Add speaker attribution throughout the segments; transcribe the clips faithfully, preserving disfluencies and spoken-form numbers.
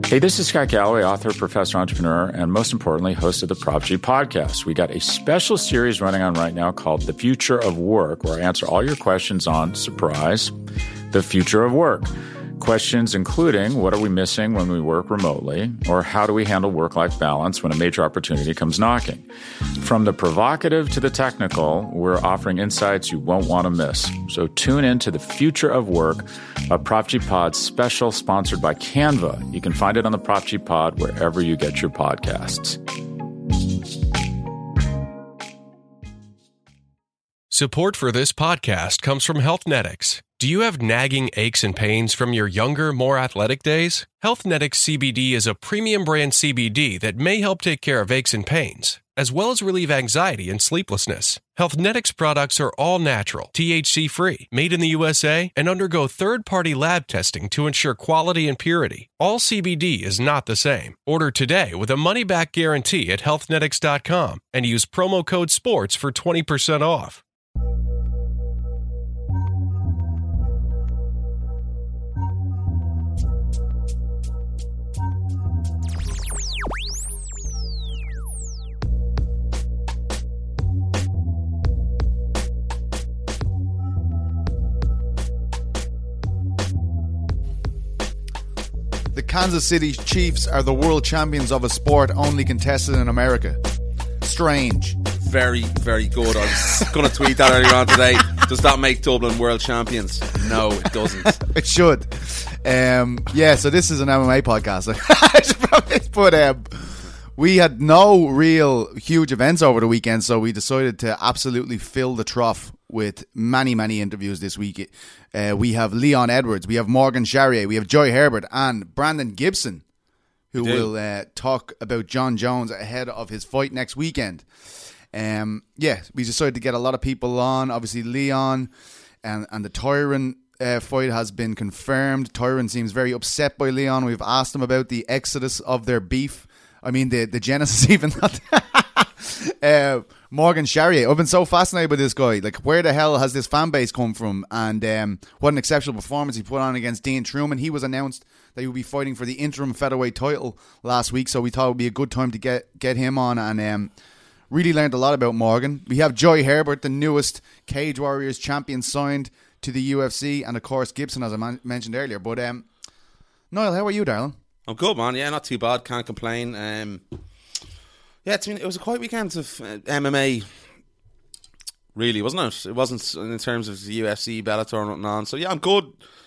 Speaker 1: Hey, this is Scott Galloway, author, professor, entrepreneur, and most importantly, host of the Prop G podcast. We got a special series running on right now called The Future of Work, where I answer all your questions on, surprise, the future of work. Questions including, what are we missing when we work remotely? Or how do we handle work-life balance when a major opportunity comes knocking? From the provocative to the technical, we're offering insights you won't want to miss. So tune in to The Future of Work, a Prop G Pod special sponsored by Canva. You can find it on the Prop G Pod wherever you get your podcasts.
Speaker 2: Support for this podcast comes from Healthnetics. Do you have nagging aches and pains from your younger, more athletic days? Healthnetics C B D is a premium brand C B D that may help take care of aches and pains, as well as relieve anxiety and sleeplessness. Healthnetics products are all natural, T H C-free, made in the U S A, and undergo third-party lab testing to ensure quality and purity. All C B D is not the same. Order today with a money-back guarantee at healthnetics dot com and use promo code SPORTS for twenty percent off.
Speaker 3: The Kansas City Chiefs are the world champions of a sport only contested in America. Strange.
Speaker 4: Very, very good. I was going to tweet that earlier on today. Does that make Dublin world champions? No, it doesn't.
Speaker 3: It should. Um, yeah, so this is an M M A podcast. I should probably put, um, we had no real huge events over the weekend, so we decided to absolutely fill the trough with many, many interviews this week. Uh, we have Leon Edwards, we have Morgan Charrier, we have Joy Herbert, and Brandon Gibson, who will uh, talk about John Jones ahead of his fight next weekend. Um, yeah, we decided to get a lot of people on. Obviously, Leon and, and the Tyron uh, fight has been confirmed. Tyron seems very upset by Leon. We've asked him about the exodus of their beef. I mean, the, the genesis even. uh, Morgan Charrier. I've been so fascinated by this guy. Like, where the hell has this fan base come from? And um, what an exceptional performance he put on against Dean Truman. He was announced that he would be fighting for the interim featherweight title last week, so we thought it would be a good time to get, get him on, and um, really learned a lot about Morgan. We have Joy Herbert, the newest Cage Warriors champion, signed to the U F C, and of course Gibson, as I man- mentioned earlier. But um, Niall, how are you, darling?
Speaker 4: I'm good, man. Yeah, not too bad. Can't complain. Um, yeah, it's been, it was a quiet weekend of uh, M M A, really, wasn't it? It wasn't in terms of the U F C, Bellator, and nothing on. So yeah, I'm good.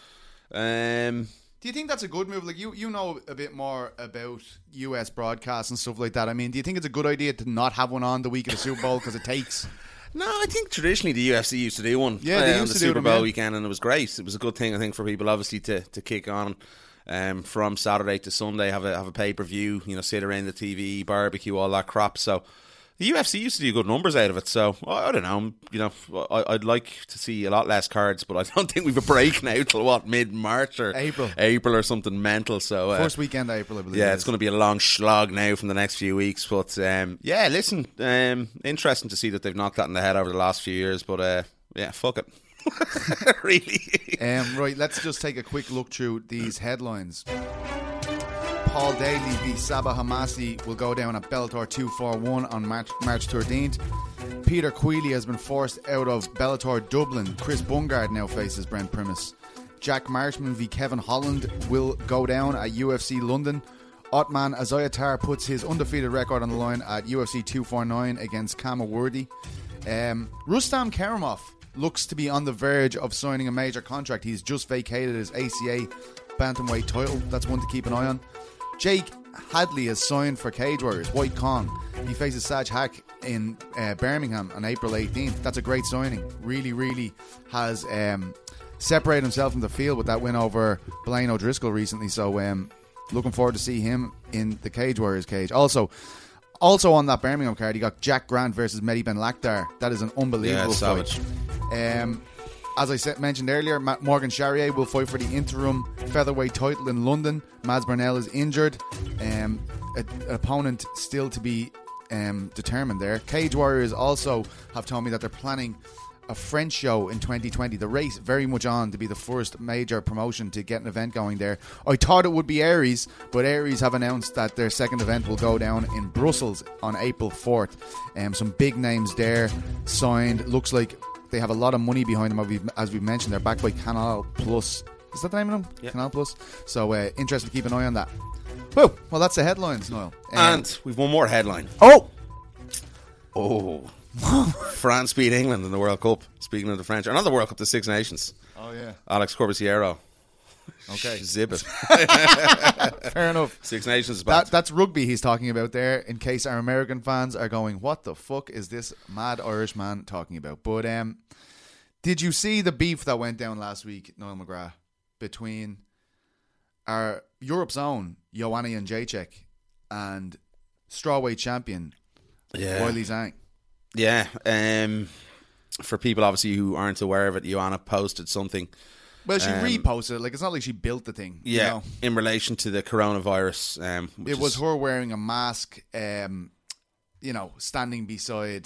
Speaker 4: Um,
Speaker 3: do you think that's a good move? Like, you, you know a bit more about U S broadcasts and stuff like that. I mean, do you think it's a good idea to not have one on the week of the Super Bowl because it takes?
Speaker 4: No, I think traditionally the U F C used to do one.
Speaker 3: Yeah, they
Speaker 4: uh,
Speaker 3: used
Speaker 4: on
Speaker 3: to
Speaker 4: the
Speaker 3: do
Speaker 4: Super
Speaker 3: them,
Speaker 4: Bowl
Speaker 3: yeah.
Speaker 4: weekend, and it was great. It was a good thing, I think, for people obviously to, to kick on um, from Saturday to Sunday, have a have a pay per view, you know, sit around the T V, barbecue, all that crap. So the U F C used to do good numbers out of it. So I, I don't know, you know, I, I'd like to see a lot less cards, but I don't think we've a break now till what, mid March or
Speaker 3: April,
Speaker 4: April or something mental. So uh,
Speaker 3: first weekend of April, I believe.
Speaker 4: Yeah,
Speaker 3: it
Speaker 4: it's going to be a long slog now from the next few weeks. But um, yeah, listen, um, interesting to see that they've knocked that in the head over the last few years. But uh, yeah, fuck it. Really.
Speaker 3: Um, right, let's just take a quick look through these headlines. Paul Daly v Sabah Hamasi will go down at Bellator two forty-one on March, March thirteenth. Peter Queally has been forced out of Bellator Dublin. Chris Bungard now faces Brent Primus. Jack Marshman v Kevin Holland will go down at U F C London. Otman Azayatar puts his undefeated record on the line at U F C two forty-nine against Kama Worthy. Um, Rustam Kerimov looks to be on the verge of signing a major contract. He's just vacated his A C A bantamweight title. That's one to keep an eye on. Jake Hadley has signed for Cage Warriors, White Kong. He faces Saj Hack in uh, Birmingham on April eighteenth. That's a great signing. Really, really has um, separated himself from the field with that win over Blaine O'Driscoll recently. So um, looking forward to see him in the Cage Warriors cage. Also, also on that Birmingham card, you got Jack Grant versus Mehdi Ben Lakhdar. That is an unbelievable
Speaker 4: Yeah, savage.
Speaker 3: fight. Um, as I said, mentioned earlier, Morgan Charrier will fight for the interim featherweight title in London. Mads Burnell is injured. Um, a, an opponent still to be um, determined there. Cage Warriors also have told me that they're planning a French show in twenty twenty. The race very much on to be the first major promotion to get an event going there. I thought it would be Aries, but Aries have announced that their second event will go down in Brussels on April fourth. Um, some big names there signed. Looks like they have a lot of money behind them, as we've, as we've mentioned. They're backed by Canal Plus. Is that the name of them?
Speaker 4: Yep.
Speaker 3: Canal Plus. So uh, interested to keep an eye on that. Well, well, that's the headlines, Noel. Um,
Speaker 4: And we've one more headline.
Speaker 3: oh,
Speaker 4: Oh, France beat England in the World Cup. Speaking of the French, another World Cup, the Six Nations.
Speaker 3: oh yeah.
Speaker 4: Alex Corbisiero.
Speaker 3: Okay,
Speaker 4: Zip it.
Speaker 3: fair enough.
Speaker 4: Six Nations is back.
Speaker 3: That, that's rugby he's talking about there, in case our American fans are going, what the fuck is this mad Irish man talking about? But um, did you see the beef that went down last week, Noel McGrath, between our Europe's own Joanna Jędrzejczyk and strawweight champion
Speaker 4: Yeah.
Speaker 3: Weili Zhang?
Speaker 4: Yeah. Um, for people obviously who aren't aware of it, Joanna posted something.
Speaker 3: Well, she
Speaker 4: Um,
Speaker 3: reposted it. Like, it's not like she built the thing.
Speaker 4: Yeah,
Speaker 3: You know?
Speaker 4: in relation to the coronavirus. Um, which
Speaker 3: It was
Speaker 4: is-
Speaker 3: her wearing a mask, um, you know, standing beside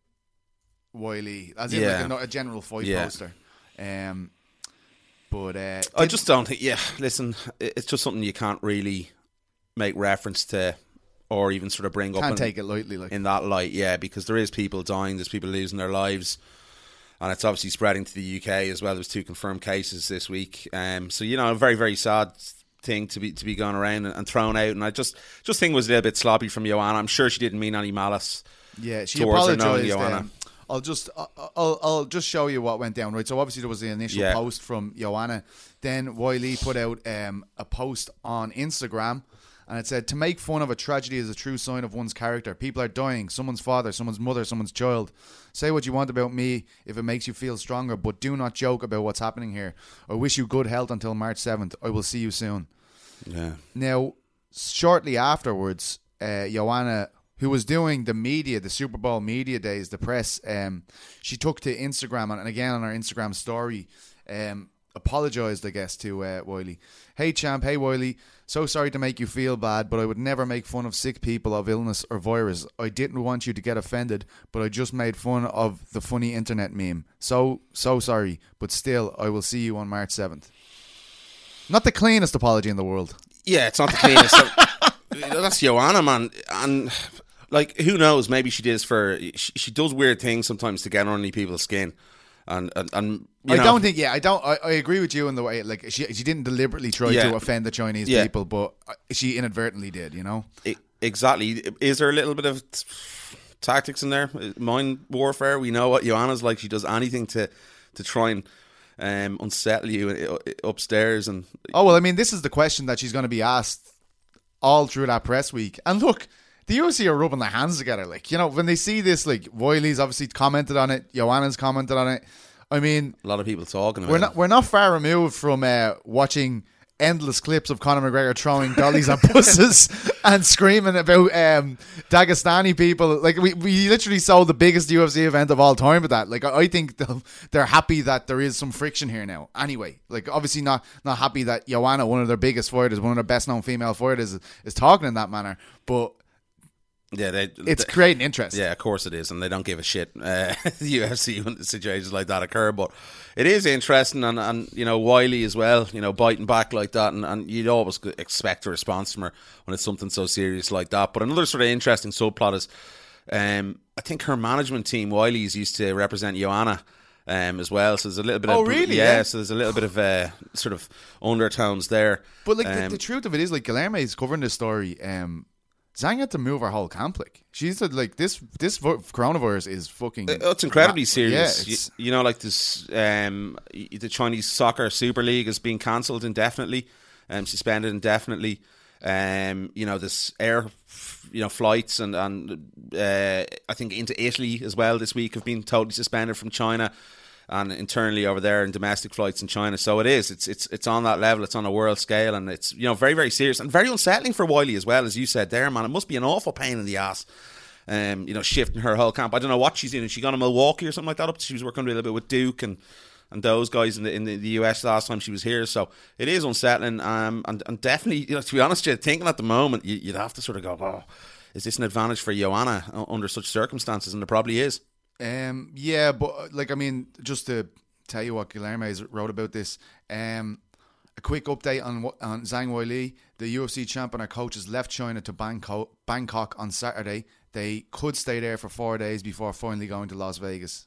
Speaker 3: Wiley, as in
Speaker 4: Yeah.
Speaker 3: like a, a general fight
Speaker 4: Yeah.
Speaker 3: poster. Um, but uh,
Speaker 4: I just don't think. Yeah, listen, it- it's just something you can't really make reference to, or even sort of bring up.
Speaker 3: can't
Speaker 4: in,
Speaker 3: take it lightly. Like,
Speaker 4: in that light, yeah, because there is people dying, there's people losing their lives, and it's obviously spreading to the U K as well. There's two confirmed cases this week, um, so you know, a very very sad thing to be to be gone around and, and thrown out. And I just just think it was a little bit sloppy from Joanna. I'm sure she didn't mean any malice.
Speaker 3: yeah, she
Speaker 4: towards her, knowing
Speaker 3: apologized.
Speaker 4: Joanna.
Speaker 3: Um, I'll just I'll, I'll I'll just show you what went down. Right, so obviously there was the initial
Speaker 4: Yeah.
Speaker 3: post from Joanna. Then Wiley put out um, a post on Instagram. And it said, to make fun of a tragedy is a true sign of one's character. People are dying. Someone's father, someone's mother, someone's child. Say what you want about me if it makes you feel stronger, but do not joke about what's happening here. I wish you good health until March seventh. I will see you soon.
Speaker 4: Yeah,
Speaker 3: Now, shortly afterwards, uh, Joanna, who was doing the media, the Super Bowl media days, the press, um, she took to Instagram, and again on her Instagram story, um, apologised, I guess, to uh, Wiley. Hey, champ. Hey, Wiley. So sorry to make you feel bad, but I would never make fun of sick people, of illness or virus. I didn't want you to get offended, but I just made fun of the funny internet meme. So, so sorry, but still, I will see you on March seventh. Not the cleanest apology in the world.
Speaker 4: yeah, it's not the cleanest. So, that's Joanna, man, and like who knows? Maybe she does for she, she does weird things sometimes to get under people's skin, and and, and you
Speaker 3: I
Speaker 4: know,
Speaker 3: don't think, yeah, I don't, I, I agree with you in the way, like, she she didn't deliberately try
Speaker 4: Yeah.
Speaker 3: to offend the Chinese
Speaker 4: Yeah.
Speaker 3: people, but she inadvertently did, you know?
Speaker 4: I- exactly. Is there a little bit of t- tactics in there? Mind warfare. We know what Joanna's like. She does anything to to try and um, unsettle you upstairs. And
Speaker 3: Oh, well, I mean, this is the question that she's going to be asked all through that press week. And look, the U F C are rubbing their hands together. Like, you know, when they see this, like, Wiley's obviously commented on it, Joanna's commented on it. I mean,
Speaker 4: a lot of people talking about
Speaker 3: we're
Speaker 4: it.
Speaker 3: not we're not far removed from uh, watching endless clips of Conor McGregor throwing dollies at buses and screaming about um, Dagestani people. Like, we, we literally saw the biggest U F C event of all time with that. Like, I I think they'll- they're happy that there is some friction here now. Anyway, like, obviously not not happy that Joanna, one of their biggest fighters, one of their best known female fighters, is, is talking in that manner. But
Speaker 4: Yeah, they,
Speaker 3: it's
Speaker 4: they-
Speaker 3: creating interest.
Speaker 4: Yeah, of course it is, and they don't give a shit. Uh, the U F C when situations like that occur, but it is interesting, and, and you know, Wiley as well, you know, biting back like that, and, and you'd always expect a response from her when it's something so serious like that. But another sort of interesting subplot is, um, I think her management team, Wiley's, used to represent Joanna. Um, as well, so there's a little bit
Speaker 3: Oh,
Speaker 4: of
Speaker 3: really?
Speaker 4: yeah,
Speaker 3: Yeah.
Speaker 4: so there's a little bit of uh, sort of undertones there.
Speaker 3: But like the,
Speaker 4: Um,
Speaker 3: the truth of it is, like, Guilherme is covering this story. Um, Zhang had to move her whole camp. Like, she said, like, this this vo- coronavirus is fucking.
Speaker 4: It's incredibly
Speaker 3: Yeah,
Speaker 4: serious.
Speaker 3: it's-
Speaker 4: you, you know, like this, um, the Chinese Soccer Super League is being cancelled indefinitely, um, suspended indefinitely. Um, you know, this air, you know, flights and and uh, I think into Italy as well this week have been totally suspended from China, and internally over there in domestic flights in China. So it is. It's it's it's on that level. It's on a world scale, and it's, you know, very very serious and very unsettling for Wiley as well, as you said there, man. It must be an awful pain in the ass. Um, you know, shifting her whole camp. I don't know what she's doing. Is she gone to Milwaukee or something like that? Up, she was working a little bit with Duke and and those guys in the in the, the U S last time she was here. So it is unsettling. Um, and and definitely, you know, to be honest, you're thinking at the moment, you, you'd have to sort of go, oh, is this an advantage for Joanna under such circumstances? And it probably is.
Speaker 3: Um, yeah, but like I mean, just to tell you what Guilherme wrote about this. Um, a quick update on on Zhang Weili, the U F C champion. Our coaches left China to Bangkok, Bangkok on Saturday. They could stay there for four days before finally going to Las Vegas.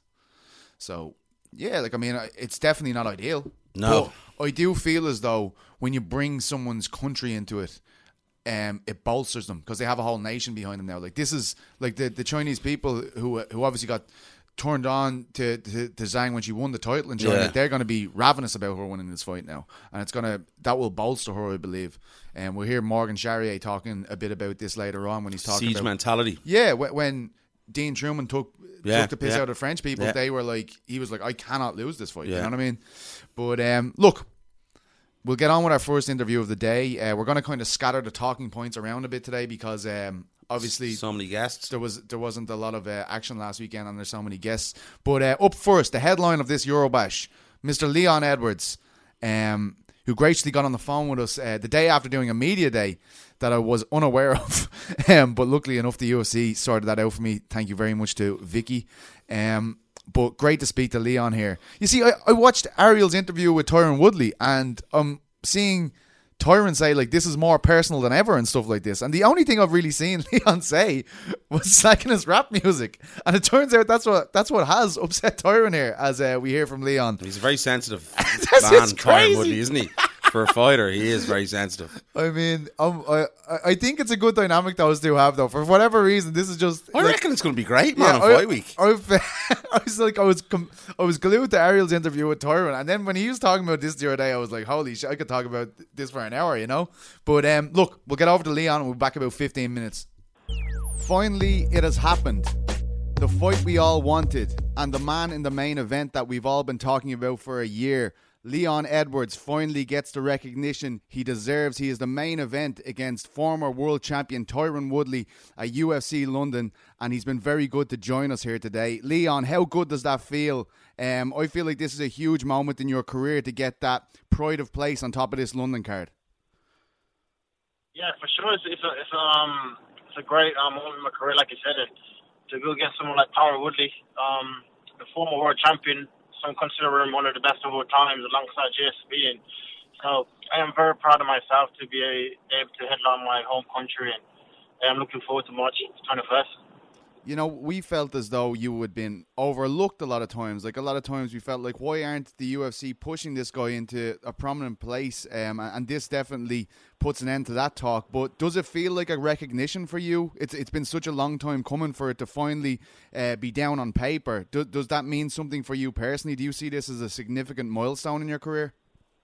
Speaker 3: So yeah, like I mean, it's definitely not ideal.
Speaker 4: No,
Speaker 3: but I do feel as though when you bring someone's country into it, um, it bolsters them because they have a whole nation behind them now. Like this is like the, the Chinese people who who obviously got turned on to, to, to Zhang when she won the title in China.
Speaker 4: Yeah.
Speaker 3: They're going to be ravenous about her winning this fight now, and it's gonna that will bolster her, I believe. And we'll hear Morgan Charrier talking a bit about this later on when he's talking
Speaker 4: siege
Speaker 3: about
Speaker 4: mentality.
Speaker 3: Yeah, when, when Dean Truman took
Speaker 4: Yeah,
Speaker 3: took the piss
Speaker 4: yeah.
Speaker 3: out of French people,
Speaker 4: Yeah.
Speaker 3: they were like, he was like, I cannot lose this fight.
Speaker 4: Yeah.
Speaker 3: You know what I mean? But um, look. We'll get on with our first interview of the day. Uh, we're going to kind of scatter the talking points around a bit today because um, obviously
Speaker 4: So many guests.
Speaker 3: there was there wasn't a lot of uh, action last weekend and there's so many guests. But uh, up first, the headline of this Eurobash, Mister Leon Edwards, um, who graciously got on the phone with us uh, the day after doing a media day that I was unaware of. um, but luckily enough, the U F C sorted that out for me. Thank you very much to Vicky. Um, But great to speak to Leon here. You see, I, I watched Ariel's interview with Tyron Woodley, and I'm seeing Tyron say, like, this is more personal than ever and stuff like this. And the only thing I've really seen Leon say was slacking his rap music. And it turns out that's what that's what has upset Tyron here, as uh, we hear from Leon.
Speaker 4: He's a very sensitive
Speaker 3: This
Speaker 4: man,
Speaker 3: is
Speaker 4: Tyron
Speaker 3: crazy.
Speaker 4: Woodley, isn't he? For a fighter, he is very sensitive.
Speaker 3: I mean, um, I I think it's a good dynamic those two have, though. For whatever reason, this is just...
Speaker 4: I
Speaker 3: like,
Speaker 4: reckon it's going to be great, man, on
Speaker 3: I,
Speaker 4: fight week.
Speaker 3: I've, I was like, I was, com- I was glued to Ariel's interview with Tyron, and then when he was talking about this the other day, I was like, holy shit, I could talk about this for an hour, you know. But um, look, we'll get over to Leon, and we'll be back about fifteen minutes. Finally, it has happened. The fight we all wanted, and the man in the main event that we've all been talking about for a year. Leon Edwards finally gets the recognition he deserves. He is the main event against former world champion Tyron Woodley at U F C London, and he's been very good to join us here today. Leon, how good does that feel? Um, I feel like this is a huge moment in your career to get that pride of place on top of this London card.
Speaker 5: Yeah, for sure. It's, it's, a, it's, um, it's a great um, moment in my career, like you said, and to go against someone like Tyron Woodley, um, the former world champion. Some consider him one of the best of all times alongside J S B. And so I am very proud of myself to be a, able to headline my home country, and I'm looking forward to March twenty-first.
Speaker 3: You know, we felt as though you had been overlooked a lot of times. Like, a lot of times we felt like, why aren't the U F C pushing this guy into a prominent place? Um, and this definitely puts an end to that talk. But does it feel like a recognition for you? It's It's been such a long time coming for it to finally uh, be down on paper. Do, does that mean something for you personally? Do you see this as a significant milestone in your career?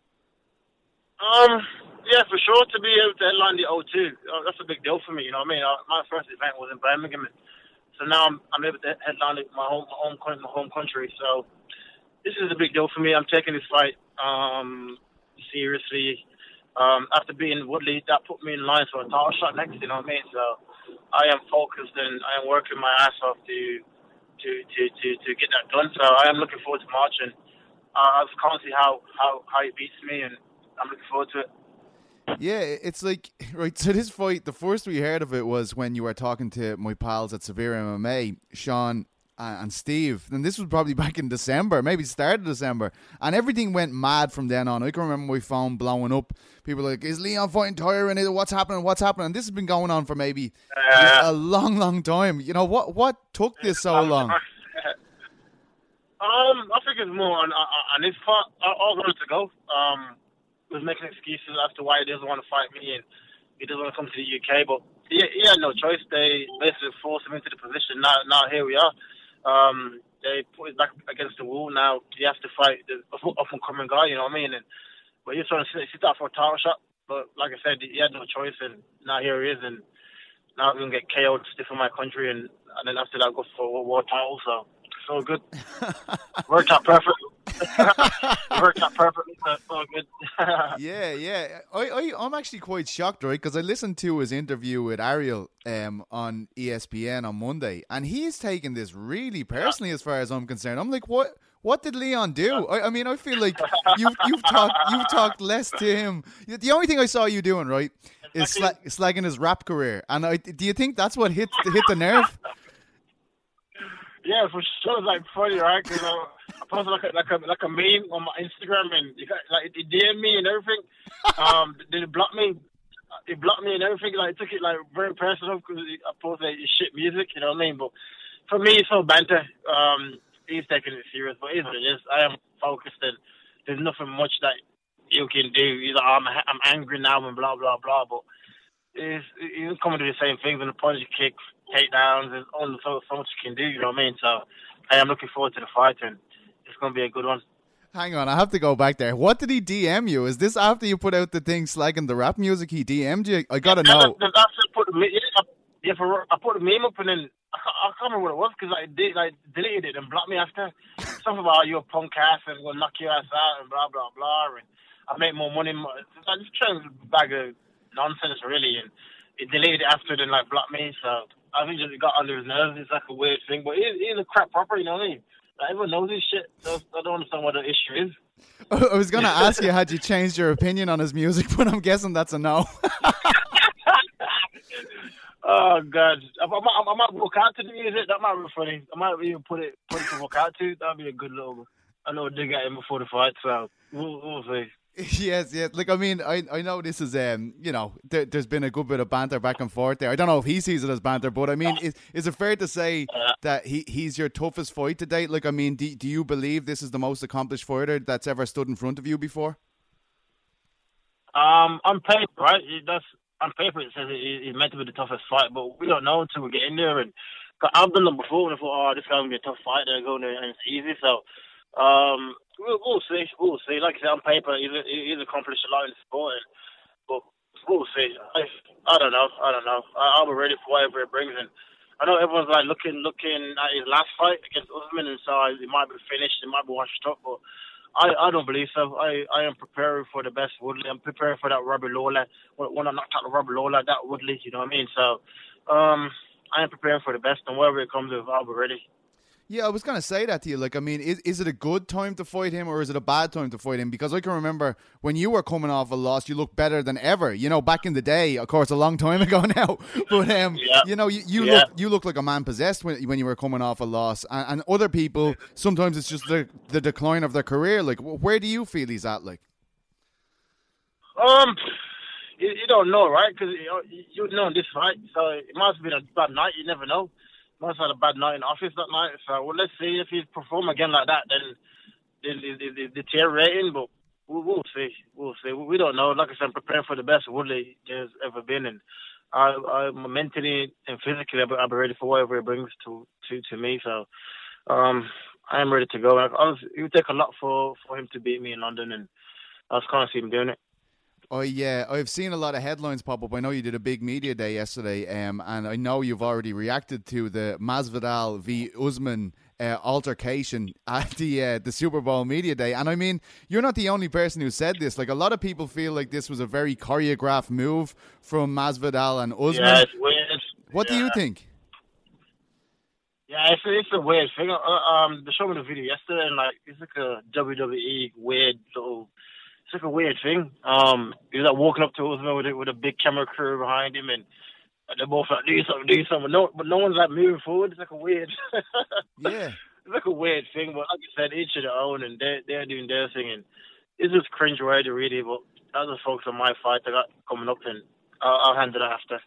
Speaker 5: Um, yeah, for sure. To be able to headline the O two, uh, that's a big deal for me. You know what I mean? Uh, my first event was in Birmingham. So now I'm, I'm able to headline my home, my home, my home country. So this is a big deal for me. I'm taking this fight um, seriously. Um, after beating Woodley, that put me in line for a title shot next. You know what I mean? So I am focused and I am working my ass off to to to to, to get that done. So I am looking forward to March, and uh, I just can't see how, how how he beats me, and I'm looking forward to it.
Speaker 3: Yeah, it's like, right, so this fight, the first we heard of it was when you were talking to my pals at Severe M M A, Sean and Steve, and this was probably back in December, maybe start of December, and everything went mad from then on. I can remember my phone blowing up. People were like, is Leon fighting Tyron? What's happening? What's happening? And this has been going on for maybe
Speaker 5: Uh,
Speaker 3: a long, long time. You know, what What took this so long?
Speaker 5: Um, I think it's more on, on, on his part. I, I was ready to go. Um, he was making excuses as to why he doesn't want to fight me and he doesn't want to come to the U K. But he, he had no choice. They basically forced him into the position. Now, now here we are. Um, they put his back against the wall. Now he has to fight the up and coming guy. You know what I mean? And but he was trying to sit, sit out for a title shot. But like I said, he had no choice, and now here he is. And now we're gonna get K O'd stiff in my country, and, and then after that go for a world title. So it's all good. Worked out perfect. Worked out perfectly. So it's all good.
Speaker 3: Yeah, yeah. I, I, I'm actually quite shocked, right? Because I listened to his interview with Ariel um, on E S P N on Monday, and he's taken this really personally, as far as I'm concerned. I'm like, what? What did Leon do? I, I mean, I feel like you've you've talked you've talked less to him. The only thing I saw you doing, right, is sla- slagging his rap career. And I, do you think that's what hit hit the nerve?
Speaker 5: Yeah, for sure. It's like funny, right? Because uh, I posted like a, like a like a meme on my Instagram, and you got, like it D M me and everything. Um, did it block me? It blocked me and everything. Like it took it like very personal because I posted like, shit music. You know what I mean? But for me, it's all banter. Um, he's taking it serious, but it is what it is. I am focused, and there's nothing much that you can do. Either I'm I'm angry now and blah blah blah, but it's you coming to the same things and the punch kicks, takedowns. There's only so so much you can do. You know what I mean? So I am looking forward to the fight, and it's going to be a good one.
Speaker 3: Hang on, I have to go back there. What did he D M you? Is this after you put out the thing slagging the rap music? He D M'd you? I gotta know.
Speaker 5: Yeah, that's I put the, yeah, for, I put the meme up and then I can't, I can't remember what it was because I did I deleted it and blocked me after. Something about you're a punk ass and we'll knock your ass out and blah blah blah. And I make more money. I just trying to bag of nonsense really, and it deleted it after then like blocked me. So I think it got under his nerves. It's like a weird thing, but he's, he's a crap rapper, you know what I mean? Like, everyone knows this shit, so I don't understand what the issue is.
Speaker 3: I was going to ask you, had you changed your opinion on his music, but I'm guessing that's a no.
Speaker 5: Oh, God. I, I, I might walk out to the music. That might be funny. I might even put it put it to walk out to. That'd be a good little, a little dig at him before the fight, so we'll, we'll see.
Speaker 3: Yes, yes. Like, I mean, I I know this is, um, you know, there, there's been a good bit of banter back and forth there. I don't know if he sees it as banter, but I mean, is, is it fair to say that he, he's your toughest fight to date? Like, I mean, do, do you believe this is the most accomplished fighter that's ever stood in front of you before?
Speaker 5: Um, on paper, right? That's on paper. It says he's meant to be the toughest fight, but we don't know until we get in there. And I've done them before, and I thought, oh, this guy's gonna be a tough fight. They're going and it's easy. So, um. We'll, we'll see. We'll see. Like I said, on paper, he's, he's accomplished a lot in the sport, but we'll see. I, I don't know. I don't know. I, I'll be ready for whatever it brings. And I know everyone's like looking, looking at his last fight against Usman, and so it might be finished, it might be washed up, but I, I don't believe so. I, I am preparing for the best Woodley. I'm preparing for that Robbie Lawler. When I knocked out the Robbie Lawler, that Woodley. You know what I mean? So, um, I am preparing for the best, and whatever it comes with, I'll be ready.
Speaker 3: Yeah, I was going to say that to you. Like, I mean, is is it a good time to fight him or is it a bad time to fight him? Because I can remember when you were coming off a loss, you looked better than ever. You know, back in the day, of course, a long time ago now. But, um,
Speaker 5: yeah.
Speaker 3: you know, you, you,
Speaker 5: yeah.
Speaker 3: look, you look like a man possessed when, when you were coming off a loss. And, and other people, sometimes it's just the, the decline of their career. Like, where do you feel he's at, like?
Speaker 5: Um, you, you don't know, right? Because you, you know this fight. So it must have been a bad night. You never know. Must have had a bad night in the office that night. So, well, let's see if he perform again like that. Then, then it's deteriorating. But we'll, we'll see. We'll see. We don't know. Like I said, I'm preparing for the best Woodley there's ever been, and I, I'm mentally and physically, I'll be ready for whatever it brings to to, to me. So, um, I am ready to go. Like, honestly, it would take a lot for, for him to beat me in London, and I just can't see him doing it.
Speaker 3: Oh yeah, I've seen a lot of headlines pop up. I know you did a big media day yesterday, um, and I know you've already reacted to the Masvidal v Usman uh, altercation at the uh, the Super Bowl media day. And I mean, you're not the only person who said this. Like, a lot of people feel like this was a very choreographed move from Masvidal and Usman.
Speaker 5: Yeah, it's weird.
Speaker 3: What
Speaker 5: yeah.
Speaker 3: do you think?
Speaker 5: Yeah, it's a, it's a weird thing. Uh, um, they showed me the video yesterday, and like it's like a W W E weird little. It's like a weird thing. Um, he was like walking up to Usman with a, with a big camera crew behind him, and they're both like, do something, do something. No, but no one's like moving forward. It's like a weird.
Speaker 3: Yeah.
Speaker 5: It's like a weird thing, but like I said, each of their own, and they're, they're doing their thing, and it's just cringe worthy, really. But other folks on my fight I got coming up, and I'll, I'll handle it after.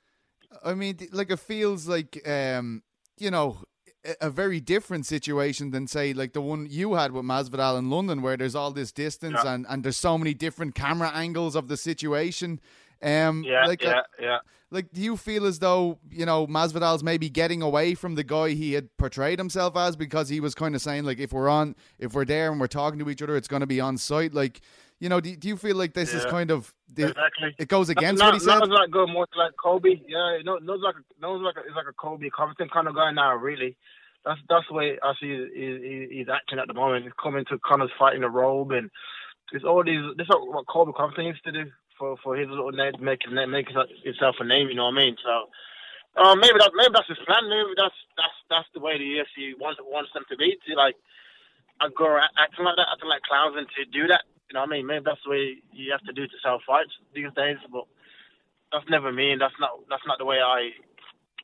Speaker 3: I mean, like, it feels like, um, you know, a very different situation than, say, like the one you had with Masvidal in London, where there's all this distance yeah. and, and there's so many different camera angles of the situation. Um,
Speaker 5: yeah,
Speaker 3: like,
Speaker 5: yeah,
Speaker 3: uh,
Speaker 5: yeah.
Speaker 3: Like, do you feel as though, you know, Masvidal's maybe getting away from the guy he had portrayed himself as, because he was kind of saying, like, if we're on, if we're there and we're talking to each other, it's going to be on site? Like, you know, do, do you feel like this yeah. is kind of the,
Speaker 5: exactly.
Speaker 3: it goes against
Speaker 5: not,
Speaker 3: what he said?
Speaker 5: Not like go more like Kobe. Yeah, no, no, like a, no, like a, it's like a Kobe Covington kind of guy now. Really, that's that's the way I see he, he's acting at the moment. He's coming to Conor's fight in a robe, and it's all these. This is what Kobe Covington used to do for, for his little name, making make himself a name. You know what I mean? So. Um, maybe that maybe that's his plan. Maybe that's that's that's the way the U F C wants wants them to be. To like, I go acting like that, acting like clowns, and to do that. You know what I mean? Maybe that's the way you have to do to sell fights these days. But that's never me, and that's not that's not the way I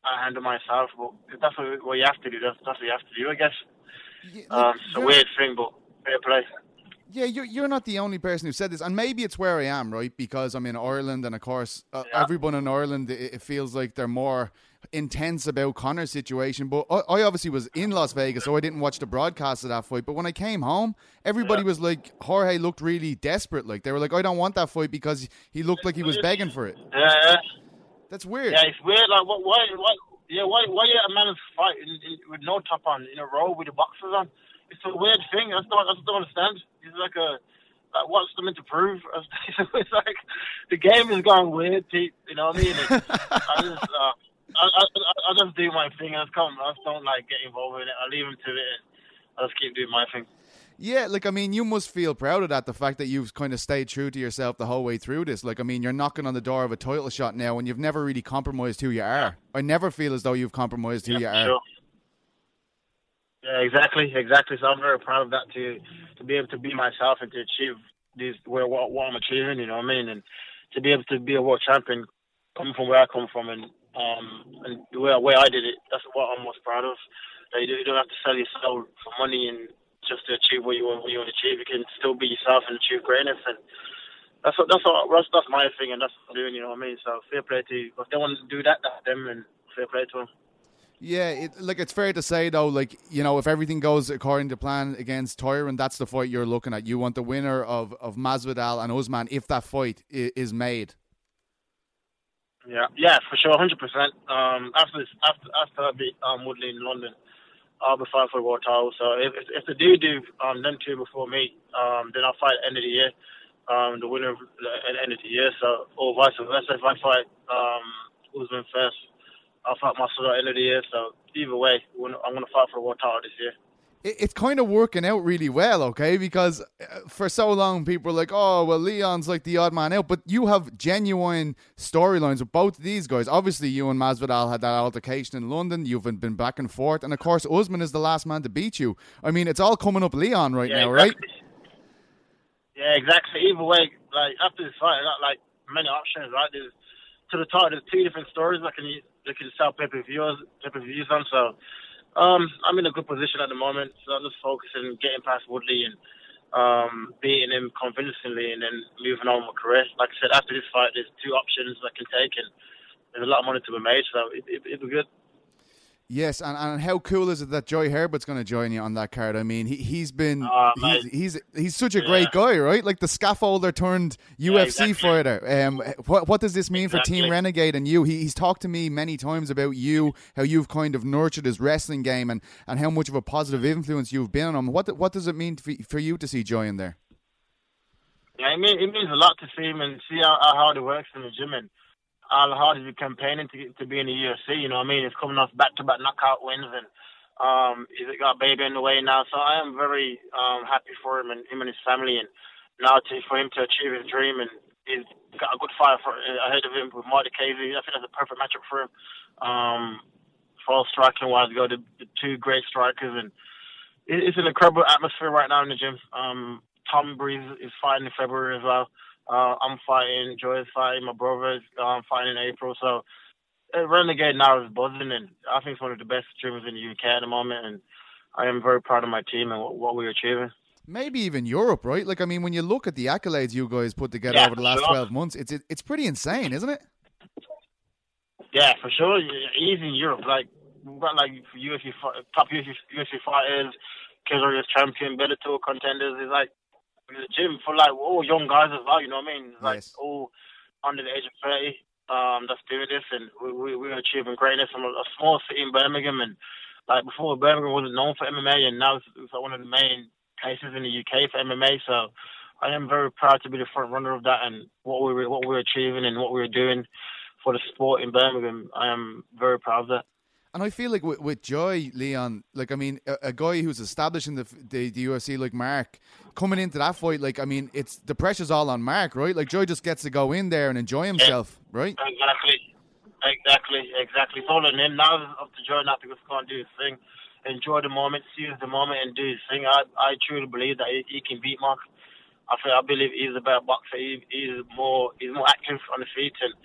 Speaker 5: I handle myself. But if that's what, what you have to do, that's, that's what you have to do, I guess.
Speaker 3: Yeah, like,
Speaker 5: um, it's a weird thing, but fair play.
Speaker 3: Yeah, you're, you're not the only person who said this, and maybe it's where I am, right? Because I'm in Ireland, and of course, uh,
Speaker 5: Yeah.
Speaker 3: everyone in Ireland, it, it feels like they're more intense about Conor's situation. But I, I obviously was in Las Vegas, so I didn't watch the broadcast of that fight. But when I came home, everybody
Speaker 5: Yeah.
Speaker 3: was like, Jorge looked really desperate. Like, they were like, I don't want that fight because he looked like he was begging for it.
Speaker 5: Yeah, yeah.
Speaker 3: That's weird.
Speaker 5: Yeah, it's weird. Like, what, why, why, yeah, why, why you let a man fight in, in, with no top on in a row with the boxers on? It's a weird thing. I just don't, I just don't understand. It's like a, like, what's something to prove? It's like the game is going weird, Pete. You know what I mean? And I just, uh, I, I, I just do my thing. I just come, I just don't like get involved in it. I leave him to it. I just keep doing my thing.
Speaker 3: Yeah, like, I mean, you must feel proud of that, the fact that you've kind of stayed true to yourself the whole way through this. Like, I mean, you're knocking on the door of a title shot now, and you've never really compromised who you are. I never feel as though you've compromised who
Speaker 5: Yeah,
Speaker 3: you are.
Speaker 5: sure. Yeah, exactly, exactly. So I'm very proud of that, to to be able to be myself and to achieve this where what, what I'm achieving. You know what I mean? And to be able to be a world champion, coming from where I come from, and um and the way, way I did it, that's what I'm most proud of. That you, do, you don't have to sell your soul for money and just to achieve what you want, what you want to achieve. You can still be yourself and achieve greatness. And that's what that's what that's, that's my thing, and that's what I'm doing. You know what I mean? So fair play to you. If they want to do that, that's them, and fair play to them.
Speaker 3: Yeah, it, like, it's fair to say, though, like, you know, if everything goes according to plan against Tyron, that's the fight you're looking at. You want the winner of, of Masvidal and Usman if that fight is, is made.
Speaker 5: Yeah, yeah, for sure, one hundred percent. Um, after this, after after I beat um, Woodley in London, I'll be fighting for the world title. So if if, if they do do um, them two before me, um, then I'll fight at the end of the year. Um, the winner at the end of the year. So, or vice versa. If I fight um, Usman first, I'll fight Masvidal at the end of the year. So either way, I'm going to fight for the world title this year.
Speaker 3: It's kind of working out really well, okay? Because for so long, people were like, oh, well, Leon's like the odd man out. But you have genuine storylines with both of these guys. Obviously, you and Masvidal had that altercation in London. You've been back and forth. And, of course, Usman is the last man to beat you. I mean, it's all coming up Leon right
Speaker 5: yeah,
Speaker 3: now,
Speaker 5: exactly.
Speaker 3: right?
Speaker 5: Yeah, exactly. Either way, like, after this fight, I got, like, many options, right? There's, to the top, there's two different stories I can, I can sell pay-per-views, pay-per-views on, so... Um, I'm in a good position at the moment, so I'm just focusing on getting past Woodley and um, beating him convincingly and then moving on with my career. Like I said, after this fight, there's two options I can take, and there's a lot of money to be made, so it, it, it'll be good.
Speaker 3: Yes, and, and how cool is it that Joy Herbert's going to join you on that card? I mean, he he's been
Speaker 5: Uh,
Speaker 3: he's, he's he's such a
Speaker 5: Yeah.
Speaker 3: great guy, right? Like the scaffolder turned U F C
Speaker 5: exactly.
Speaker 3: fighter. Um, what what does this mean for
Speaker 5: Exactly.
Speaker 3: Team Renegade and you? He, he's talked to me many times about you, how you've kind of nurtured his wrestling game, and, and how much of a positive influence you've been on him. What what does it mean for, for you to see Joy in there?
Speaker 5: Yeah, it means, it means a lot to see him and see how, how hard it works in the gym and how hard he's campaigning to get, to be in the U F C. You know what I mean? He's coming off back-to-back knockout wins, and um, he's got a baby in the way now. So I am very um, happy for him and him and his family, and now to, for him to achieve his dream. And he's got a good fight for, ahead of him with Marty Casey. I think that's a perfect matchup for him. Um, for all striking-wise, go the, the two great strikers, and it, it's an incredible atmosphere right now in the gym. Um, Tom Breeze is fighting in February as well. Uh, I'm fighting, Joy is fighting, my brother is um, fighting in April. So uh, Renegade now is buzzing, and I think it's one of the best streamers in the U K at the moment. And I am very proud of my team and what, what we're achieving.
Speaker 3: Maybe even Europe, right? Like, I mean, when you look at the accolades you guys put together
Speaker 5: Yeah,
Speaker 3: over the last
Speaker 5: sure.
Speaker 3: twelve months, it's it, it's pretty insane, isn't it?
Speaker 5: Yeah, for sure. Even in Europe, like we've got like U F C top U F C, U F C fighters, Kazarius champion, Bellator contenders. It's like in the gym for like all young guys as well. You know what I mean? It's like
Speaker 3: Yes.
Speaker 5: all under the age of thirty. Um, that's doing this, and we, we we're achieving greatness from a, a small city in Birmingham. And like before, Birmingham wasn't known for M M A, and now it's, it's like one of the main places in the U K for M M A. So I am very proud to be the front runner of that, and what we were what we're achieving and what we're doing for the sport in Birmingham. I am very proud of that.
Speaker 3: And I feel like with, with Joy, Leon, like, I mean, a, a guy who's establishing the, the the U F C like Mark, coming into that fight, like, I mean, it's the pressure's all on Mark, right? Like, Joy just gets to go in there and enjoy himself, yeah. right?
Speaker 5: Exactly, exactly, exactly. It's all on him. Now it's up to Joy now to just go and do his thing, enjoy the moment, seize the moment, and do his thing. I I truly believe that he, he can beat Mark. I feel, I believe he's a better boxer. He, he's more he's more active on the feet, and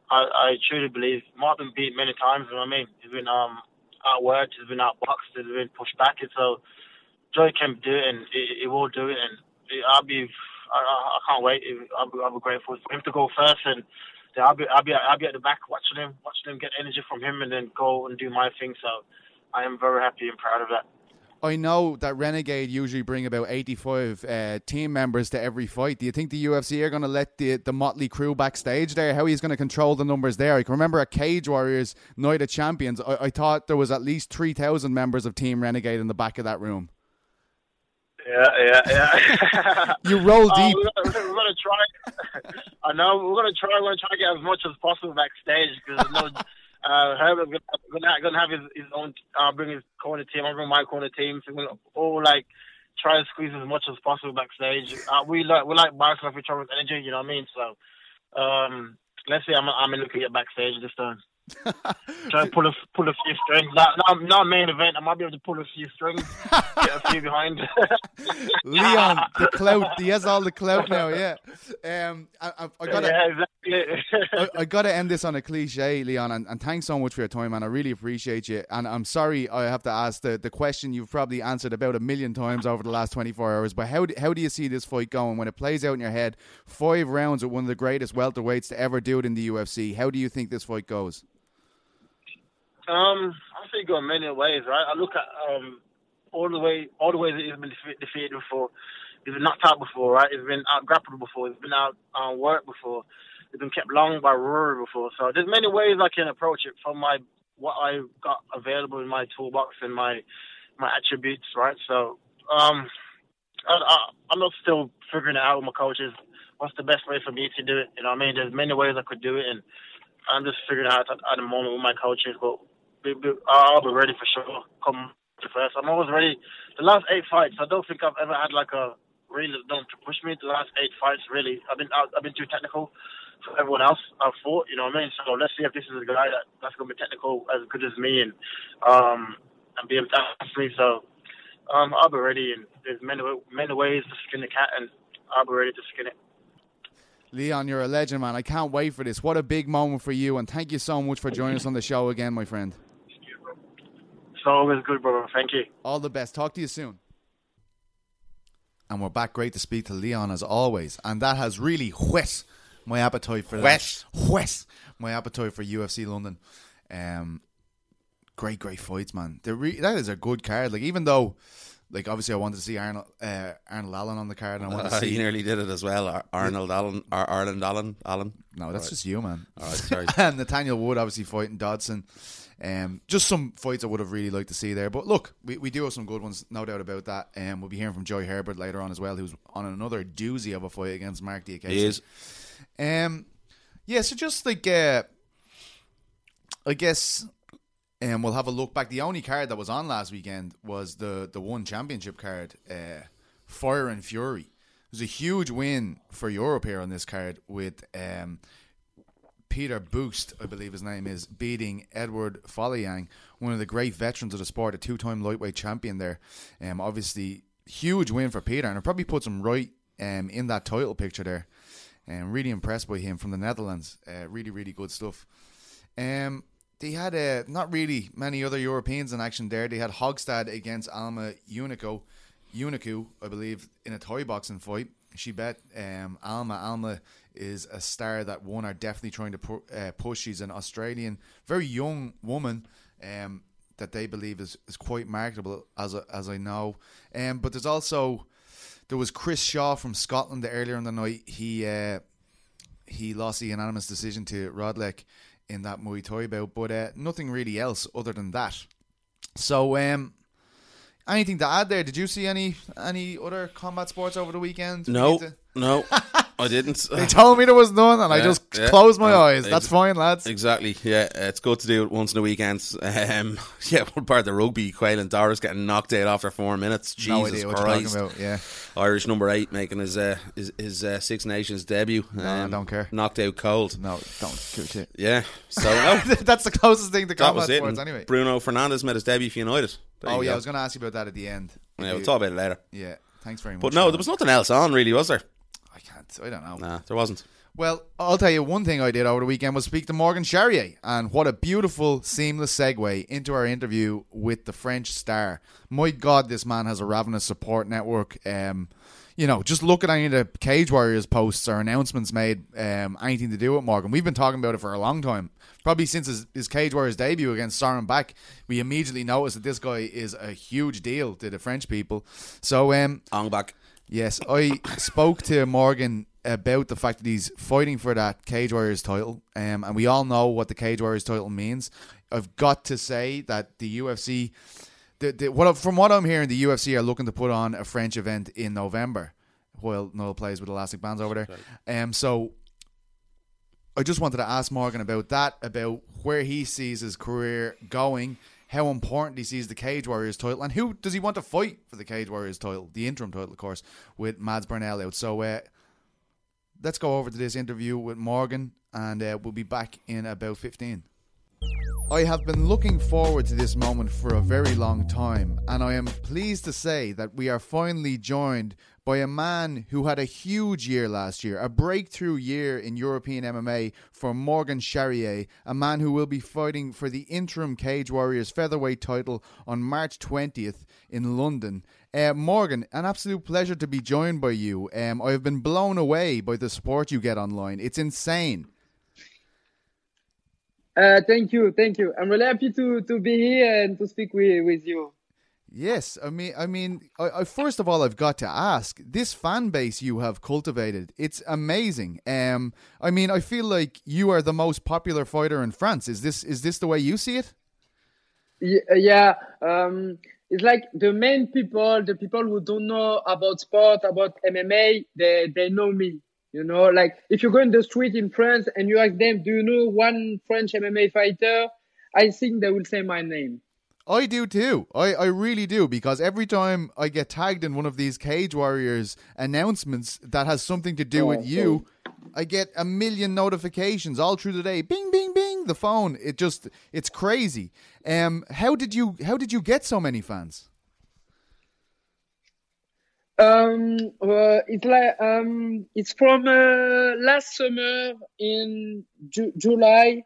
Speaker 5: I, I truly believe Mark's been beat many times. You know what I mean? He's been um outworked, he's been outboxed, he's been pushed back, and so Joey can do it, and he, he will do it, and I'll be. I, I can't wait. I'll be, I'll be grateful for him to go first, and then I'll be, I'll be, I'll be at the back watching him, watching him get energy from him, and then go and do my thing. So I am very happy and proud of that.
Speaker 3: I know that Renegade usually bring about eighty-five uh, team members to every fight. Do you think the U F C are going to let the the motley crew backstage there? How he's going to control the numbers there? I can remember at Cage Warriors Night of Champions, I, I thought there was at least three thousand members of Team Renegade in the back of that room.
Speaker 5: Yeah, yeah, yeah.
Speaker 3: You roll
Speaker 5: uh,
Speaker 3: deep.
Speaker 5: We're gonna, we're gonna try. I know we're gonna try. We're gonna try to get as much as possible backstage because you know, uh, Herbert's gonna, gonna, gonna have his, his own. Uh, bring his corner team. I'll bring my corner team. So we're gonna all like try to squeeze as much as possible backstage. Uh, we like we like bouncing off each other's energy. You know what I mean? So um, let's see. I'm I'm looking at backstage this time. Try to pull a pull a few strings. Not not not main event. I might be able to pull a few strings, get a few behind.
Speaker 3: Leon, the clout. He has all the clout now. Yeah. Um, I, I, I gotta.
Speaker 5: Yeah, exactly.
Speaker 3: I, I gotta end this on a cliche, Leon, and, and thanks so much for your time, man. I really appreciate you. And I'm sorry I have to ask the, the question you've probably answered about a million times over the last twenty-four hours. But how do, how do you see this fight going when it plays out in your head? Five rounds with one of the greatest welterweights to ever do it in the U F C. How do you think this fight goes?
Speaker 5: Um, I think go many ways, right? I look at um all the way, all the ways that he's been defe- defeated before. He's been knocked out before, right? He's been out grappled before. He's been out uh, worked before. He's been kept long by Rory before. So there's many ways I can approach it from my what I got available in my toolbox and my my attributes, right? So um, I, I, I'm not still figuring it out with my coaches. What's the best way for me to do it? You know what I mean? There's many ways I could do it, and I'm just figuring it out at, at the moment with my coaches, but. I'll be ready for sure. Come to first. I'm always ready. The last eight fights, I don't think I've ever had like a really don't push me. The last eight fights, really, I've been out, I've been too technical for everyone else I've fought. You know what I mean? So let's see if this is a guy that, that's going to be technical as good as me and um and be able to ask me. So um I'll be ready, and there's many many ways to skin the cat, and I'll be ready to skin it.
Speaker 3: Leon, you're a legend, man. I can't wait for this. What a big moment for you, and thank you so much for joining us on the show again, my friend.
Speaker 5: It's always good, brother. Thank you.
Speaker 3: All the best. Talk to you soon. And we're back. Great to speak to Leon as always. And that has really whet my appetite for
Speaker 4: Whet.
Speaker 3: that. Whet my appetite for U F C London. Um, great, great fights, man. They're re- that is a good card. Like, even though, like, obviously I wanted to see Arnold uh, Arnold Allen on the card, and I wanted
Speaker 4: Uh,
Speaker 3: to see.
Speaker 4: you nearly did it as well. Ar- Arnold Allen, Ar- Ireland Allen, Allen.
Speaker 3: No, that's
Speaker 4: All right.
Speaker 3: just you, man.
Speaker 4: All right, sorry.
Speaker 3: And Nathaniel Wood obviously fighting Dodson. Um, just some fights I would have really liked to see there. But look, we, we do have some good ones, no doubt about that. Um, we'll be hearing from Joey Herbert later on as well, who's on another doozy of a fight against Mark Diakese.
Speaker 4: He is.
Speaker 3: Um, yeah, so just like, uh, I guess, um, we'll have a look back. The only card that was on last weekend was the, the one championship card, uh, Fire and Fury. It was a huge win for Europe here on this card with um, Peter Boost, I believe his name is, beating Edward Folayang, one of the great veterans of the sport, a two-time lightweight champion there. Um, obviously, huge win for Peter, and it probably puts him right um, in that title picture there. Um, really impressed by him from the Netherlands. Uh, really, really good stuff. Um, they had uh, not really many other Europeans in action there. They had Hogstad against Alma Unico, Unicu, I believe, in a Thai boxing fight. She bet um, Alma. Alma is a star that one are definitely trying to pu- uh, push. She's an Australian, very young woman um, that they believe is, is quite marketable, as a, as I know. Um, but there's also, there was Chris Shaw from Scotland earlier in the night. He uh, he lost the unanimous decision to Rodlek in that Muay Thai bout, but uh, nothing really else other than that. So, um, anything to add there? Did you see any any other combat sports over the weekend?
Speaker 4: No,
Speaker 3: to...
Speaker 4: no, I didn't.
Speaker 3: They told me there was none, and
Speaker 4: Yeah,
Speaker 3: I just
Speaker 4: yeah.
Speaker 3: closed my
Speaker 4: Uh,
Speaker 3: eyes.
Speaker 4: ex-
Speaker 3: That's fine, lads.
Speaker 4: Exactly, yeah. Uh, it's good to do it once in the weekends. Um, yeah, what part of the rugby? Quayle and Doris getting knocked out after four minutes. Jesus
Speaker 3: No idea what
Speaker 4: Christ.
Speaker 3: you're talking about. Yeah,
Speaker 4: Irish number eight making his uh, his, his uh, Six Nations debut.
Speaker 3: No, I don't care.
Speaker 4: Knocked out cold.
Speaker 3: no, don't give a shit.
Speaker 4: Yeah, so no,
Speaker 3: That's the closest thing to
Speaker 4: that
Speaker 3: combat
Speaker 4: was it.
Speaker 3: sports,
Speaker 4: And
Speaker 3: anyway.
Speaker 4: Bruno Fernandes made his debut for United. There
Speaker 3: Oh
Speaker 4: you
Speaker 3: yeah,
Speaker 4: go.
Speaker 3: I was going to ask you about that at the end.
Speaker 4: Yeah, we'll talk about it later.
Speaker 3: Yeah, thanks very much.
Speaker 4: But no,
Speaker 3: man.
Speaker 4: there was nothing else on, really, was there?
Speaker 3: I can't. I don't know.
Speaker 4: Nah, there wasn't.
Speaker 3: Well, I'll tell you one thing I did over the weekend was speak to Morgan Charrier, and what a beautiful, seamless segue into our interview with the French star. My God, this man has a ravenous support network. Um, you know, just look at any of the Cage Warriors posts or announcements made, um, anything to do with Morgan. We've been talking about it for a long time. Probably since his, his Cage Warriors debut against Soren Bak, we immediately noticed that this guy is a huge deal to the French people. So, um,
Speaker 4: On back.
Speaker 3: yes, I spoke to Morgan about the fact that he's fighting for that Cage Warriors title, um, and we all know what the Cage Warriors title means. I've got to say that the U F C, the, the, what from what I'm hearing, the U F C are looking to put on a French event in November, while Noel plays with elastic bands over there. Um, so I just wanted to ask Morgan about that, about where he sees his career going, how important he sees the Cage Warriors title, and who does he want to fight for the Cage Warriors title, the interim title, of course, with Mads Burnell out. So uh, let's go over to this interview with Morgan, and uh, we'll be back in about fifteen. I have been looking forward to this moment for a very long time, and I am pleased to say that we are finally joined by a man who had a huge year last year, a breakthrough year in European M M A for Morgan Charrier, a man who will be fighting for the interim Cage Warriors featherweight title on March twentieth in London. Uh, Morgan, an absolute pleasure to be joined by you. Um, I have been blown away by the support you get online. It's insane.
Speaker 6: Uh, thank you, thank you. I'm really happy to, to be here and to speak with, with you.
Speaker 3: Yes, I mean, I mean, I, I, first of all, I've got to ask, this fan base you have cultivated, it's amazing. Um, I mean, I feel like you are the most popular fighter in France. Is this is this the way you see it?
Speaker 6: Yeah, um, it's like the main people, the people who don't know about sport, about M M A, they they know me. You know, like if you go in the street in France and you ask them, do you know one French M M A fighter? I think they will say my name.
Speaker 3: I do too. I, I really do, because every time I get tagged in one of these Cage Warriors announcements that has something to do
Speaker 6: Oh,
Speaker 3: with you, I get a million notifications all through the day. Bing, bing, bing, the phone. It just, it's crazy. Um, how did you, how did you get so many fans?
Speaker 6: Um, uh, it's like um, it's from uh, last summer in Ju- July.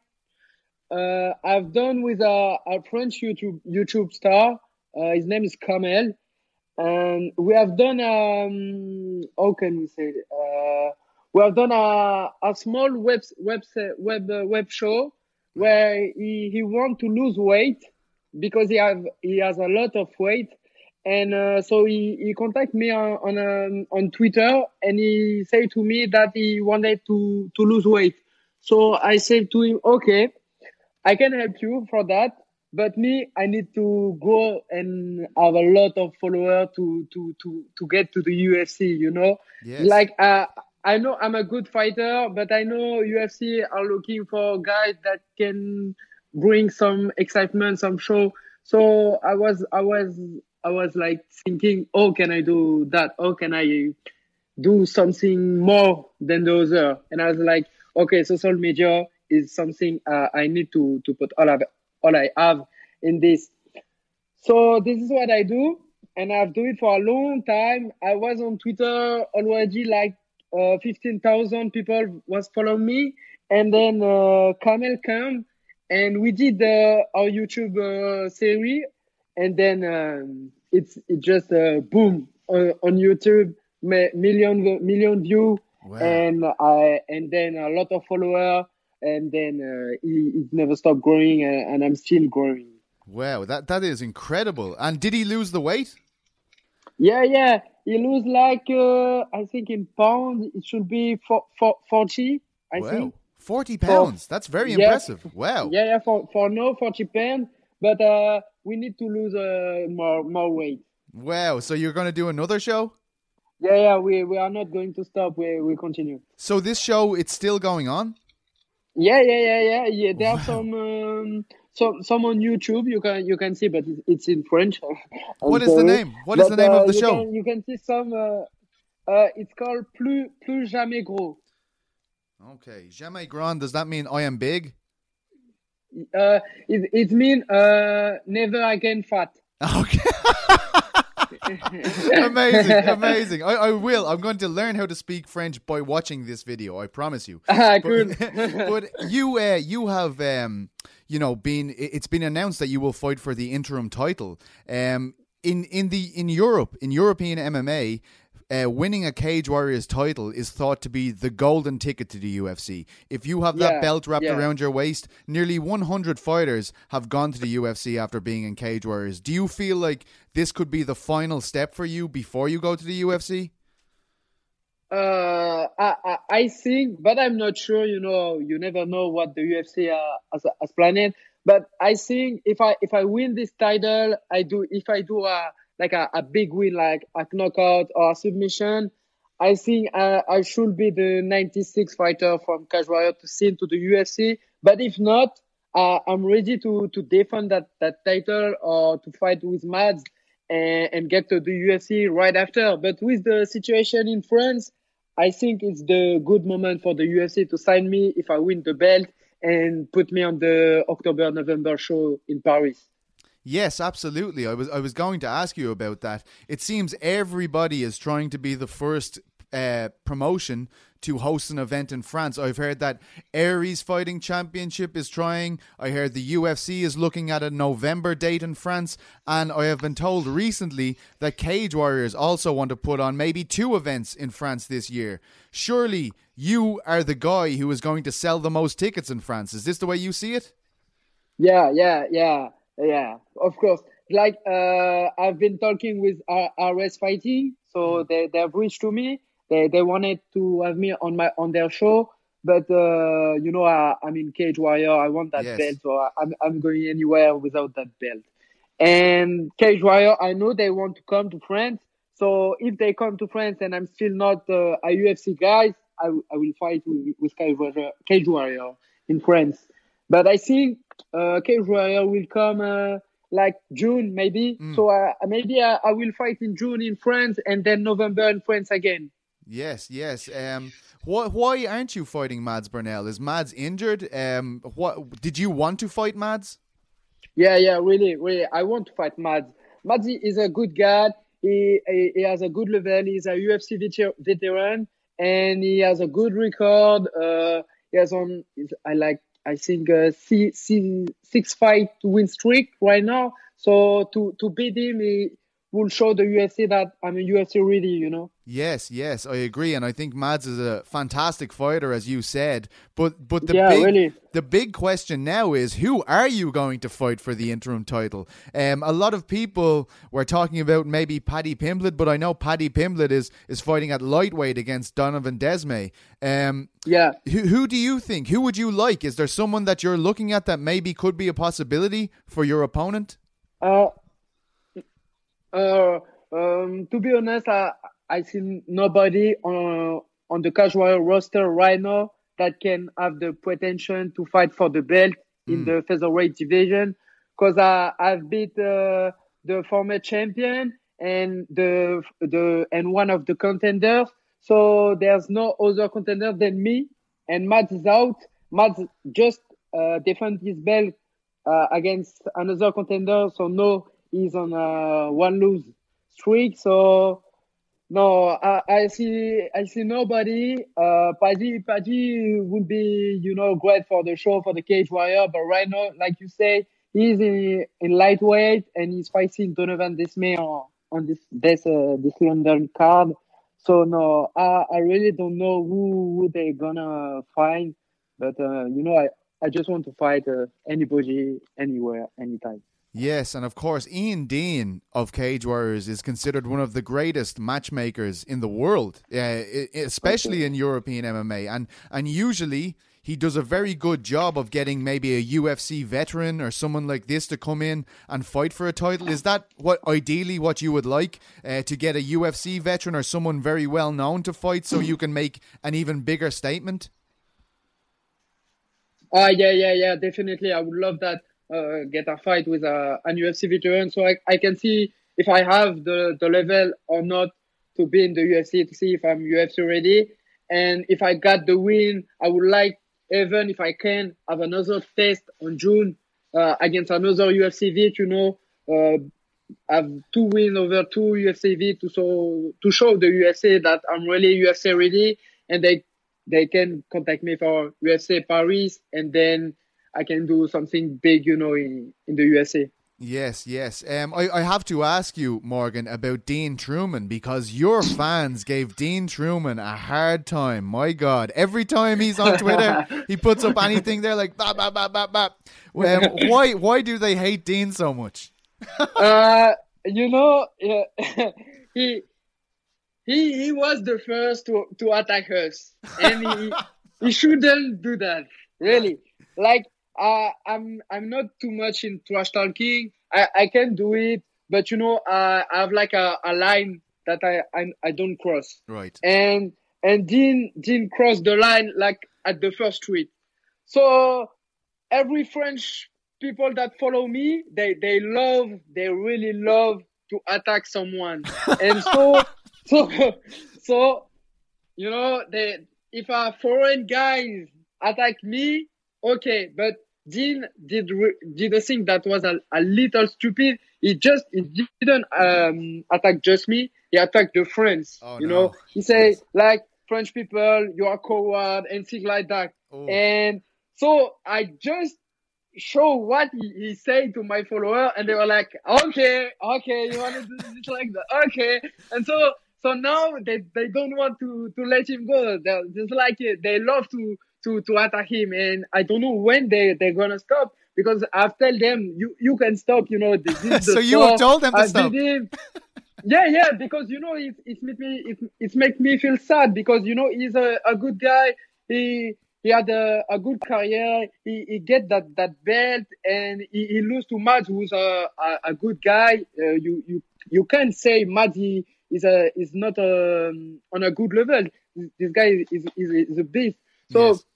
Speaker 6: Uh, I've done with a, a French YouTube YouTube star. Uh, his name is Kamel, and we have done um, how can we say it? Uh, we have done a a small web web web uh, web show where he he want to lose weight because he have he has a lot of weight. And uh, so he, he contacted me on on, um, on Twitter, and he said to me that he wanted to, to lose weight. So I said to him, okay, I can help you for that, but me, I need to go and have a lot of followers to, to, to, to get to the U F C, you know?
Speaker 3: Yes.
Speaker 6: Like, uh, I know I'm a good fighter, but I know U F C are looking for guys that can bring some excitement, some show. So I was, I was, I was like thinking, oh, can I do that? Oh, can I do something more than the other? And I was like, okay, social media is something uh, I need to, to put all, of, all I have in this. So this is what I do. And I've done it for a long time. I was on Twitter already, like uh, fifteen thousand people was following me. And then uh, Kamel came and we did uh, our YouTube uh, series. And then um, it's it just uh, boom on, on YouTube, million million view, wow. and I and then a lot of followers, and then uh, it, it never stopped growing, and, and I'm still growing.
Speaker 3: Wow, that that is incredible! And did he lose the weight?
Speaker 6: Yeah, yeah, he lose like uh, I think in pounds it should be for, for forty. I
Speaker 3: wow.
Speaker 6: think
Speaker 3: forty pounds. For, That's very
Speaker 6: yeah,
Speaker 3: impressive. Wow.
Speaker 6: Yeah, yeah, for for no forty pounds, but uh. we need to lose uh, more more weight.
Speaker 3: Wow! So you're going to do another show?
Speaker 6: Yeah, yeah. We we are not going to stop. We we continue.
Speaker 3: So this show, it's still going on?
Speaker 6: Yeah, yeah, yeah, yeah. Yeah. There
Speaker 3: wow.
Speaker 6: are some um, some some on YouTube. You can you can see, but it's in French.
Speaker 3: What is the name? What is
Speaker 6: but,
Speaker 3: the name
Speaker 6: uh,
Speaker 3: of the
Speaker 6: you
Speaker 3: show?
Speaker 6: Can, you can see some. Uh, uh, it's called Plus Plus Jamais Gros.
Speaker 3: Okay, Jamais Grand. Does that mean I am big?
Speaker 6: Uh, it it means uh never again fat.
Speaker 3: Okay. Amazing, amazing. I, I will. I'm going to learn how to speak French by watching this video. I promise you.
Speaker 6: Ah,
Speaker 3: But,
Speaker 6: good.
Speaker 3: but you, uh, you have, um, you know, been. It's been announced that you will fight for the interim title. Um, in in the in Europe, in European M M A. Uh, winning a Cage Warriors title is thought to be the golden ticket to the U F C. If you have that
Speaker 6: Yeah,
Speaker 3: belt wrapped
Speaker 6: yeah.
Speaker 3: around your waist, nearly one hundred fighters have gone to the U F C after being in Cage Warriors. Do you feel like this could be the final step for you before you go to the U F C?
Speaker 6: Uh, I, I I think, but I'm not sure. You know, you never know what the U F C uh, has has planned. But I think if I if I win this title, I do. If I do a like a, a big win, like a knockout or a submission, I think I, I should be the ninety-six fighter from Cage Warrior to send to the U F C. But if not, uh, I'm ready to to defend that that title or to fight with Mads and, and get to the U F C right after. But with the situation in France, I think it's the good moment for the U F C to sign me if I win the belt and put me on the October November show in Paris.
Speaker 3: Yes, absolutely. I was I was going to ask you about that. It seems everybody is trying to be the first uh, promotion to host an event in France. I've heard that Aries Fighting Championship is trying. I heard the U F C is looking at a November date in France. And I have been told recently that Cage Warriors also want to put on maybe two events in France this year. Surely you are the guy who is going to sell the most tickets in France. Is this the way you see it?
Speaker 6: Yeah, yeah, yeah, yeah. Of course. Like uh, I've been talking with R- RS Fighting, so they they have reached to me. They they wanted to have me on my on their show, but uh, you know I, I'm in Cage Warrior. I want that
Speaker 3: Yes.
Speaker 6: belt, so I, I'm I'm going anywhere without that belt. And Cage Warrior, I know they want to come to France. So if they come to France and I'm still not uh, a U F C guy, I, w- I will fight with, with Cage Warrior, Cage Warrior in France. But I think uh, Cage Warrior will come uh, like June maybe. So uh, maybe I, I will fight in June in France and then November in France again.
Speaker 3: Yes, yes. Um, why, why aren't you fighting Mads Burnell? Is Mads injured? Um, what did you want to fight Mads?
Speaker 6: Yeah, yeah, really, really. I want to fight Mads. Mads is a good guy. He, he he has a good level. He's a U F C veter- veteran, and he has a good record. Uh, he has on, I like, I think, uh, six, six fight win streak right now. So to to beat him, he will show the U F C that I'm a U F C ready. You know.
Speaker 3: Yes, yes, I agree, and I think Mads is a fantastic fighter, as you said. But but the
Speaker 6: Yeah,
Speaker 3: big
Speaker 6: really.
Speaker 3: the big question now is, who are you going to fight for the interim title? Um, a lot of people were talking about maybe Paddy Pimblett, but I know Paddy Pimblett is is fighting at lightweight against Donovan Desmay. Um,
Speaker 6: Yeah.
Speaker 3: who who do you think? Who would you like? Is there someone that you're looking at that maybe could be a possibility for your opponent?
Speaker 6: Uh, uh, um, to be honest, I I see nobody on on the Cage Warrior roster right now that can have the pretension to fight for the belt in the featherweight division. Because I I've beat uh, the former champion and the the and one of the contenders. So there's no other contender than me. And Matt is out. Matt just uh, defend his belt uh, against another contender. So no, he's on a one lose streak. So no, I, I see I see nobody. Uh, Paddy Paddy would be, you know, great for the show for the Cage Warrior. But right now, like you say, he's in, in lightweight and he's fighting Donovan Desmay on on this this uh, this London card. So no, I, I really don't know who, who they're gonna find, but uh, you know, I, I just want to fight uh, anybody, anywhere, anytime.
Speaker 3: Yes, and of course, Ian Dean of Cage Warriors is considered one of the greatest matchmakers in the world, uh, especially in European M M A. And and usually he does a very good job of getting maybe a U F C veteran or someone like this to come in and fight for a title. Is that what ideally what you would like, uh, to get a U F C veteran or someone very well known to fight so you can make an even bigger statement?
Speaker 6: Ah, yeah, yeah, yeah, definitely. I would love that. Uh, get a fight with a, an U F C veteran, so I, I can see if I have the, the level or not to be in the U F C, to see if I'm U F C ready. And if I got the win, I would like, even if I can, have another test on June uh, against another U F C vet, you know, uh, have two wins over two U F C V to so to show the U F C that I'm really U F C ready, and they they can contact me for U F C Paris, and then I can do something big, you know, in, in the U F C.
Speaker 3: Yes, yes. Um, I, I have to ask you, Morgan, about Dean Truman, because your fans gave Dean Truman a hard time. My God, every time he's on Twitter, he puts up anything there like bah, bah, bah, bah, bah. Um, why why do they hate Dean so much?
Speaker 6: uh, you know, uh, he he he was the first to to attack us, and he he shouldn't do that. Really, like. Uh, I'm I'm not too much in trash talking. I, I can do it, but you know, uh, I have like a, a line that I, I I don't cross.
Speaker 3: Right.
Speaker 6: And and Dean Dean crossed the line like at the first tweet. So every French people that follow me, they they love, they really love to attack someone. And so so so you know, they if a foreign guy attack me, okay, but Dean did did a thing that was a, a little stupid. He just he didn't um, attack just me. He attacked the French.
Speaker 3: Oh,
Speaker 6: you
Speaker 3: no.
Speaker 6: know, he say
Speaker 3: Yes.
Speaker 6: like French people, you are coward and things like that.
Speaker 3: Oh.
Speaker 6: And so I just show what he, he said to my follower, and they were like, okay, okay, you want to do this like that, okay. And so so now they they don't want to to let him go. They're just like they love to. To, to attack him, and I don't know when they they're gonna stop, because I've told them you you can stop, you know. This is the
Speaker 3: So you have
Speaker 6: sport.
Speaker 3: told them to
Speaker 6: I
Speaker 3: stop.
Speaker 6: did him. Yeah, yeah, because you know it it make me it it make me feel sad, because you know he's a, a good guy. He he had a, a good career. He he get that, that belt, and he, he lose to Mads, who's a, a a good guy. Uh, you you you can't say Mads he is a is not um, on a good level. This guy is is, is a beast. So,
Speaker 3: Yes.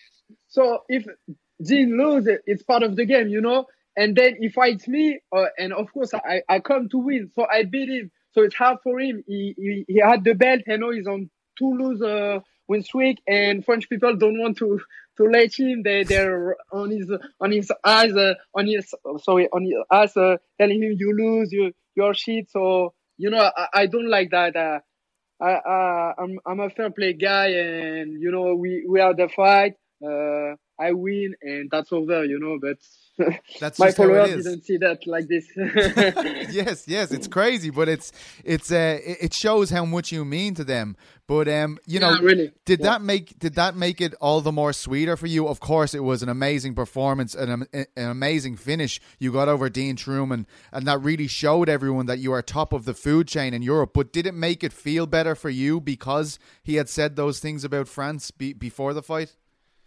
Speaker 6: so if Dean loses, it's part of the game, you know. And then he fights me, uh, and of course I, I come to win. So I beat him. So it's hard for him. He he, he had the belt. I know he's on two lose uh, win streak, and French people don't want to to let him. They they're on his on his eyes uh, on his sorry on his ass uh, telling him you lose, you you're shit. So you know I, I don't like that. Uh, I, I, I'm, I'm a fair play guy, and, you know, we, we have the fight, uh, I win, and that's over, you know, but
Speaker 3: That's
Speaker 6: my
Speaker 3: just how it
Speaker 6: followers
Speaker 3: is.
Speaker 6: didn't see that like this.
Speaker 3: Yes, yes, it's crazy, but it's it's uh, it it shows how much you mean to them. But um, you know,
Speaker 6: Yeah, really.
Speaker 3: did
Speaker 6: Yeah.
Speaker 3: that make did that make it all the more sweeter for you? Of course, it was an amazing performance, an am- an amazing finish. You got over Dean Truman, and that really showed everyone that you are top of the food chain in Europe. But did it make it feel better for you because he had said those things about France be- before the fight?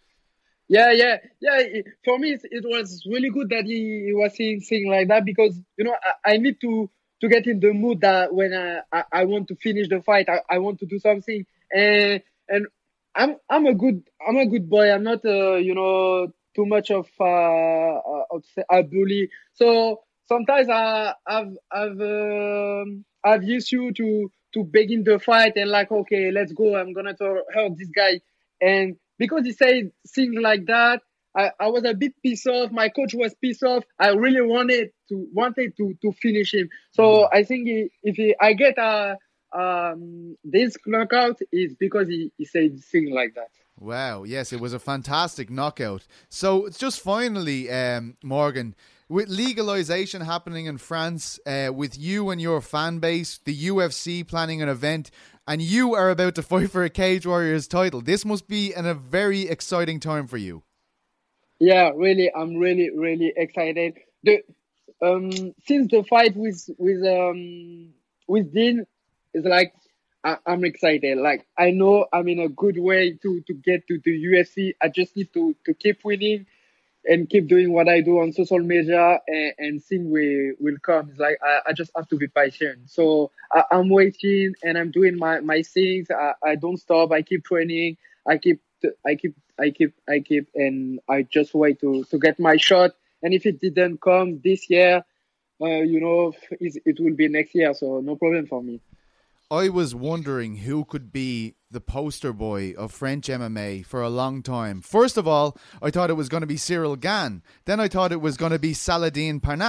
Speaker 6: Yeah, yeah, yeah. it- For me, it, it was really good that he, he was saying things like that, because you know I, I need to to get in the mood that when I, I, I want to finish the fight, I, I want to do something, and and I'm I'm a good I'm a good boy. I'm not uh, you know too much of uh, uh, of a bully. So sometimes I I've I've um, I've used you to to begin the fight and like, okay, let's go. I'm gonna to hurt this guy, and because he said things like that, I, I was a bit pissed off. My coach was pissed off. I really wanted to wanted to to finish him. So I think he, if he, I get a um this knockout is because he, he said things like that.
Speaker 3: Wow, yes, it was a fantastic knockout. So it's just finally, um, Morgan, with legalization happening in France, uh, with you and your fan base, the U F C planning an event, and you are about to fight for a Cage Warriors title. This must be an, a very exciting time for you.
Speaker 6: Yeah, really, I'm really really excited. The um since the fight with with um with Dean is like, I, I'm excited. Like I know I'm in a good way to to get to the U F C. I just need to to keep winning and keep doing what I do on social media, and, and things will will come. It's like I, I just have to be patient. So I, I'm waiting and I'm doing my my things. I, I don't stop. I keep training. I keep I keep I keep I keep and I just wait to to get my shot. And if it didn't come this year, uh, you know, it, it will be next year. So no problem for me.
Speaker 3: I was wondering who could be the poster boy of French M M A for a long time. First of all, I thought it was going to be Cyril Gane. Then I thought it was going to be Saladin Parnasse.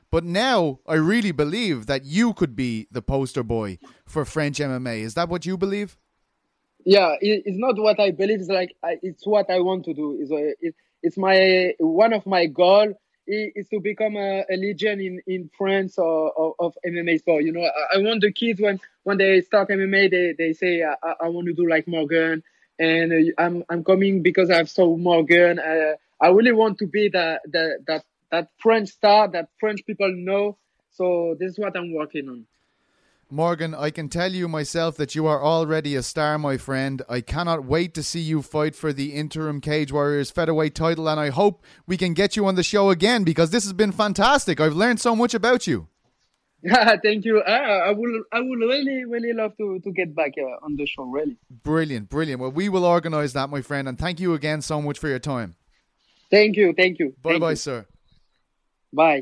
Speaker 3: But now I really believe that you could be the poster boy for French M M A. Is that what you believe?
Speaker 6: Yeah, it, it's not what I believe. It's like I, it's what I want to do. It's a, it, it's my one of my goal is to become a, a legend in, in France or, or of M M A sport. You know, I, I want the kids when, when they start M M A, they, they say I, I want to do like Morgan, and uh, I'm I'm coming because I've saw Morgan. Uh, I really want to be that that that that French star that French people know. So this is what I'm working on.
Speaker 3: Morgan, I can tell you myself that you are already a star, my friend. I cannot wait to see you fight for the interim Cage Warriors featherweight title, and I hope we can get you on the show again because this has been fantastic. I've learned so much about you.
Speaker 6: Thank you. I, I will I would really, really love to, to get back uh, on the show, really.
Speaker 3: Brilliant, brilliant. Well, we will organise that, my friend, and thank you again so much for your time.
Speaker 6: Thank you, thank you.
Speaker 3: Bye-bye, sir.
Speaker 6: Bye.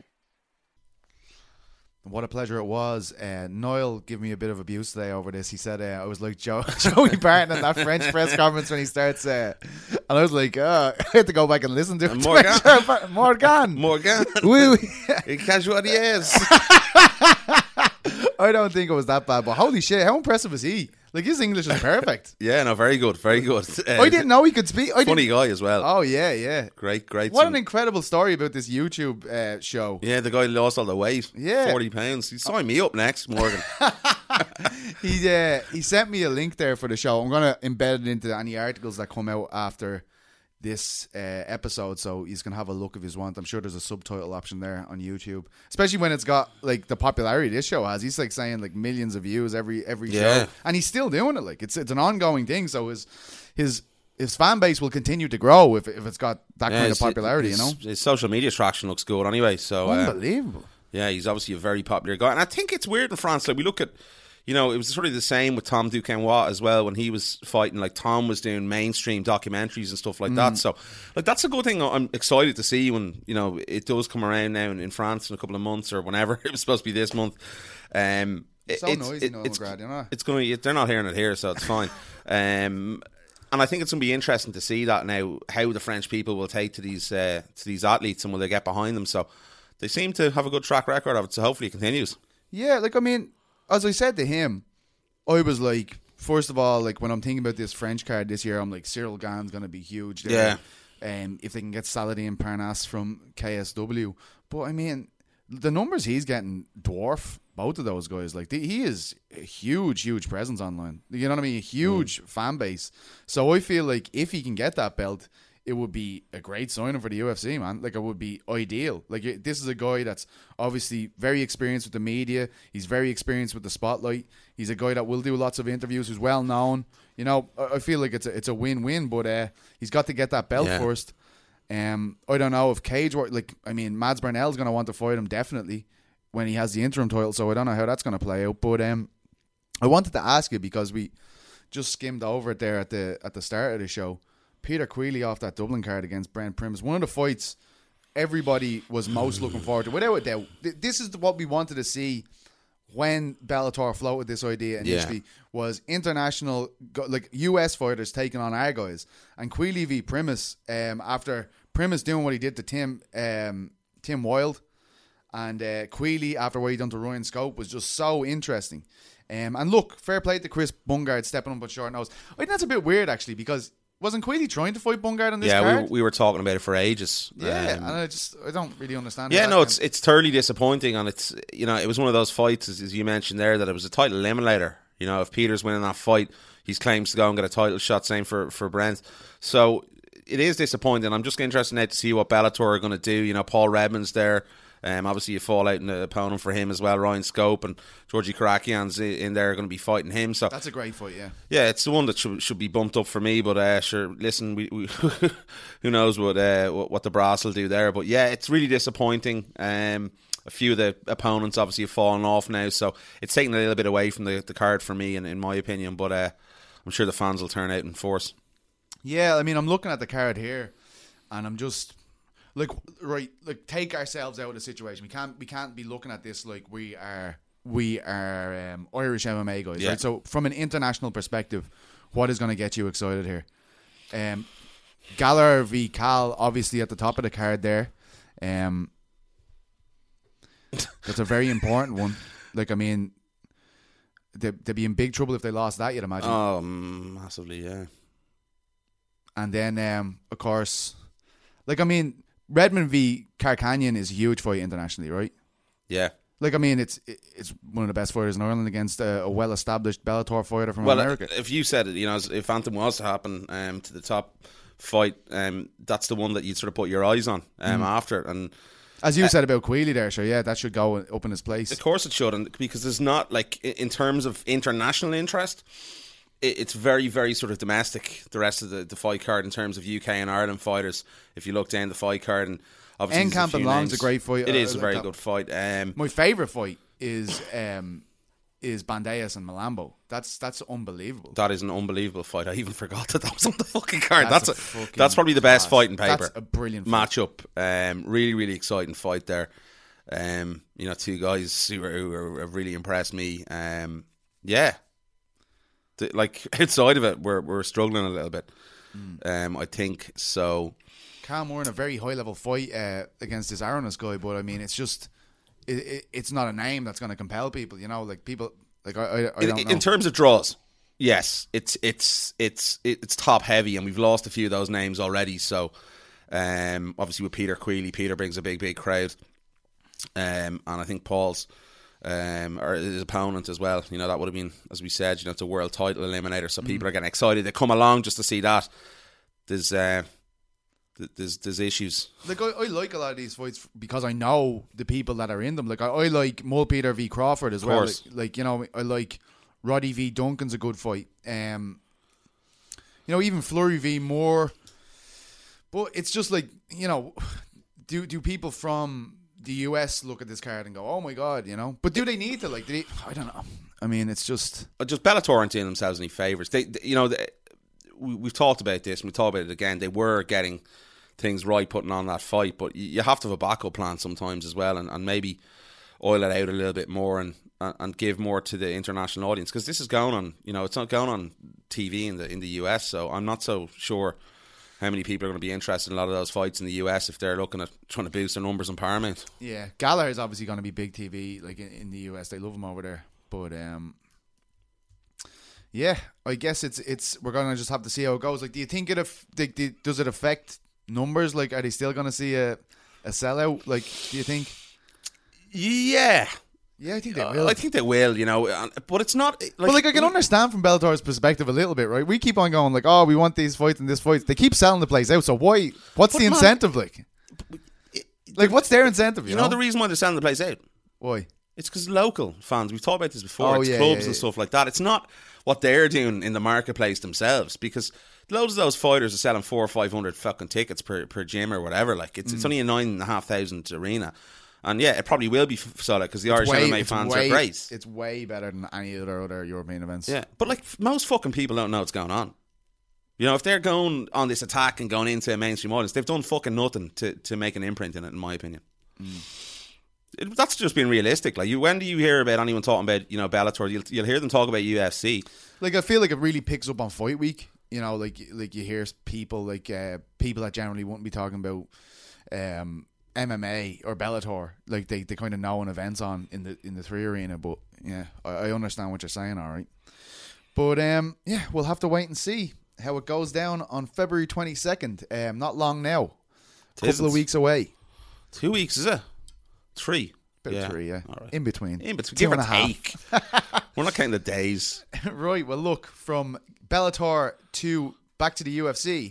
Speaker 3: What a pleasure it was. Uh, Niall gave me a bit of abuse today over this. He said uh, I was like Joe, Joey Barton in that French press conference when he starts. Uh, and I was like, uh, I had to go back and listen to it.
Speaker 4: Morgan.
Speaker 3: Sure, Morgan.
Speaker 4: Morgan.
Speaker 3: Oui, oui.
Speaker 4: Casualties.
Speaker 3: I don't think it was that bad, but holy shit, how impressive is he? Like, his English is perfect.
Speaker 4: Yeah, no, very good, very good. Uh,
Speaker 3: I didn't know he could speak. I
Speaker 4: funny
Speaker 3: didn't...
Speaker 4: guy as well.
Speaker 3: Oh, yeah, yeah.
Speaker 4: Great, great.
Speaker 3: What
Speaker 4: Some...
Speaker 3: an incredible story about this YouTube uh, show.
Speaker 4: Yeah, the guy lost all the weight.
Speaker 3: Yeah.
Speaker 4: forty pounds. He's signing me up next, Morgan.
Speaker 3: he uh, he sent me a link there for the show. I'm going to embed it into any articles that come out after this uh, episode, so he's going to have a look if he's want. I'm sure there's a subtitle option there on YouTube, especially when it's got like the popularity this show has. He's like saying like millions of views every every
Speaker 4: Yeah.
Speaker 3: show, and he's still doing it. Like it's it's an ongoing thing, so his his his fan base will continue to grow if if it's got that
Speaker 4: Yeah,
Speaker 3: kind of
Speaker 4: his-
Speaker 3: popularity.
Speaker 4: his,
Speaker 3: you know,
Speaker 4: his social media traction looks good anyway. So uh,
Speaker 3: unbelievable.
Speaker 4: yeah, he's obviously a very popular guy, and I think it's weird in France. Like we look at, you know, it was sort of the same with Tom Duquesnoy as well when he was fighting. Like Tom was doing mainstream documentaries and stuff like that. So, like that's a good thing. I'm excited to see when you know it does come around now in, in France in a couple of months or whenever it was supposed to be this month. Um,
Speaker 3: It's so noisy, Novigrad, you know.
Speaker 4: It's going to. They're not hearing it here, so it's fine. um, and I think it's going to be interesting to see that now how the French people will take to these uh, to these athletes and will they get behind them. So they seem to have a good track record of it. So hopefully it continues.
Speaker 3: Yeah, like I mean, as I said to him, I was like, first of all, like when I'm thinking about this French card this year, I'm like Cyril Gane's going to be huge there. Yeah. Um, if they can get Saladin Parnasse from K S W. But I mean, the numbers he's getting dwarf both of those guys. Like the, he is a huge, huge presence online. You know what I mean? A huge mm. fan base. So I feel like if he can get that belt, it would be a great signing for the U F C, man. Like, it would be ideal. Like, this is a guy that's obviously very experienced with the media. He's very experienced with the spotlight. He's a guy that will do lots of interviews, who's well known. You know, I feel like it's a, it's a win-win, but uh, he's got to get that belt
Speaker 4: yeah.
Speaker 3: first. Um, I don't know if Cage, like, I mean, Mads Burnell's going to want to fight him definitely when he has the interim title, so I don't know how that's going to play out. But um, I wanted to ask you, because we just skimmed over it there at the at the start of the show. Peter Queally off that Dublin card against Brent Primus. One of the fights everybody was most looking forward to. Without a doubt, this is what we wanted to see when Bellator floated this idea initially, yeah. was international, like U S fighters taking on our guys. And Queally v Primus, um, after Primus doing what he did to Tim um, Tim Wilde, and uh, Queally after what he done to Ryan Scope, was just so interesting. Um, and look, fair play to Chris Bungard stepping up on short nose. I think that's a bit weird, actually, because wasn't Queally trying to fight Bungard on this
Speaker 4: yeah,
Speaker 3: card?
Speaker 4: Yeah, we, we were talking about it for ages.
Speaker 3: Yeah,
Speaker 4: um,
Speaker 3: and I just I don't really understand.
Speaker 4: Yeah, no,
Speaker 3: can...
Speaker 4: it's it's thoroughly disappointing, and it's, you know, it was one of those fights, as, as you mentioned there, that it was a title eliminator. You know, if Peter's winning that fight, he's claims to go and get a title shot. Same for for Brent. So it is disappointing. I'm just interested now to see what Bellator are going to do. You know, Paul Redmond's there. Um, obviously, you fall out in the opponent for him as well. Ryan Scope and Georgie Karakian's in there, going to be fighting him. So
Speaker 3: that's a great fight, yeah. Yeah,
Speaker 4: it's the one that should should be bumped up for me. But uh, sure, listen, we, we who knows what, uh, what what the brass will do there. But yeah, it's really disappointing. Um, a few of the opponents obviously have fallen off now, so it's taken a little bit away from the, the card for me, in, in my opinion. But uh, I'm sure the fans will turn out in force.
Speaker 3: Yeah, I mean, I'm looking at the card here, and I'm just. Like, right, like, take ourselves out of the situation. We can't we can't be looking at this like we are we are um, Irish M M A guys, yeah. right? So from an international perspective, what is going to get you excited here? Um, Gallagher v Cal, obviously at the top of the card there. Um, That's a very important one. Like, I mean, they, they'd be in big trouble if they lost that, you'd imagine.
Speaker 4: Oh, massively, yeah.
Speaker 3: And then, um, of course, like, I mean, Redmond v Carcanyon is a huge fight internationally, right?
Speaker 4: Yeah.
Speaker 3: Like, I mean, it's it's one of the best fighters in Ireland against a, a well-established Bellator fighter from
Speaker 4: well,
Speaker 3: America.
Speaker 4: If you said it, you know, if Anthem was to happen um, to the top fight, um, that's the one that you'd sort of put your eyes on um, mm. after. And
Speaker 3: as you
Speaker 4: uh,
Speaker 3: said about Queally there, sure, yeah, that should go up in his place.
Speaker 4: Of course it should, and because there's not, like, in terms of international interest, it's very, very sort of domestic, the rest of the, the fight card in terms of U K and Ireland fighters. If you look down the fight card, and obviously
Speaker 3: Enkamp and Long's a great fight.
Speaker 4: It
Speaker 3: uh,
Speaker 4: is a very
Speaker 3: that.
Speaker 4: good fight. Um,
Speaker 3: My favourite fight is um, is Bandejas and Malambo. That's that's unbelievable.
Speaker 4: That is an unbelievable fight. I even forgot that that was on the fucking card.
Speaker 3: That's,
Speaker 4: that's,
Speaker 3: a
Speaker 4: a, that's probably the best
Speaker 3: class.
Speaker 4: fight in paper.
Speaker 3: That's a brilliant fight.
Speaker 4: matchup. Um, really, really exciting fight there. Um, you know, two guys who, are, who are, have really impressed me. Um, yeah. The, like, outside of it, we're we're struggling a little bit. Mm. Um, I think so.
Speaker 3: Cam, we're in a very high level fight uh, against this Aronis guy, but I mean, it's just it, it, it's not a name that's going to compel people. You know, like people like I I, I don't
Speaker 4: in,
Speaker 3: know.
Speaker 4: In terms of draws, yes, it's it's it's it's top heavy, and we've lost a few of those names already. So, um, obviously with Peter Queally, Peter brings a big big crowd, um, and I think Paul's. Um, or his opponent as well. You know, that would have been, as we said, you know, it's a world title eliminator, so mm. people are getting excited. They come along just to see that. There's uh, there's there's issues.
Speaker 3: Like I, I like a lot of these fights because I know the people that are in them. Like I, I like Mulpeter v Crawford as well. Like, like you know, I like Roddy v Duncan's a good fight. Um, you know, even Fleury v Moore. But it's just like, you know, do do people from the U S look at this card and go, oh my god, you know? But do they need to? Like, do they, I don't know. I mean, it's just
Speaker 4: just Bellator aren't doing themselves any favors. They, they, you know, they, we, we've talked about this and we talked about it again. They were getting things right, putting on that fight, but you have to have a backup plan sometimes as well, and, and maybe oil it out a little bit more and and give more to the international audience, because this is going on. You know, it's not going on T V in the in the U S, so I'm not so sure how many people are going to be interested in a lot of those fights in the U S if they're looking at trying to boost their numbers on Paramount.
Speaker 3: Yeah, Gallagher is obviously going to be big T V, like in, in the U S. They love him over there. But um, yeah, I guess it's it's we're going to just have to see how it goes. Like, do you think it af- do, do, does it affect numbers? Like, are they still going to see a a sellout? Like, do you think?
Speaker 4: Yeah.
Speaker 3: Yeah, I think they will.
Speaker 4: Uh, I think they will, you know, but it's not. Like,
Speaker 3: but like, I can understand from Bellator's perspective a little bit, right? We keep on going like, oh, we want these fights and this fights. They keep selling the place out, so why? What's the incentive, man, like? Like, what's their incentive? You,
Speaker 4: you
Speaker 3: know?
Speaker 4: know the reason why they're selling the place out?
Speaker 3: Why?
Speaker 4: It's because local fans. We've talked about this before.
Speaker 3: Oh,
Speaker 4: it's
Speaker 3: yeah,
Speaker 4: clubs
Speaker 3: yeah, yeah.
Speaker 4: and stuff like that. It's not what they're doing in the marketplace themselves, because loads of those fighters are selling four or five hundred fucking tickets per per gym or whatever. Like, it's mm. it's only a nine and a half thousand arena. And yeah, it probably will be solid because the Irish
Speaker 3: way,
Speaker 4: M M A fans
Speaker 3: way,
Speaker 4: are great.
Speaker 3: It's way better than any other other European events.
Speaker 4: Yeah, but like, most fucking people don't know what's going on. You know, if they're going on this attack and going into a mainstream audience, they've done fucking nothing to, to make an imprint in it, in my opinion. Mm. It, that's just being realistic. Like, you, when do you hear about anyone talking about, you know, Bellator? You'll, you'll hear them talk about U F C.
Speaker 3: Like, I feel like it really picks up on Fight Week. You know, like like you hear people like uh, people that generally wouldn't be talking about Um, M M A or Bellator, like they, they kind of know an event's on in the in the three arena. But yeah, I, I understand what you're saying, all right. But um, yeah, we'll have to wait and see how it goes down on February twenty-second. Um, not long now, a couple of weeks away.
Speaker 4: Two weeks, is it? Three.
Speaker 3: Bit
Speaker 4: yeah.
Speaker 3: of three, yeah.
Speaker 4: All right.
Speaker 3: In between.
Speaker 4: In between.
Speaker 3: Two
Speaker 4: Give
Speaker 3: and
Speaker 4: or
Speaker 3: a half.
Speaker 4: take. We're not counting the days.
Speaker 3: Right. Well, look, from Bellator to back to the U F C.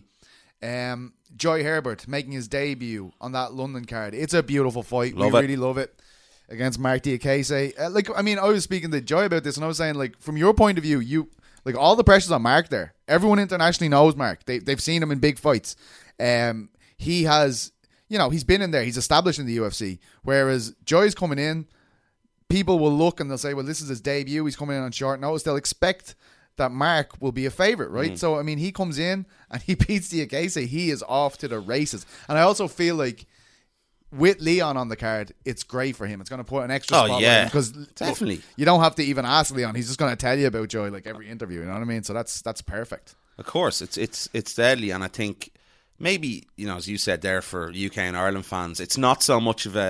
Speaker 3: Um, Joy Herbert making his debut on that London card. It's a beautiful fight.
Speaker 4: Love
Speaker 3: we
Speaker 4: it.
Speaker 3: really love it against Mark Diakese. Uh, like, I mean, I was speaking to Joy about this, and I was saying, like, from your point of view, you like all the pressure's on Mark there. Everyone internationally knows Mark. They they've seen him in big fights. Um, he has, you know, he's been in there. He's established in the U F C. Whereas Joy's coming in, people will look and they'll say, well, this is his debut. He's coming in on short notice. They'll expect that Mark will be a favourite, right? Mm. So, I mean, he comes in and he beats Diakese. He is off to the races. And I also feel like with Leon on the card, it's great for him. It's going to put an extra
Speaker 4: oh,
Speaker 3: spotlight
Speaker 4: yeah.
Speaker 3: on him. Because
Speaker 4: definitely.
Speaker 3: Look, you don't have to even ask Leon. He's just going to tell you about Joy like every interview. You know what I mean? So that's that's perfect.
Speaker 4: Of course. It's it's it's deadly. And I think maybe, you know, as you said there, for U K and Ireland fans, it's not so much of a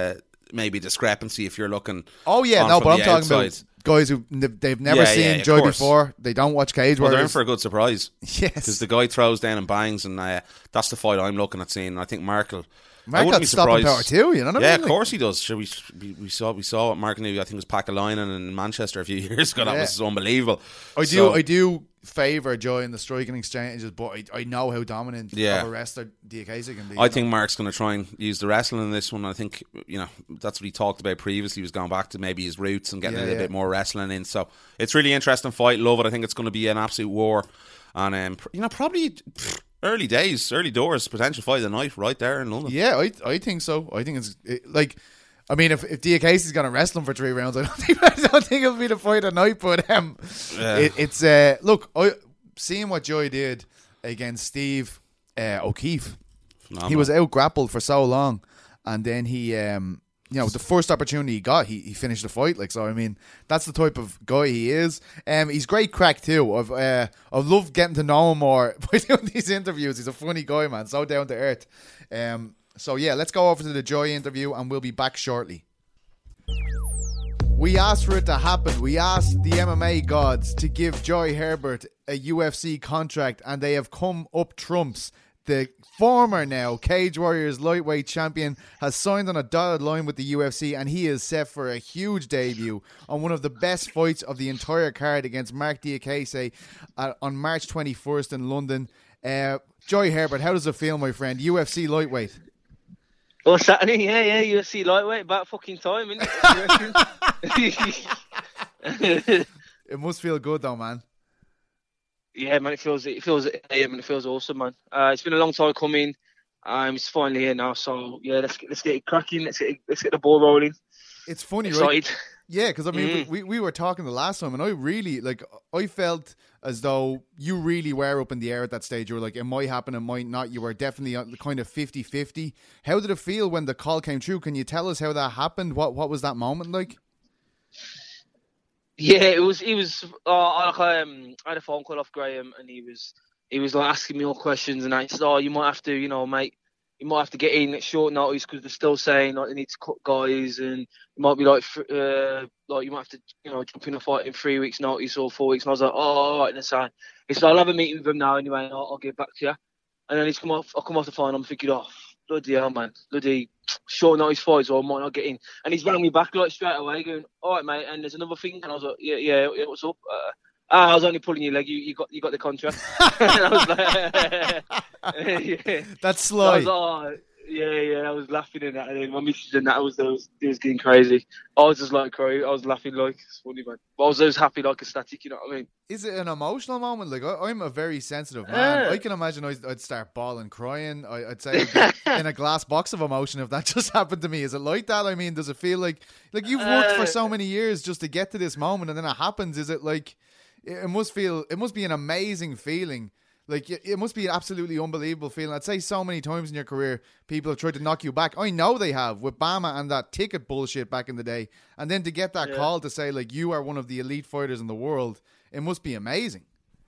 Speaker 4: maybe a discrepancy if you're looking.
Speaker 3: Oh yeah,
Speaker 4: on
Speaker 3: no,
Speaker 4: from
Speaker 3: but I'm
Speaker 4: the
Speaker 3: talking
Speaker 4: outside.
Speaker 3: about guys who they've never
Speaker 4: Yeah,
Speaker 3: seen
Speaker 4: yeah, of
Speaker 3: Joy
Speaker 4: course.
Speaker 3: before. They don't watch Cage
Speaker 4: Well, they're in
Speaker 3: Warriors.
Speaker 4: for a good surprise.
Speaker 3: Yes,
Speaker 4: Because the guy throws down and bangs, and uh, that's the fight I'm looking at seeing. And I think Markle. I
Speaker 3: Mark
Speaker 4: wouldn't
Speaker 3: got
Speaker 4: be
Speaker 3: stopping power
Speaker 4: surprised.
Speaker 3: too. You know what
Speaker 4: Yeah,
Speaker 3: I
Speaker 4: of
Speaker 3: mean?
Speaker 4: course he does. Sure, we, we we saw we saw what Mark knew. I think it was Packalainen in Manchester a few years ago. That
Speaker 3: Yeah.
Speaker 4: was unbelievable.
Speaker 3: I do,
Speaker 4: So-
Speaker 3: I do favour Joy in the striking exchanges, but I, I know how dominant
Speaker 4: Yeah.
Speaker 3: of a wrestler Diakase can be.
Speaker 4: I
Speaker 3: you
Speaker 4: think
Speaker 3: know?
Speaker 4: Mark's going to try and use the wrestling in this one. I think, you know, that's what he talked about previously. He was going back to maybe his roots and getting
Speaker 3: Yeah,
Speaker 4: a little
Speaker 3: yeah.
Speaker 4: bit more wrestling in. So it's really interesting fight. Love it. I think it's going to be an absolute war. And, um, pr- you know, probably pff, early days, early doors, potential fight of the night right there in London.
Speaker 3: Yeah, I I think so. I think it's it, like, I mean, if if Diakase's going to wrestle him for three rounds, I don't think I don't think it'll be the fight of the night. But um,
Speaker 4: Yeah.
Speaker 3: it, it's uh, look, I seeing what Joy did against Steve uh, O'Keefe.
Speaker 4: Phenomenal.
Speaker 3: He was out grappled for so long, and then he, um, you know, the first opportunity he got, he, he finished the fight. Like, so I mean, that's the type of guy he is. Um, he's great crack too. I've uh, I've loved getting to know him more by doing these interviews. He's a funny guy, man. So down to earth. Um, so yeah, let's go over to the Joy interview, and we'll be back shortly. We asked for it to happen. We asked the M M A gods to give Joy Herbert a U F C contract, and they have come up trumps. The former now Cage Warriors lightweight champion has signed on a dotted line with the U F C, and he is set for a huge debut on one of the best fights of the entire card against Mark Diakase uh, on March twenty-first in London. Uh, Joy Herbert, how does it feel, my friend? U F C lightweight.
Speaker 7: Well, Saturday, yeah, yeah, U F C lightweight, about fucking time, isn't it?
Speaker 3: It must feel good though, man.
Speaker 7: Yeah, man, it feels it feels yeah, man, it feels awesome, man. Uh, it's been a long time coming. Um, it's finally here now, so yeah, let's get let's get it cracking. Let's get let's get the ball rolling.
Speaker 3: It's funny, right?
Speaker 7: Excited.
Speaker 3: Yeah, because I mean,
Speaker 7: Mm.
Speaker 3: we, we were talking the last time, and I really like. I felt as though you really were up in the air at that stage. You were like, it might happen, it might not. You were definitely on the kind of fifty-fifty. How did it feel when the call came through? Can you tell us how that happened? What what was that moment like?
Speaker 7: Yeah, it was. He was. Uh, I, um, I had a phone call off Graham, and he was. He was like asking me all questions, and I said, "Oh, you might have to, you know, mate. You might have to get in at short notice because they're still saying like they need to cut guys, and it might be like, uh, like you might have to, you know, jump in a fight in three weeks' notice or four weeks." And I was like, "Oh, all right, that's fine." He said, "I'll have a meeting with him now anyway, and I'll, I'll get back to you." And then he's come off. I come off the phone. I'm thinking, "Oh, bloody hell, man, bloody short notice fights, or I might not get in." And he's rang me back like straight away, going, "All right, mate." And there's another thing, and I was like, "Yeah, yeah, yeah what's up?" Uh, Ah, I was only pulling your leg. You, you got, you got the contract. And I was like, yeah.
Speaker 3: That's
Speaker 7: So I
Speaker 3: sly.
Speaker 7: was like, oh, yeah, yeah. I was laughing at that, and then my missus and that I was, I was, it was getting crazy. I was just like crying. I was laughing like it's funny, man. But I was, I was happy like a static. You know what I mean?
Speaker 3: Is it an emotional moment? Like I, I'm a very sensitive man.
Speaker 7: Yeah.
Speaker 3: I can imagine I'd, I'd start bawling, crying. I, I'd say I'd be in a glass box of emotion if that just happened to me. Is it like that? I mean, does it feel like like you've worked for so many years just to get to this moment, and then it happens? Is it like it, it must feel? It must be an amazing feeling. Like it, it must be an absolutely unbelievable feeling. I'd say so many times in your career, people have tried to knock you back. I know they have with Bama and that ticket bullshit back in the day, and then to get that
Speaker 7: Yeah.
Speaker 3: call to say like you are one of the elite fighters in the world. It must be amazing.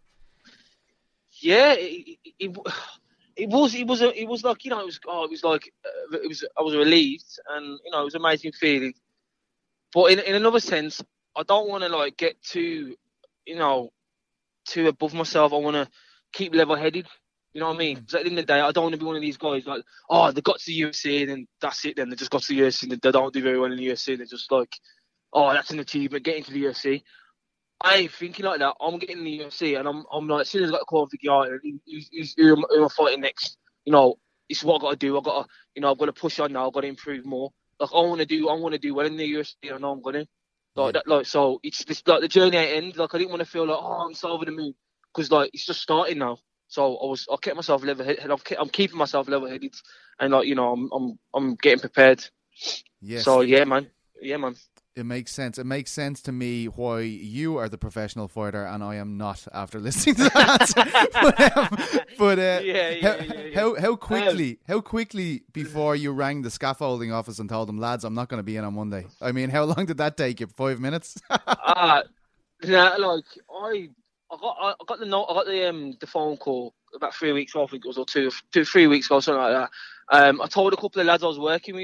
Speaker 7: Yeah, it, it, it, it was. It was. A, it was like you know. It was. Oh, it was like uh, it was. I was relieved, and you know, it was an amazing feeling. But in in another sense, I don't want to like get too, you know, too above myself. I want to keep level-headed. You know what I mean? Because at the end of the day, I don't want to be one of these guys like, oh, they got to the U F C and then that's it. Then they just got to the U F C and they don't do very well in the U F C. They're just like, oh, that's an achievement, getting to the U F C. I ain't thinking like that. I'm getting in the U F C and I'm, I'm like, as soon as I got the call, I'm thinking, all right, who's, who's, who am who am I fighting next? You know, it's what I got to do. I got to, you know, I've got to push on now. I've got to improve more. Like I want to do, I want to do well in the U F C. I know I'm gonna. Like that, like so. It's just like the journey ain't end. Like I didn't want to feel like, oh, I'm so over the moon because like it's just starting now. So I was, I kept myself level headed. I'm keeping myself level headed, and like you know, I'm, I'm, I'm getting prepared.
Speaker 3: Yes.
Speaker 7: So yeah, man. Yeah, man.
Speaker 3: It makes sense. It makes sense to me why you are the professional fighter and I am not after listening to that answer. but um, but uh,
Speaker 7: Yeah, yeah,
Speaker 3: how,
Speaker 7: yeah, yeah.
Speaker 3: how how quickly how quickly before you rang the scaffolding office and told them, lads, I'm not going to be in on Monday? I mean, how long did that take you? Five minutes?
Speaker 7: uh, yeah, like I, I got, I got the note, I got the um, the phone call about three weeks ago, I think it was, or two, two, three weeks ago, something like that. Um, I told a couple of lads I was working with,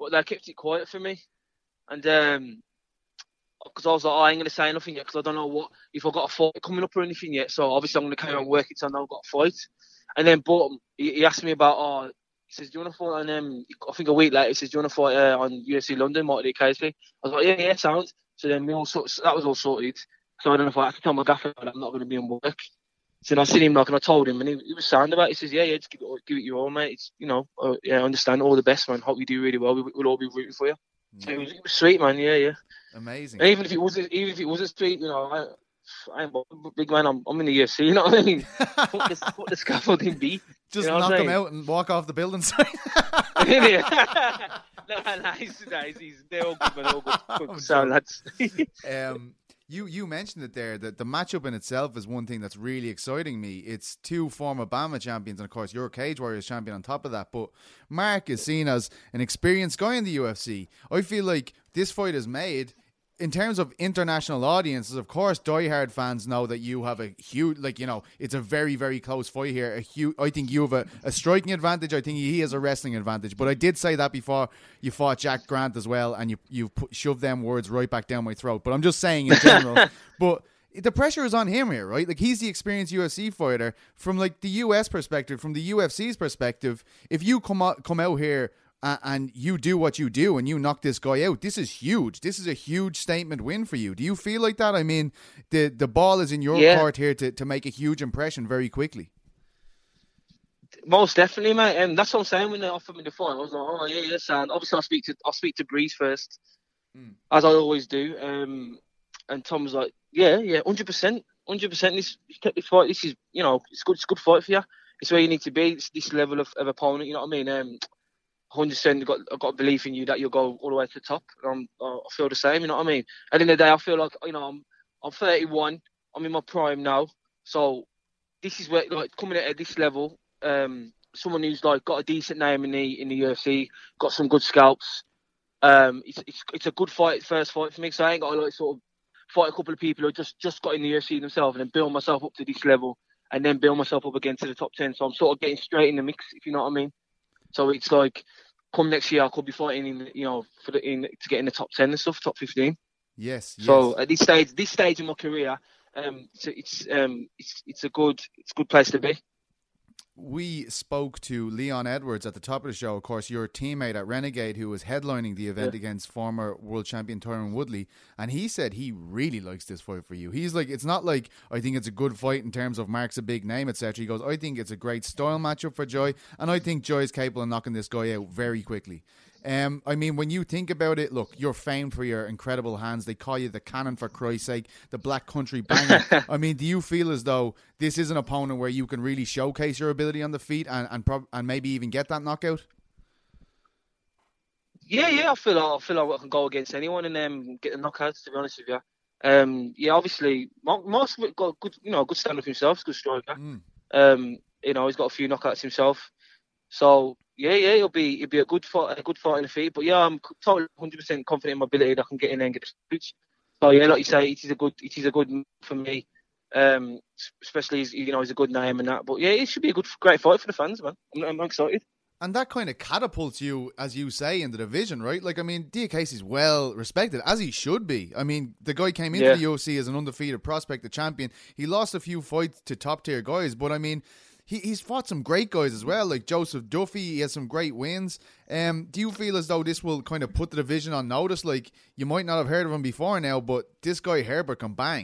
Speaker 7: but they kept it quiet for me. And um, because I was like, oh, I ain't gonna say nothing yet because I don't know what if I've got a fight coming up or anything yet. So obviously I'm gonna carry on working till I know I've got a fight. And then, but he, he asked me about, oh, he says, do you want to fight? And um, I think a week later, he says, do you want to fight uh, on U F C London, Marty Casey? I was like, yeah, yeah, sound. So then we all sort, that was all sorted. So I don't know if I had to tell my gaffer that I'm not going to be on work. So then I seen him like, and I told him, and he, he was sound about it. He says, yeah, yeah, just give it, give it your all, mate. It's, you know, uh, yeah, I understand. All the best, man. Hope you do really well. We, we'll all be rooting for you. Mm. So it was, it was sweet, man. Yeah, yeah.
Speaker 3: Amazing.
Speaker 7: And even if it wasn't, even if it wasn't sweet, you know, I, I ain't big man. I'm, I'm in the U F C. You know what I mean? What the, what the scaffolding be?
Speaker 3: Just
Speaker 7: you know
Speaker 3: knock him out and walk off the building site.
Speaker 7: no, no, he's, no, he's, he's, they're all good, man. They're all good, good sound lads.
Speaker 3: um, you you mentioned it there that the matchup in itself is one thing that's really exciting me. It's two former BAMMA champions, and of course you're a Cage Warriors champion on top of that. But Mark is seen as an experienced guy in the U F C. I feel like this fight is made. In terms of international audiences, of course, diehard fans know that you have a huge, like, you know, it's a very, very close fight here. A huge, I think you have a, a striking advantage. I think he has a wrestling advantage. But I did say that before you fought Jack Grant as well, and you you put, shoved them words right back down my throat. But I'm just saying in general. But the pressure is on him here, right? Like, he's the experienced U F C fighter. From, like, the U S perspective, from the U F C's perspective, if you come out, come out here and you do what you do and you knock this guy out, this is huge. This is a huge statement win for you. Do you feel like that? I mean, the the ball is in your yeah. court here to, to make a huge impression very quickly.
Speaker 7: Most definitely, mate. And that's what I'm saying when they offered me the fight. I was like, oh, yeah, yes. And obviously I'll speak to, I'll speak to Breeze first, mm. as I always do. Um, and Tom was like, yeah, yeah, one hundred percent. one hundred percent. This, this fight, this is, you know, it's good, it's a good fight for you. It's where you need to be. It's this level of, of opponent, you know what I mean? Um, one hundred percent got, I've got a belief in you that you'll go all the way to the top. Um, I feel the same, you know what I mean? At the end of the day, I feel like, you know, I'm I'm thirty-one, I'm in my prime now. So this is where, like, coming at this level, um, someone who's, like, got a decent name in the in the U F C, got some good scalps. Um, it's, it's it's a good fight, first fight for me, so I ain't got to, like, sort of fight a couple of people who just, just got in the U F C themselves and then build myself up to this level and then build myself up again to the top ten. So I'm sort of getting straight in the mix, if you know what I mean. So it's like, come next year, I could be fighting in, you know, for the in to get in the top ten and stuff, top fifteen.
Speaker 3: Yes.
Speaker 7: So
Speaker 3: yes.
Speaker 7: at this stage, this stage in my career, um, it's it's um, it's it's a good it's a good place to be.
Speaker 3: We spoke to Leon Edwards at the top of the show, of course, your teammate at Renegade, who was headlining the event yeah. against former world champion Tyron Woodley, and he said he really likes this fight for you. He's like, it's not like, I think it's a good fight in terms of Mark's a big name, et cetera. He goes, I think it's a great style matchup for Joy, and I think Joy is capable of knocking this guy out very quickly. Um, I mean, when you think about it, look, you're famed for your incredible hands. They call you the cannon, for Christ's sake, the Black Country Banger. I mean, do you feel as though this is an opponent where you can really showcase your ability on the feet and and, prob- and maybe even get that knockout?
Speaker 7: Yeah, yeah, I feel like, I feel like I can go against anyone and um, get the knockouts, to be honest with you. Um, yeah, obviously, most of it got good, you know, good stand up himself, good striker. Mm. Um, you know, he's got a few knockouts himself. So yeah, yeah, it'll be it'll be a good fight, a good fight in the feet. But yeah, I'm totally one hundred percent confident in my ability that I can get in there and get the speech. So yeah, like you say, it is a good it is a good move for me. Um, especially as, you know, he's a good name and that. But yeah, it should be a good, great fight for the fans, man. I'm, I'm excited.
Speaker 3: And that kind of catapults you, as you say, in the division, right? Like, I mean, Diakasey's well respected, as he should be. I mean, the guy came into yeah. the U F C as an undefeated prospect, the champion. He lost a few fights to top tier guys, but I mean, he, he's fought some great guys as well, like Joseph Duffy. He has some great wins. Um, do you feel as though this will kind of put the division on notice? Like, you might not have heard of him before now, but this guy Herbert can bang.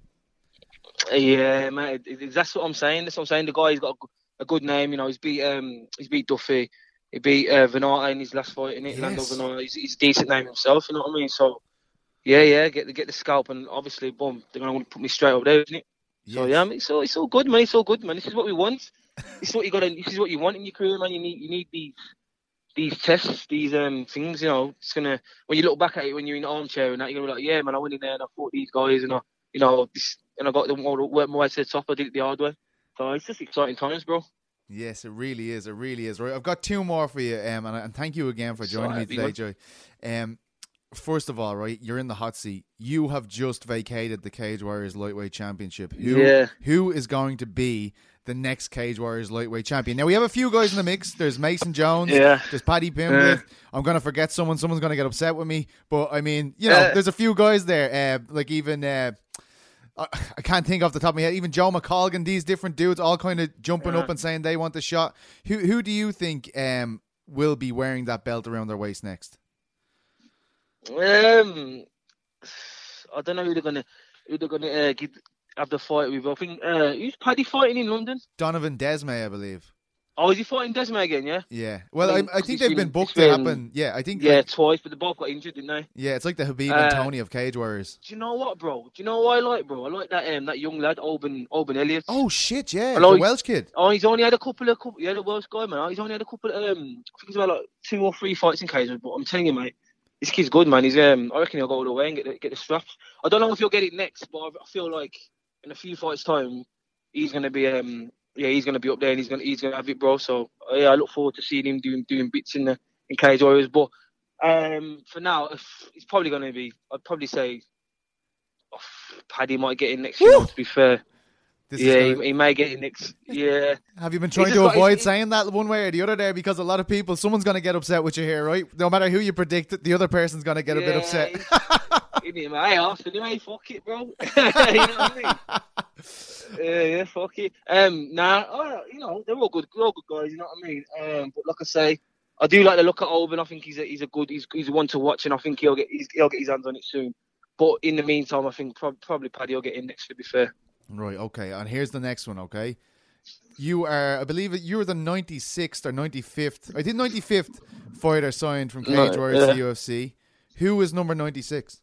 Speaker 7: Yeah, man, that's what I'm saying. That's what I'm saying. The guy's got a, a good name. You know, he's beat um, he's beat Duffy. He beat uh, Venata in his last fight, innit? Yes. Lando Venata. He's, he's a decent name himself. You know what I mean? So, yeah, yeah, get the get the scalp, and obviously, boom, they're gonna want to put me straight up there, isn't it? Yes. So yeah, I mean, it's all it's all good, man. It's all good, man. This is what we want. This is what you got. This is what you want in your career, man. You need you need these these tests, these um things. You know, it's gonna, when you look back at it when you're in the armchair and that, you're gonna be like, yeah, man, I went in there and I fought these guys, and I, you know, this, and I got them all, worked my way to the top. I did it the hard way. So it's just exciting times, bro.
Speaker 3: Yes, it really is. It really is. Right, I've got two more for you, um, and, and thank you again for joining me today, Joy. Um, first of all, right, you're in the hot seat. You have just vacated the Cage Warriors Lightweight Championship. Who,
Speaker 7: yeah.
Speaker 3: Who is going to be the next Cage Warriors lightweight champion. Now we have a few guys in the mix. There's Mason Jones.
Speaker 7: Yeah.
Speaker 3: There's Paddy Pimblett.
Speaker 7: Yeah.
Speaker 3: I'm gonna forget someone. Someone's gonna get upset with me. But I mean, you know,
Speaker 7: Uh,
Speaker 3: there's a few guys there. Uh, like even uh, I I can't think off the top of my head. Even Joe McColgan. These different dudes all kind of jumping
Speaker 7: Yeah.
Speaker 3: up and saying they want the shot. Who who do you think um will be wearing that belt around their waist next?
Speaker 7: Um, I don't know who they're gonna who they're gonna uh, give, have the fight with. I think uh, who's Paddy fighting in London?
Speaker 3: Donovan Desmay, I believe.
Speaker 7: Oh, is he fighting Desmond again? Yeah.
Speaker 3: Yeah. Well,
Speaker 7: I
Speaker 3: I,
Speaker 7: mean,
Speaker 3: I think
Speaker 7: it's
Speaker 3: they've
Speaker 7: been-
Speaker 3: been booked
Speaker 7: it's
Speaker 3: to
Speaker 7: been-
Speaker 3: happen. Yeah, I think.
Speaker 7: Yeah,
Speaker 3: like-
Speaker 7: twice, but they both got injured, didn't they?
Speaker 3: yeah, it's like the Habib
Speaker 7: Uh,
Speaker 3: and Tony of Cage Warriors.
Speaker 7: Do you know what, bro? Do you know what I like, bro? I like that um that young lad, Alban Alban Elliott.
Speaker 3: Oh shit! Yeah,
Speaker 7: I know
Speaker 3: the
Speaker 7: he-
Speaker 3: Welsh kid.
Speaker 7: Oh, he's only had a couple of couple. Yeah, the worst guy, man. He's only had a couple. Of, um, I think he's about like two or three fights in cages. But I'm telling you, mate, this kid's good, man. He's um, I reckon he'll go all the way and get the, get the straps. I don't know if he'll get it next, but I I feel like in a few fights' time, he's gonna be um, yeah, he's gonna be up there and he's gonna he's gonna have it, bro. So uh, yeah, I look forward to seeing him doing doing bits in the in Cage Warriors. But um, for now, if, it's probably gonna be. I'd probably say, oh, Paddy might get in next year. To be fair.
Speaker 3: This
Speaker 7: Yeah,
Speaker 3: is
Speaker 7: he,
Speaker 3: gonna-
Speaker 7: he may get it next. Yeah,
Speaker 3: Have you been trying
Speaker 7: just
Speaker 3: to
Speaker 7: got-
Speaker 3: avoid
Speaker 7: he's-
Speaker 3: saying that one way or the other there? Because a lot of people, someone's going to get upset with you here, right? No matter who you predict, the other person's going to get a bit
Speaker 7: Yeah,
Speaker 3: upset.
Speaker 7: Isn't it, mate? Hey, Arsenal, anyway, fuck it, bro. You know what I mean? Yeah, yeah, fuck it. Um, nah, oh, you know, they're all good, they're all good guys. You know what I mean? Um, but like I say, I do like the look at Alban. I think he's a, he's a good, he's he's one to watch, and I think he'll get he's, he'll get his hands on it soon. But in the meantime, I think prob- probably Paddy will get in next. To be fair.
Speaker 3: Right, okay. And here's the next one, okay? You are, I believe, you were the ninety-sixth or ninety-fifth, I think ninety-fifth fighter signed from Cage
Speaker 7: No,
Speaker 3: Warriors
Speaker 7: yeah.
Speaker 3: to U F C. Who is number ninety-six?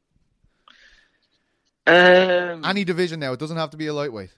Speaker 7: Um,
Speaker 3: Any division now. It doesn't have to be a lightweight.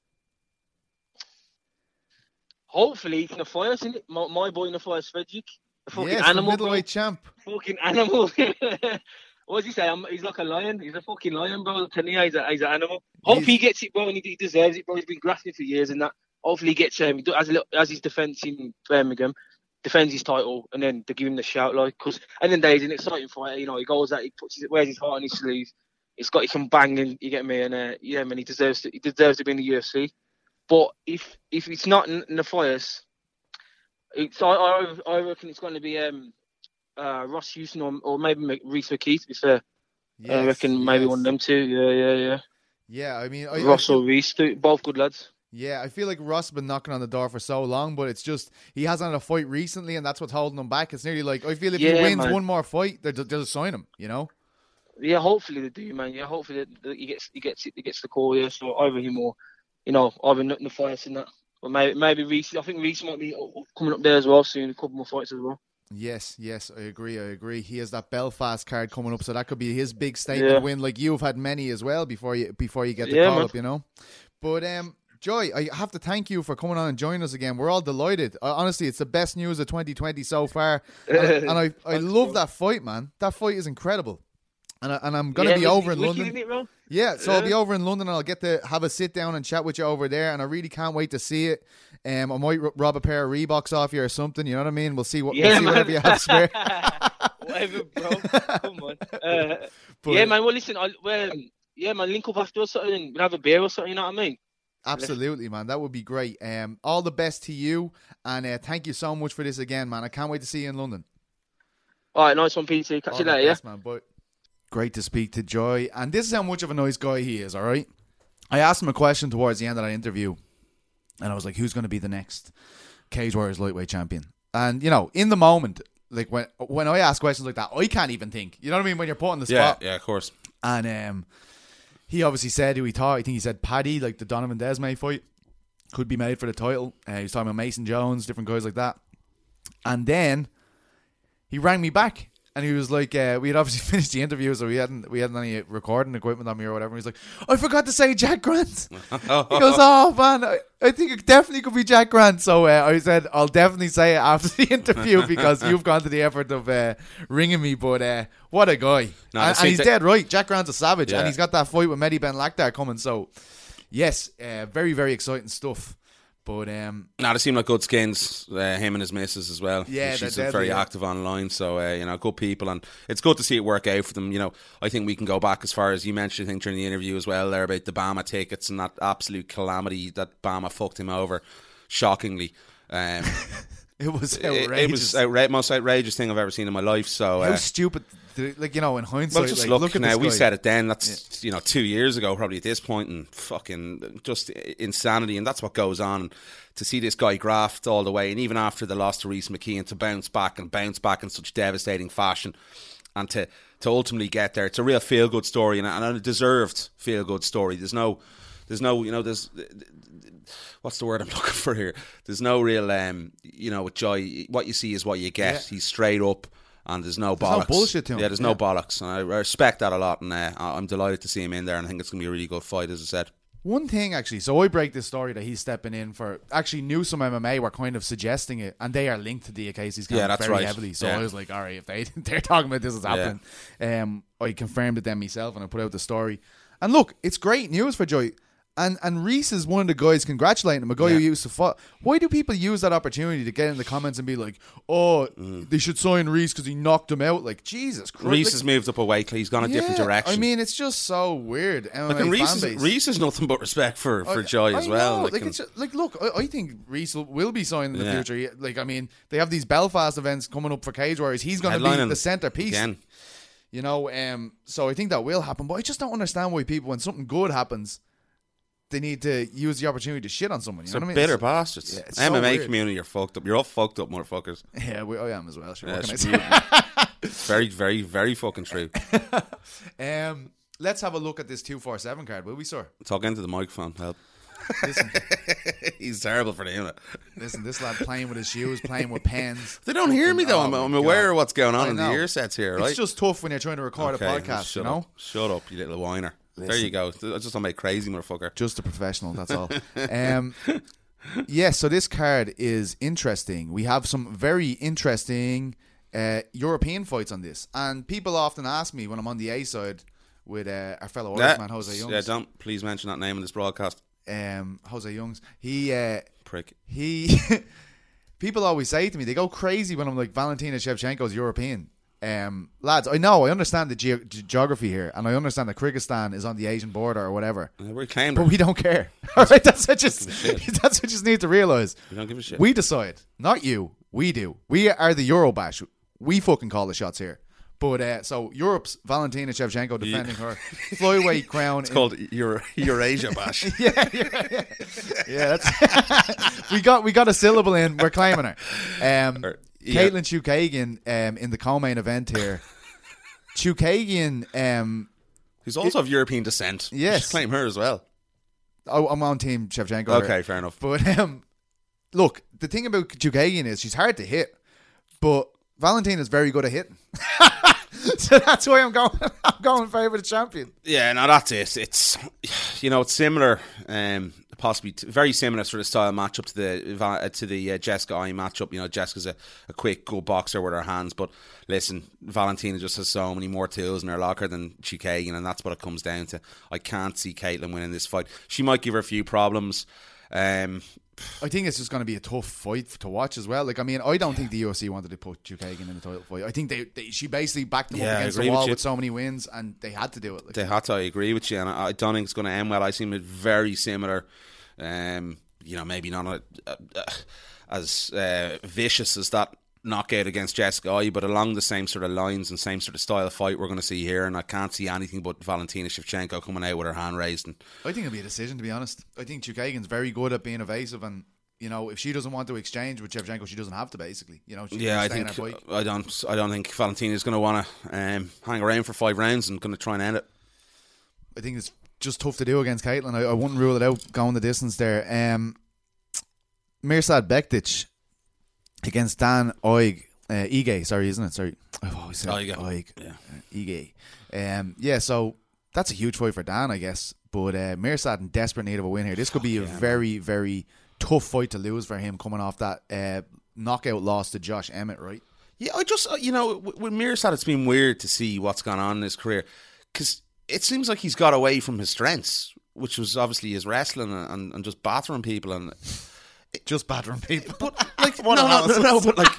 Speaker 7: hopefully he can fire us, isn't it? My, my boy in the fire, Frederick, the fucking
Speaker 3: Yes, the
Speaker 7: animal, bro.
Speaker 3: middleweight champ.
Speaker 7: Fucking animal. What does he say? I'm, he's like a lion. He's a fucking lion, bro. Tania, he's, a, he's an animal. Hope
Speaker 3: He's-
Speaker 7: he gets it, bro, and he, he deserves it, bro. He's been grafting for years and that. Hopefully he gets um, as, a little, as his defence in Birmingham, defends his title, and then they give him the shout, like, because at the end of the day, he's an exciting fighter. You know, he goes out, he puts his, wears his heart on his sleeve. It's got, he can bang, and you get me, and uh, yeah, man, he deserves to, he deserves to be in the U F C. But if if it's not in, in the fires, it's I, I I reckon it's going to be um uh Ross Houston or, or maybe Reese McKee. To be fair, I
Speaker 3: Yes,
Speaker 7: reckon maybe
Speaker 3: yes.
Speaker 7: one of them two. Yeah, yeah, yeah.
Speaker 3: Yeah, I mean, I, I
Speaker 7: Ross
Speaker 3: feel-
Speaker 7: or Reese, two, both good lads.
Speaker 3: Yeah, I feel like Russ has been knocking on the door for so long, but it's just he hasn't had a fight recently, and that's what's holding him back. It's nearly like I feel if he
Speaker 7: Yeah,
Speaker 3: wins
Speaker 7: man.
Speaker 3: one more fight, they'll, they'll just sign him. You know?
Speaker 7: Yeah, hopefully they do, man. Yeah, hopefully that that he gets he gets he gets the call. Yeah, so either him or you know either nothing the fights in that, or maybe maybe Reese. I think Reese might be coming up there as well soon. A couple more fights as well.
Speaker 3: Yes, yes, I agree. I agree. He has that Belfast card coming up, so that could be his big statement
Speaker 7: Yeah.
Speaker 3: win. Like you've had many as well before you before you get the
Speaker 7: Yeah,
Speaker 3: call
Speaker 7: man.
Speaker 3: up. You know, but um. Joy, I have to thank you for coming on and joining us again. We're all delighted. Uh, honestly, it's the best news of twenty twenty so far. And, and I, I
Speaker 7: Thanks,
Speaker 3: love
Speaker 7: bro.
Speaker 3: that fight, man. That fight is incredible. And, I, and I'm going to
Speaker 7: Yeah,
Speaker 3: be
Speaker 7: it's-
Speaker 3: over
Speaker 7: it's
Speaker 3: in
Speaker 7: wicked,
Speaker 3: London.
Speaker 7: isn't it, bro?
Speaker 3: Yeah, so I'll
Speaker 7: Yeah.
Speaker 3: be over in London and I'll get to have a sit down and chat with you over there. And I really can't wait to see it. Um, I might r- rob a pair of Reeboks off you or something. You know what I mean? We'll see what
Speaker 7: Yeah,
Speaker 3: we'll see
Speaker 7: man.
Speaker 3: whatever you have spare.
Speaker 7: Whatever, bro. Come on. Uh,
Speaker 3: But-
Speaker 7: yeah, man. Well, listen. I, well, yeah, man. Link up after or something. We'll have a beer or something. You know what I mean?
Speaker 3: Absolutely, man. That would be great. Um, all the best to you, and uh, thank you so much for this again, man. I can't wait to see you in London.
Speaker 7: All right, nice one, P T. Catch
Speaker 3: All
Speaker 7: you
Speaker 3: the
Speaker 7: later. Yeah.
Speaker 3: best, man. But great to speak to Joy, and this is how much of a nice guy he is. All right, I asked him a question towards the end of that interview, and I was like, "Who's going to be the next Cage Warriors lightweight champion?" And you know, in the moment, like when when I ask questions like that, I can't even think. You know what I mean? When you're put on the
Speaker 4: Yeah,
Speaker 3: spot.
Speaker 4: yeah, of course.
Speaker 3: And um, he obviously said who he thought. I think he said Paddy, like the Donovan Desmay fight, could be made for the title. Uh, he was talking about Mason Jones, different guys like that. And then he rang me back, and he was like, uh, we had obviously finished the interview, so we hadn't we hadn't any recording equipment on me or whatever. And he's like, I forgot to say Jack Grant. He goes, oh man, I, I think it definitely could be Jack Grant. So uh, I said, I'll definitely say it after the interview because you've gone to the effort of uh, ringing me. But uh, what a guy.
Speaker 4: No, I
Speaker 3: and, and
Speaker 4: think
Speaker 3: he's
Speaker 4: that-
Speaker 3: dead right. Jack Grant's a savage,
Speaker 4: Yeah.
Speaker 3: and he's got that fight with Mehdi Ben Lakhdar coming. So yes, uh, very, very exciting stuff. But um,
Speaker 4: Nah, they seem like good skins. Uh, him and his missus as well.
Speaker 3: Yeah,
Speaker 4: she's
Speaker 3: they're
Speaker 4: very
Speaker 3: deadly, yeah.
Speaker 4: active online. So uh, you know, good people, and it's good to see it work out for them. You know, I think we can go back as far as you mentioned. I think during the interview as well there about the Bama tickets and that absolute calamity that Bama fucked him over, shockingly. Um,
Speaker 3: it was
Speaker 4: it,
Speaker 3: outrageous.
Speaker 4: it was outra- most outrageous thing I've ever seen in my life. So
Speaker 3: How
Speaker 4: uh,
Speaker 3: stupid! did- Like, you know, in hindsight,
Speaker 4: well, just
Speaker 3: like,
Speaker 4: look,
Speaker 3: look at
Speaker 4: now.
Speaker 3: this
Speaker 4: We
Speaker 3: guy.
Speaker 4: said it then. That's you know two years ago, probably at this point, and fucking just insanity. And that's what goes on. To see this guy graft all the way, and even after the loss to Reece McKeon, to bounce back and bounce back in such devastating fashion, and to to ultimately get there, it's a real feel good story, and a, and a deserved feel good story. There's no, there's no, you know, there's. What's the word I'm looking for here? There's no real, um, you know, with Joy, what you see is what you get.
Speaker 3: Yeah.
Speaker 4: He's straight up, and there's no
Speaker 3: There's no
Speaker 4: bollocks.
Speaker 3: bullshit to him.
Speaker 4: Yeah, there's
Speaker 3: Yeah.
Speaker 4: no bollocks, and I respect that a lot, and uh, I'm delighted to see him in there, and I think it's going to be a really good fight, as I said.
Speaker 3: One thing, actually, so I break this story that he's stepping in for. Actually, knew some M M A were kind of suggesting it, and they are linked to the Casey's camp
Speaker 4: Yeah, that's
Speaker 3: very
Speaker 4: right.
Speaker 3: heavily. So
Speaker 4: Yeah.
Speaker 3: I was like, all right, if they they're talking about this is happening, um, I confirmed it then myself, and I put out the story. And look, it's great news for Joy. And and Reese is one of the guys congratulating him, a guy
Speaker 4: Yeah.
Speaker 3: who used to fight. Why do people use that opportunity to get in the comments and be like, oh,
Speaker 4: Mm.
Speaker 3: they should sign Reese because he knocked him out? Like, Jesus Christ.
Speaker 4: Reese
Speaker 3: like,
Speaker 4: has moved up a weight. He's gone a different
Speaker 3: yeah,
Speaker 4: direction.
Speaker 3: I mean, it's just so weird. M M A
Speaker 4: Like, and Reese,
Speaker 3: fan
Speaker 4: is,
Speaker 3: base.
Speaker 4: Reese has nothing but respect for, for
Speaker 3: I-
Speaker 4: Joy
Speaker 3: I
Speaker 4: as well.
Speaker 3: know.
Speaker 4: Like,
Speaker 3: Like,
Speaker 4: and-
Speaker 3: it's just, like, look, I, I think Reese will, will be signed in the
Speaker 4: Yeah.
Speaker 3: future. Like, I mean, they have these Belfast events coming up for Cage Warriors. He's going to be
Speaker 4: headlining
Speaker 3: the centerpiece.
Speaker 4: again.
Speaker 3: You know, um, so I think that will happen. But I just don't understand why people, when something good happens, they need to use the opportunity to shit on someone. You
Speaker 4: They're
Speaker 3: know what I mean?
Speaker 4: bitter
Speaker 3: It's-
Speaker 4: bastards.
Speaker 3: Yeah, it's so
Speaker 4: M M A
Speaker 3: weird.
Speaker 4: community are fucked up. You're all fucked up, motherfuckers.
Speaker 3: Yeah, we, I am as well. Sure,
Speaker 4: Yeah,
Speaker 3: what can I
Speaker 4: it's
Speaker 3: say?
Speaker 4: It's very, very, very fucking true.
Speaker 3: Um, let's have a look at this two forty-seven card, will we, sir?
Speaker 4: Talk into the microphone, help.
Speaker 3: Listen,
Speaker 4: He's terrible for doing it.
Speaker 3: listen, this lad playing with his shoes, playing with pens.
Speaker 4: They don't hear me though. I'm,
Speaker 3: Oh,
Speaker 4: I'm
Speaker 3: my
Speaker 4: aware
Speaker 3: God.
Speaker 4: of what's going on
Speaker 3: I
Speaker 4: in the
Speaker 3: know.
Speaker 4: ear sets here, right?
Speaker 3: It's just tough when you're trying to record
Speaker 4: Okay,
Speaker 3: a podcast,
Speaker 4: shut
Speaker 3: you know?
Speaker 4: Up. Shut up, you little whiner. There
Speaker 3: Listen.
Speaker 4: you go. I just don't make crazy, motherfucker.
Speaker 3: Just a professional, that's all. um, yes, so this card is interesting. We have some very interesting uh, European fights on this. And people often ask me when I'm on the A side with uh, our fellow
Speaker 4: Yeah,
Speaker 3: Irishman, Jose Youngs.
Speaker 4: yeah, don't please mention that name in this broadcast.
Speaker 3: Um, Jose Youngs. He... Uh,
Speaker 4: Prick.
Speaker 3: he people always say to me, they go crazy when I'm like, Valentina Shevchenko's European. Um, lads, I know, I understand the ge- ge- geography here, and I understand that Kyrgyzstan is on the Asian border or whatever,
Speaker 4: Uh, we claimed
Speaker 3: but
Speaker 4: her.
Speaker 3: we don't care. All right, that's what just
Speaker 4: shit.
Speaker 3: that's what you just need to realize.
Speaker 4: We don't give a shit.
Speaker 3: We decide, not you. We do. We are the Eurobash. We fucking call the shots here. But uh, so Europe's Valentina Shevchenko defending her flyweight crown.
Speaker 4: It's called Euro- Eurasia Bash.
Speaker 3: yeah, yeah, yeah. yeah that's we got we got a syllable in. We're claiming her. Um,
Speaker 4: Or- yeah.
Speaker 3: Caitlin Chukagian um, in the co-main event here. Chukagian, um,
Speaker 4: Who's also of European descent. We
Speaker 3: Yes.
Speaker 4: should claim her as well.
Speaker 3: oh, I'm on team Shevchenko.
Speaker 4: Okay,
Speaker 3: here.
Speaker 4: fair enough.
Speaker 3: But um, look, the thing about Chukagian is she's hard to hit, but Valentina's very good at hitting. So that's why I'm going. I'm going favour the champion.
Speaker 4: Yeah, no, that's it. It's, you know, it's similar, um, possibly t- very similar sort of style matchup to the Va- uh, to the uh, Jessica I matchup. You know, Jessica's a, a quick, good boxer with her hands, but listen, Valentina just has so many more tools in her locker than Chukagian, and that's what it comes down to. I can't see Caitlin winning this fight. She might give her a few problems. Um,
Speaker 3: I think it's just going to be a tough fight to watch as well. Like, I mean, I don't think the U F C wanted to put Chukagian in the title fight. I think they, they she basically backed them
Speaker 4: Yeah, I
Speaker 3: up against the
Speaker 4: agree with
Speaker 3: wall
Speaker 4: you.
Speaker 3: with so many wins, and they had to do it. Like,
Speaker 4: They had to, I agree with you, and I, I don't think it's going to end well. I see it very similar. Um, you know, maybe not a, a, a, as uh, vicious as that knockout against Jessica I, but along the same sort of lines and same sort of style of fight we're going to see here. And I can't see anything but Valentina Shevchenko coming out with her hand raised. And
Speaker 3: I think it'll be a decision, to be honest. I think Chukagian's very good at being evasive, and you know, if she doesn't want to exchange with Shevchenko, she doesn't have to. Basically, you know, she
Speaker 4: yeah,
Speaker 3: can
Speaker 4: I
Speaker 3: stay in
Speaker 4: think
Speaker 3: her bike.
Speaker 4: I don't, I don't think Valentina is going to want to um, hang around for five rounds and going to try and end it.
Speaker 3: I think it's just tough to do against Caitlin. I, I wouldn't rule it out going the distance there. Um, Mirsad Bektic against Dan Oig. Uh, Ige, sorry, isn't it? Sorry. I've always said
Speaker 4: Oig.
Speaker 3: Oig.
Speaker 4: Yeah.
Speaker 3: Uh, Ige. Um, yeah, so that's a huge fight for Dan, I guess. But uh, Mirsad in desperate need of a win here. This could be a
Speaker 4: yeah,
Speaker 3: very, very tough fight to lose for him coming off that uh, knockout loss to Josh Emmett, right?
Speaker 4: Yeah, I just, uh, you know, with with Mirsad, it's been weird to see what's gone on in his career because it seems like he's got away from his strengths, which was obviously his wrestling and, and, and just battering people. And
Speaker 3: just battering people.
Speaker 4: But like, no,
Speaker 3: What
Speaker 4: no,
Speaker 3: a
Speaker 4: no,
Speaker 3: house.
Speaker 4: no, but like,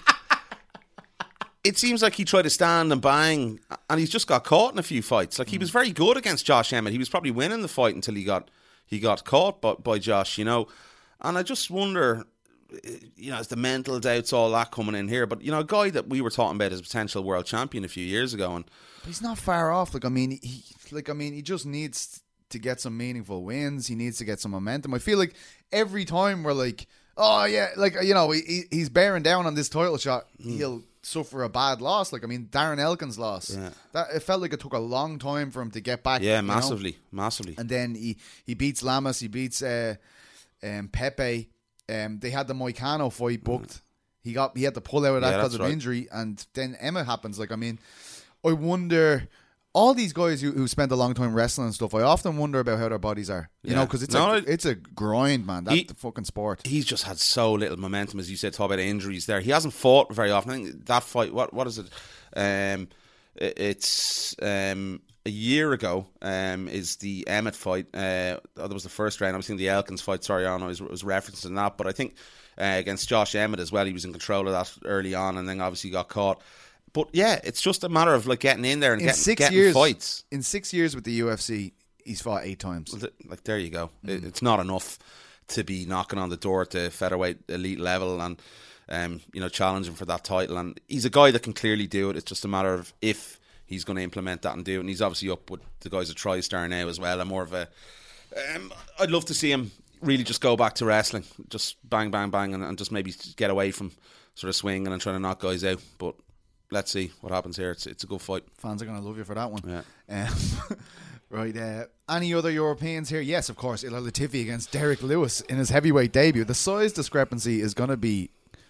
Speaker 4: it seems like he tried to stand and bang, and he's just got caught in a few fights. Like he was very good against Josh Emmett. He was probably winning the fight until he got he got caught by, by Josh, you know. And I just wonder, you know, is the mental doubts all that coming in here? But you know, a guy that we were talking about as a potential world champion a few years ago, and
Speaker 3: But he's not far off. Like I mean, he like I mean, he just needs to get some meaningful wins. He needs to get some momentum. I feel like every time we're like, oh yeah, like you know, he, he's bearing down on this title shot,
Speaker 4: Mm.
Speaker 3: he'll suffer a bad loss. Like I mean, Darren Elkins loss.
Speaker 4: Yeah.
Speaker 3: That it felt like it took a long time for him to get back.
Speaker 4: yeah,
Speaker 3: you know?
Speaker 4: massively, massively.
Speaker 3: And then he he beats Lamas. He beats uh, um, Pepe. Um, they had the Moicano fight booked. He got he had to pull out of that
Speaker 4: Yeah,
Speaker 3: because
Speaker 4: that's
Speaker 3: of
Speaker 4: right.
Speaker 3: injury, and then Emma happens. Like I mean, I wonder. All these guys who, who spend a long time wrestling and stuff, I often wonder about how their bodies are. You
Speaker 4: Yeah.
Speaker 3: know, because it's
Speaker 4: No,
Speaker 3: a
Speaker 4: I-
Speaker 3: it's a grind, man. That's
Speaker 4: He-
Speaker 3: the fucking sport.
Speaker 4: He's just had so little momentum, as you said. Talk about injuries there. He hasn't fought very often. I think that fight. What what is it? Um, it- it's um, a year ago. Um, is the Emmett fight? Uh, that was the first round. I was thinking the Elkins fight. Sorry, I know I was, was referencing that, but I think uh, against Josh Emmett as well. He was in control of that early on, and then obviously got caught. But yeah, it's just a matter of like getting in there and
Speaker 3: In
Speaker 4: getting,
Speaker 3: six
Speaker 4: getting
Speaker 3: years,
Speaker 4: fights.
Speaker 3: in six years with the U F C, he's fought eight times.
Speaker 4: Well, th- Like there you go. It, it's not enough to be knocking on the door to featherweight elite level and um, you know, challenging for that title. And he's a guy that can clearly do it. It's just a matter of if he's going to implement that and do it. And he's obviously up with the guys at TriStar now as well. And more of a. Um, I'd love to see him really just go back to wrestling, just bang, bang, bang, and, and just maybe get away from sort of swinging and trying to knock guys out. But let's see what happens here. It's it's a good fight.
Speaker 3: Fans are going to love you for that one.
Speaker 4: Yeah.
Speaker 3: Um, right. Uh, any other Europeans here? Yes, of course. Ilir Latifi against Derek Lewis in his heavyweight debut. The size discrepancy is going to be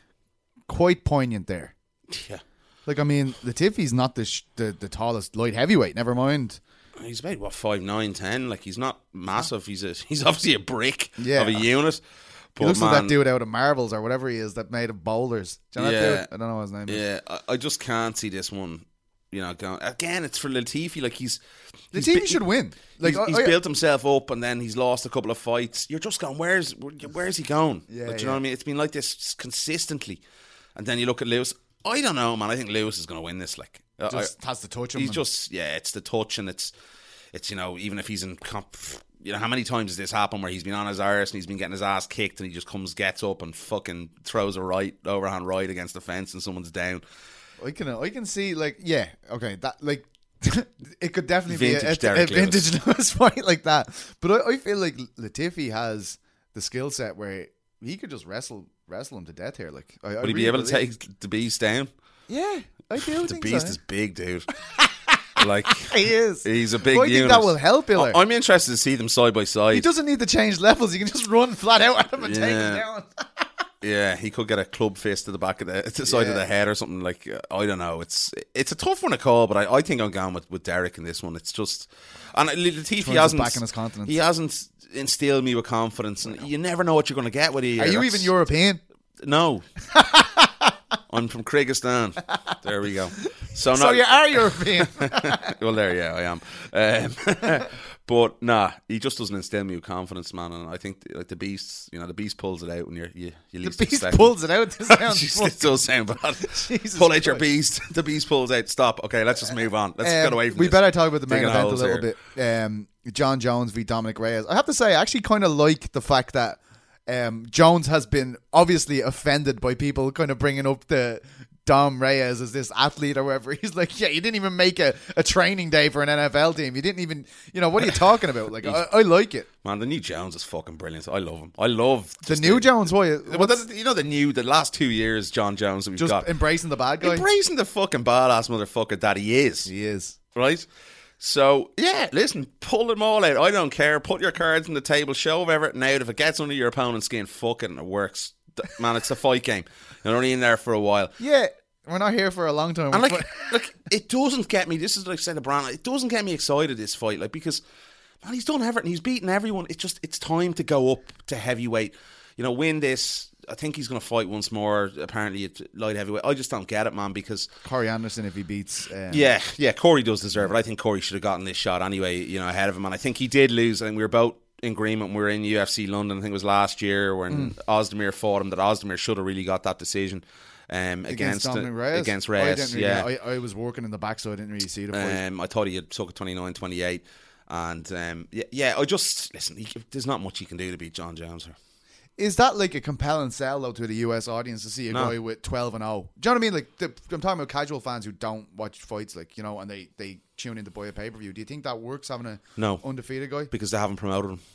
Speaker 3: quite poignant there.
Speaker 4: Yeah.
Speaker 3: Like, I mean, Latifi's not the, sh- the the tallest light heavyweight. Never mind.
Speaker 4: He's about what five nine ten. Like he's not massive. He's a he's obviously a brick
Speaker 3: Yeah.
Speaker 4: of a unit. But
Speaker 3: He looks
Speaker 4: man,
Speaker 3: like that dude out of Marvels or whatever he is that made of boulders. Do you know that
Speaker 4: Yeah.
Speaker 3: dude? I don't know what his name is.
Speaker 4: Yeah, I, I just can't see this one. You know, going again. It's for Latifi. Like he's he's
Speaker 3: Latifi
Speaker 4: bi-
Speaker 3: should win. Like
Speaker 4: he's,
Speaker 3: I-
Speaker 4: he's
Speaker 3: I-
Speaker 4: built himself up, and then he's lost a couple of fights. You're just going, where's where's he going?
Speaker 3: Yeah,
Speaker 4: Like, do you
Speaker 3: yeah.
Speaker 4: know what I mean? It's been like this consistently, and then you look at Lewis. I don't know, man. I think Lewis is going to win this. Like, I-
Speaker 3: just has to touch him.
Speaker 4: he's
Speaker 3: and-
Speaker 4: just yeah. It's the touch, and it's it's you know, even if he's in comp, you know, how many times has this happened where he's been on his arse and he's been getting his ass kicked and he just comes, gets up and fucking throws a right overhand right against the fence and someone's down.
Speaker 3: I can I can see like yeah okay that like it could definitely
Speaker 4: Vintage
Speaker 3: be a, a, a
Speaker 4: Derek Lewis.
Speaker 3: vintage Lewis fight like that. But I, I feel like Latifi has the skill set where he could just wrestle wrestle him to death here. Like, I, I
Speaker 4: Would he be
Speaker 3: really
Speaker 4: able to
Speaker 3: believe-
Speaker 4: take the Beast down?
Speaker 3: Yeah, I do
Speaker 4: The
Speaker 3: think
Speaker 4: Beast
Speaker 3: so.
Speaker 4: is big, dude. Like
Speaker 3: He is.
Speaker 4: he's a big
Speaker 3: But I think
Speaker 4: unit.
Speaker 3: that will help Ilir.
Speaker 4: I- I'm interested to see them side by
Speaker 3: He
Speaker 4: side.
Speaker 3: doesn't need to change levels. He can just run flat out at him and take him
Speaker 4: Yeah.
Speaker 3: down.
Speaker 4: Yeah, he could get a club fist to the back of the, to the side of
Speaker 3: Yeah.
Speaker 4: the head or something. Like uh, I don't know. It's it's a tough one to call, but I, I think I'm going with, with Derek in this one. It's just and Latifi
Speaker 3: Turns
Speaker 4: hasn't
Speaker 3: his back on his continent.
Speaker 4: he hasn't instilled me with confidence, and you never know what you're going to get with you.
Speaker 3: Are you even European?
Speaker 4: No. I'm from Kyrgyzstan. There we go. So,
Speaker 3: So
Speaker 4: no,
Speaker 3: you are European.
Speaker 4: well, there, yeah, I am. Um, but nah, he just doesn't instill me with confidence, man. And I think like the beast, you know, the beast pulls it out when you're you, you
Speaker 3: The
Speaker 4: least
Speaker 3: beast
Speaker 4: expect it.
Speaker 3: pulls it out. This sounds
Speaker 4: Jeez, it does sound bad.
Speaker 3: Jesus
Speaker 4: Pull out your
Speaker 3: Christ.
Speaker 4: beast. The beast pulls out. Stop. Okay, let's just move on. Let's
Speaker 3: Um,
Speaker 4: get away from
Speaker 3: we
Speaker 4: this.
Speaker 3: better talk about the main
Speaker 4: Digging
Speaker 3: event a
Speaker 4: holes
Speaker 3: little
Speaker 4: here.
Speaker 3: bit. Um, John Jones v Dominic Reyes. I have to say, I actually kind of like the fact that um, Jones has been obviously offended by people kind of bringing up the Dom Reyes as this athlete or whatever. He's like, yeah, you didn't even make a, a training day for an N F L team. You didn't even, you know, what are you talking about? Like, I, I like it.
Speaker 4: Man, the new Jones is fucking brilliant. I love him. I love
Speaker 3: The
Speaker 4: just
Speaker 3: new Jones, why?
Speaker 4: Well, that's, you know the new, the last two years, John Jones that we've
Speaker 3: Just
Speaker 4: got.
Speaker 3: embracing the bad guy.
Speaker 4: Embracing the fucking badass motherfucker that he is.
Speaker 3: He is.
Speaker 4: Right? So, yeah, listen, pull them all out. I don't care. Put your cards on the table, shove everything out. If it gets under your opponent's skin, fuck it, and it works. Th- Man, it's a fight game. You're only in there for a while.
Speaker 3: Yeah, we're not here for a long time.
Speaker 4: And, like, like, it doesn't get me, this is like I said to Brandon, it doesn't get me excited, this fight, like, because, man, he's done everything. He's beaten everyone. It's just, it's time to go up to heavyweight. You know, win this. I think he's going to fight once more, apparently, at light heavyweight. I just don't get it, man, because...
Speaker 3: Corey Anderson, if he beats... Um,
Speaker 4: Yeah, yeah, Corey does deserve it. I think Corey should have gotten this shot anyway, you know, ahead of him. And I think he did lose. And we were both in agreement. We were in U F C London, I think it was last year, when mm. Ozdemir fought him, that Ozdemir should have really got that decision um, against
Speaker 3: against Dominic Reyes.
Speaker 4: Against Reyes,
Speaker 3: I
Speaker 4: yeah.
Speaker 3: Really, I, I was working in the back, so I didn't really see the fight.
Speaker 4: Um, I thought he had took a twenty-nine twenty-eight. And um, yeah, yeah, I just listen. He, there's not much he can do to beat John Jones here.
Speaker 3: Is that like a compelling sell though to the U S audience to see a no. guy with twelve and oh? Do you know what I mean? Like the, I'm talking about casual fans who don't watch fights, like, you know, and they, they tune in to buy a pay per view. Do you think that works, having a
Speaker 4: no
Speaker 3: undefeated guy?
Speaker 4: Because they haven't promoted him.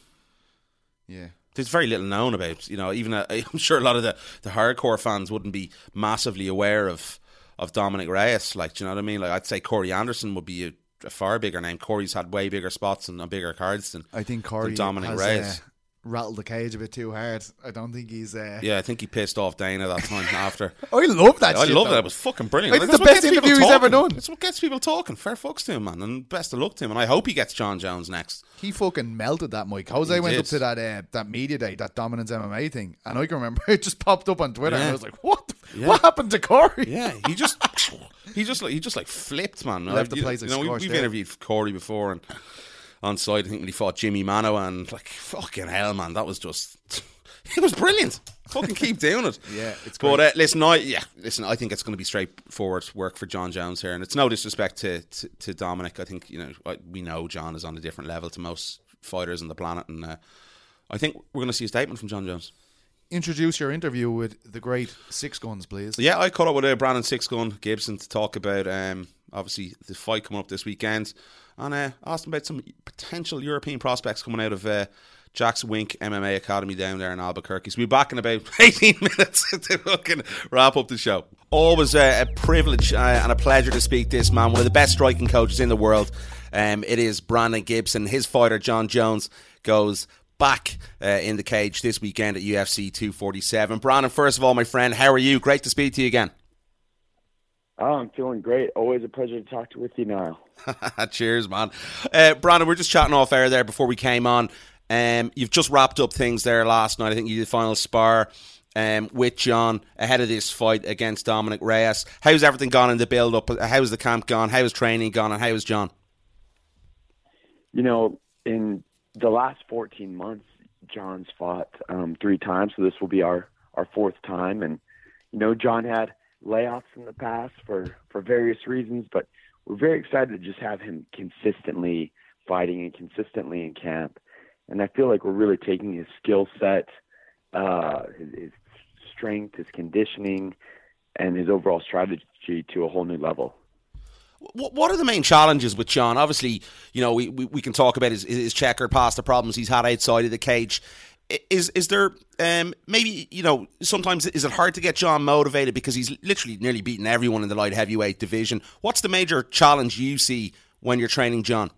Speaker 3: Yeah,
Speaker 4: there's very little known about. You know, even uh, I'm sure a lot of the, the hardcore fans wouldn't be massively aware of of Dominic Reyes. Like, do you know what I mean? Like, I'd say Corey Anderson would be a, a far bigger name. Corey's had way bigger spots and bigger cards than
Speaker 3: I think Corey
Speaker 4: Dominic
Speaker 3: has,
Speaker 4: Reyes.
Speaker 3: Uh, rattled the cage a bit too hard. I don't think he's. Uh...
Speaker 4: Yeah, I think he pissed off Dana that time after.
Speaker 3: I love that.
Speaker 4: I
Speaker 3: shit,
Speaker 4: love
Speaker 3: though.
Speaker 4: that. It was fucking brilliant.
Speaker 3: Like, it's the best interview he's ever done.
Speaker 4: It's what gets people talking. Fair fucks to him, man, and best of luck to him. And I hope he gets John Jones next.
Speaker 3: He fucking melted that mic. Jose he went did. up to that uh, that media day, that Dominance M M A thing, and I can remember it just popped up on Twitter, yeah. and I was like, "What? The, yeah. What happened to Corey?"
Speaker 4: Yeah, he just he just like he just like flipped, man.
Speaker 3: Left the place.
Speaker 4: You
Speaker 3: like
Speaker 4: know, we, we've
Speaker 3: there.
Speaker 4: interviewed Corey before, and on site, I think when he fought Jimmy Manoa, and like fucking hell, man, that was just. It was brilliant. Fucking keep doing it.
Speaker 3: Yeah, it's great.
Speaker 4: But uh, listen, I yeah, listen. I think it's going to be straightforward work for John Jones here, and it's no disrespect to to, to Dominic. I think, you know, I, we know John is on a different level to most fighters on the planet, and uh, I think we're going to see a statement from John Jones.
Speaker 3: Introduce your interview with the great Six Guns, please.
Speaker 4: Yeah, I caught up with uh, Brandon Six Gun Gibson to talk about um, obviously the fight coming up this weekend, and uh, asked him about some potential European prospects coming out of. Uh, Jack's Wink M M A Academy down there in Albuquerque. So we'll be back in about eighteen minutes to fucking wrap up the show. Always uh, a privilege uh, and a pleasure to speak to this man, one of the best striking coaches in the world. Um, it is Brandon Gibson. His fighter, John Jones, goes back uh, in the cage this weekend at U F C two forty-seven. Brandon, first of all, my friend, how are you? Great to speak to you again.
Speaker 8: Oh, I'm feeling great. Always a pleasure to talk to with you, Niall.
Speaker 4: Cheers, man. Uh, Brandon, we're just chatting off air there before we came on. Um, you've just wrapped up things there last night. I think you did the final spar um, with John ahead of this fight against Dominic Reyes. How's everything gone in the build-up? How's the camp gone? How's training gone? And how's John?
Speaker 8: You know, in the last fourteen months, John's fought um, three times, so this will be our, our fourth time. And, you know, John had layoffs in the past for, for various reasons, but we're very excited to just have him consistently fighting and consistently in camp. And I feel like we're really taking his skill set, uh, his, his strength, his conditioning, and his overall strategy to a whole new level.
Speaker 4: What are the main challenges with John? Obviously, you know, we, we, we can talk about his, his checkered past, the problems he's had outside of the cage. Is is there um, maybe, you know, sometimes is it hard to get John motivated because he's literally nearly beaten everyone in the light heavyweight division? What's the major challenge you see when you're training John?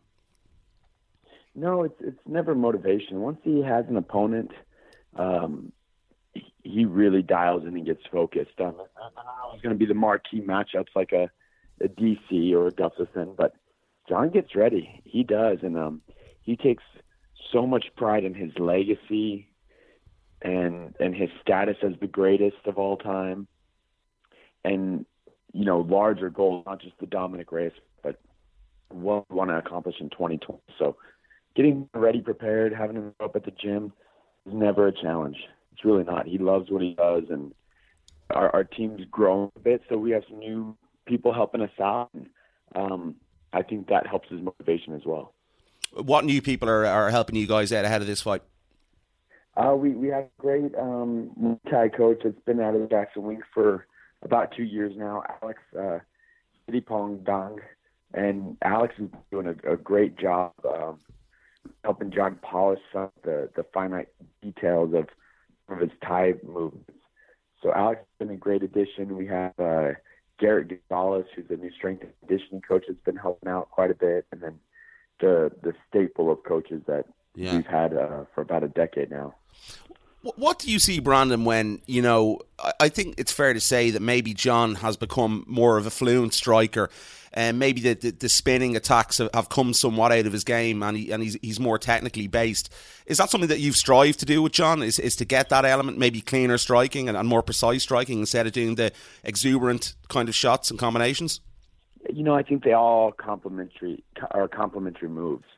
Speaker 8: No, it's it's never motivation. Once he has an opponent, um, he really dials in and gets focused. Um, I don't know it's going to be the marquee matchups like a, a D C or a Gustafsson, but John gets ready. He does, and um, he takes so much pride in his legacy and and his status as the greatest of all time, and, you know, larger goals, not just the Dominic Reyes, but what we want to accomplish in twenty twenty. So getting ready, prepared, having him up at the gym is never a challenge. It's really not. He loves what he does, and our, our team's grown a bit, so we have some new people helping us out. And, um, I think that helps his motivation as well.
Speaker 4: What new people are, are helping you guys out ahead of this fight?
Speaker 8: Uh, we, we have a great um, Muay Thai coach that's been out of the Jackson Wink for about two years now, Alex uh, Sitipong Dang. And Alex is doing a, a great job um, helping John polish some of the, the finite details of, of his Thai movements. So Alex has been a great addition. We have uh, Garrett Gonzalez, who's a new strength and conditioning coach, that's been helping out quite a bit. And then the the staple of coaches that yeah. we've had uh, for about a decade now.
Speaker 4: What do you see, Brandon, when, you know, I think it's fair to say that maybe John has become more of a fluent striker, and maybe the, the, the spinning attacks have, have come somewhat out of his game, and he and he's he's more technically based. Is that something that you've strived to do with John? Is is to get that element, maybe cleaner striking and, and more precise striking instead of doing the exuberant kind of shots and combinations?
Speaker 8: You know, I think they all complementary are complementary moves.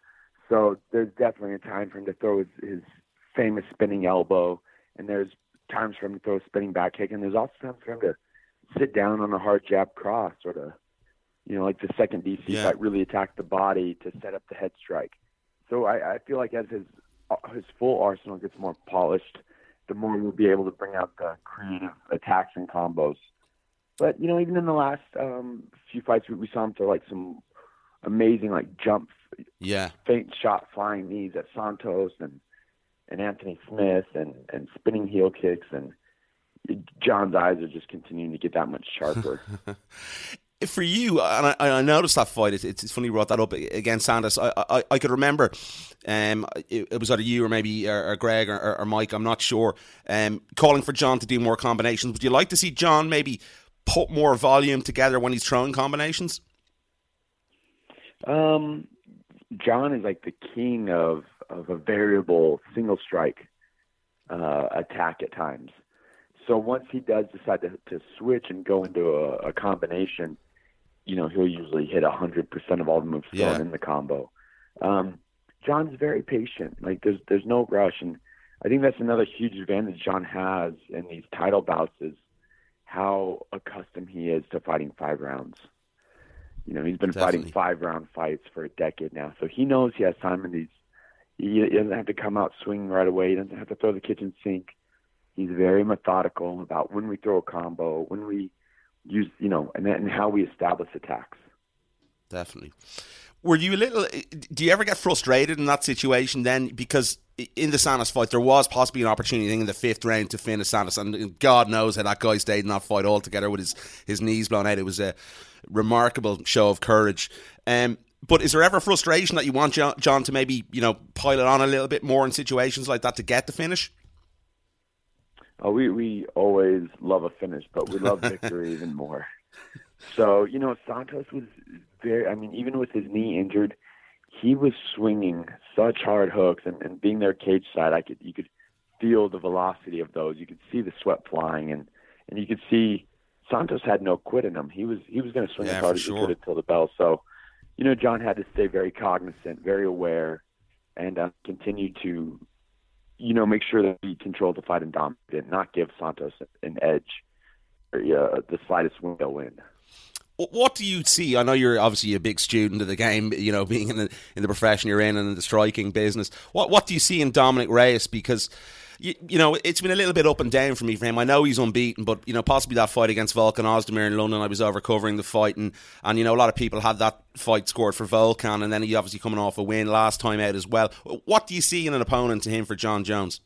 Speaker 8: So there's definitely a time for him to throw his, his famous spinning elbow, and there's times for him to throw a spinning back kick, and there's also times for him to sit down on a hard jab cross, or to, you know, like the second D C
Speaker 4: Yeah.
Speaker 8: fight, really attack the body to set up the head strike. So I, I feel like as his his full arsenal gets more polished, the more we'll be able to bring out the creative attacks and combos. But, you know, even in the last um, few fights, we, we saw him throw like some amazing like jump,
Speaker 4: Yeah.
Speaker 8: faint shot flying knees at Santos and, and Anthony Smith, and, and spinning heel kicks, and John's eyes are just continuing to get that much sharper.
Speaker 4: For you, and I, I noticed that fight, it's, it's funny you brought that up against Santos. I, I, I could remember, um, it, it was either you or maybe or, or Greg or, or, or Mike, I'm not sure, um, calling for John to do more combinations. Would you like to see John maybe put more volume together when he's throwing combinations?
Speaker 8: Um, John is like the king of, of a variable single strike uh, attack at times. So once he does decide to, to switch and go into a, a combination, you know, he'll usually hit one hundred percent of all the moves thrown
Speaker 4: Yeah.
Speaker 8: in the combo. Um, John's very patient. Like, there's there's no rush. And I think that's another huge advantage John has in these title bouts, is how accustomed he is to fighting five rounds. You know, he's been
Speaker 4: Definitely.
Speaker 8: fighting five-round fights for a decade now. So he knows he has time in these. He, he doesn't have to come out swinging right away. He doesn't have to throw the kitchen sink. He's very methodical about when we throw a combo, when we use, you know, and, and how we establish attacks.
Speaker 4: Definitely. Were you a little, do you ever get frustrated in that situation then? Because in the Santos fight, there was possibly an opportunity, I think, in the fifth round to finish Santos, and God knows how that guy stayed in that fight altogether with his, his knees blown out. It was a remarkable show of courage. Um, but is there ever frustration that you want John, John to maybe, you know, pile it on a little bit more in situations like that to get the finish?
Speaker 8: Oh, we, we always love a finish, but we love victory even more. So, you know, Santos was very, I mean, even with his knee injured, he was swinging such hard hooks, and, and being there cage side, I could, you could feel the velocity of those. You could see the sweat flying, and, and you could see Santos had no quit in him. He was, he was going to swing
Speaker 4: Yeah,
Speaker 8: as hard
Speaker 4: for
Speaker 8: as
Speaker 4: sure.
Speaker 8: he could until the bell. So, you know, John had to stay very cognizant, very aware, and uh, continue to, you know, make sure that he controlled the fight and dominated, not give Santos an edge or uh, the slightest window in.
Speaker 4: What do you see? I know you're obviously a big student of the game, you know, being in the in the profession you're in and in the striking business. What what do you see in Dominic Reyes? Because, you, you know, it's been a little bit up and down for me for him. I know he's unbeaten, but, you know, possibly that fight against Volkan Ozdemir in London, I was over covering the fight, and, and, you know, a lot of people had that fight scored for Volkan, and then he obviously coming off a win last time out as well. What do you see in an opponent to him for John Jones?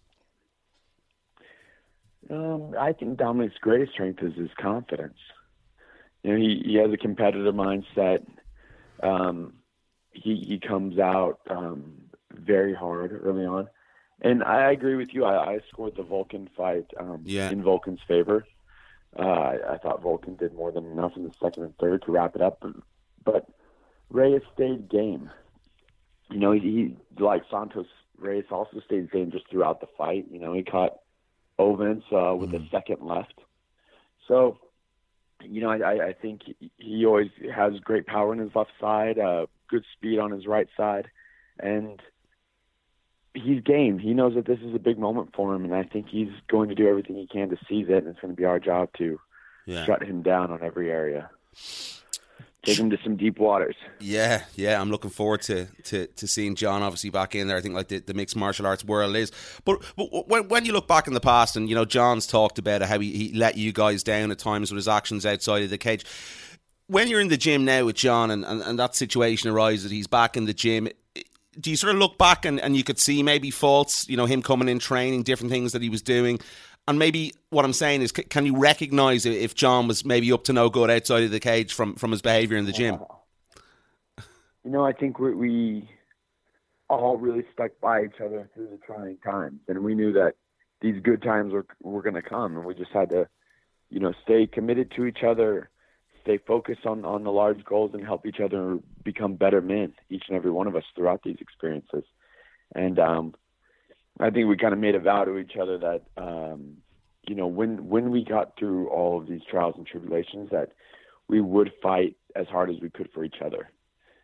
Speaker 8: Um, I think Dominic's greatest strength is his confidence. You know, he, he has a competitive mindset. Um, he he comes out um, very hard early on. And I agree with you. I, I scored the Volkan fight um,
Speaker 4: Yeah.
Speaker 8: in Volkan's favor. Uh, I, I thought Volkan did more than enough in the second and third to wrap it up. But, but Reyes stayed game. You know, he, he like Santos, Reyes also stayed game just throughout the fight. You know, he caught Ovens uh, with
Speaker 4: Mm.
Speaker 8: a second left. So, you know, I, I think he always has great power on his left side, uh, good speed on his right side, and he's game. He knows that this is a big moment for him, and I think he's going to do everything he can to seize it, and it's going to be our job to
Speaker 4: Yeah.
Speaker 8: shut him down on every area. Take him to some deep waters.
Speaker 4: Yeah, yeah, I'm looking forward to, to, to seeing John obviously back in there. I think like the, the mixed martial arts world is. But, but when, when you look back in the past, and, you know, John's talked about how he, he let you guys down at times with his actions outside of the cage. When you're in the gym now with John, and, and, and that situation arises, he's back in the gym, do you sort of look back and, and you could see maybe faults, you know, him coming in, training, different things that he was doing? And maybe what I'm saying is, can you recognise if John was maybe up to no good outside of the cage from, from his behaviour in the gym?
Speaker 8: You know, I think we, we all really stuck by each other through the trying times, and we knew that these good times were were going to come, and we just had to, you know, stay committed to each other, stay focused on, on the large goals, and help each other become better men, each and every one of us throughout these experiences. And um, I think we kind of made a vow to each other that, um, you know, when when we got through all of these trials and tribulations, that we would fight as hard as we could for each other.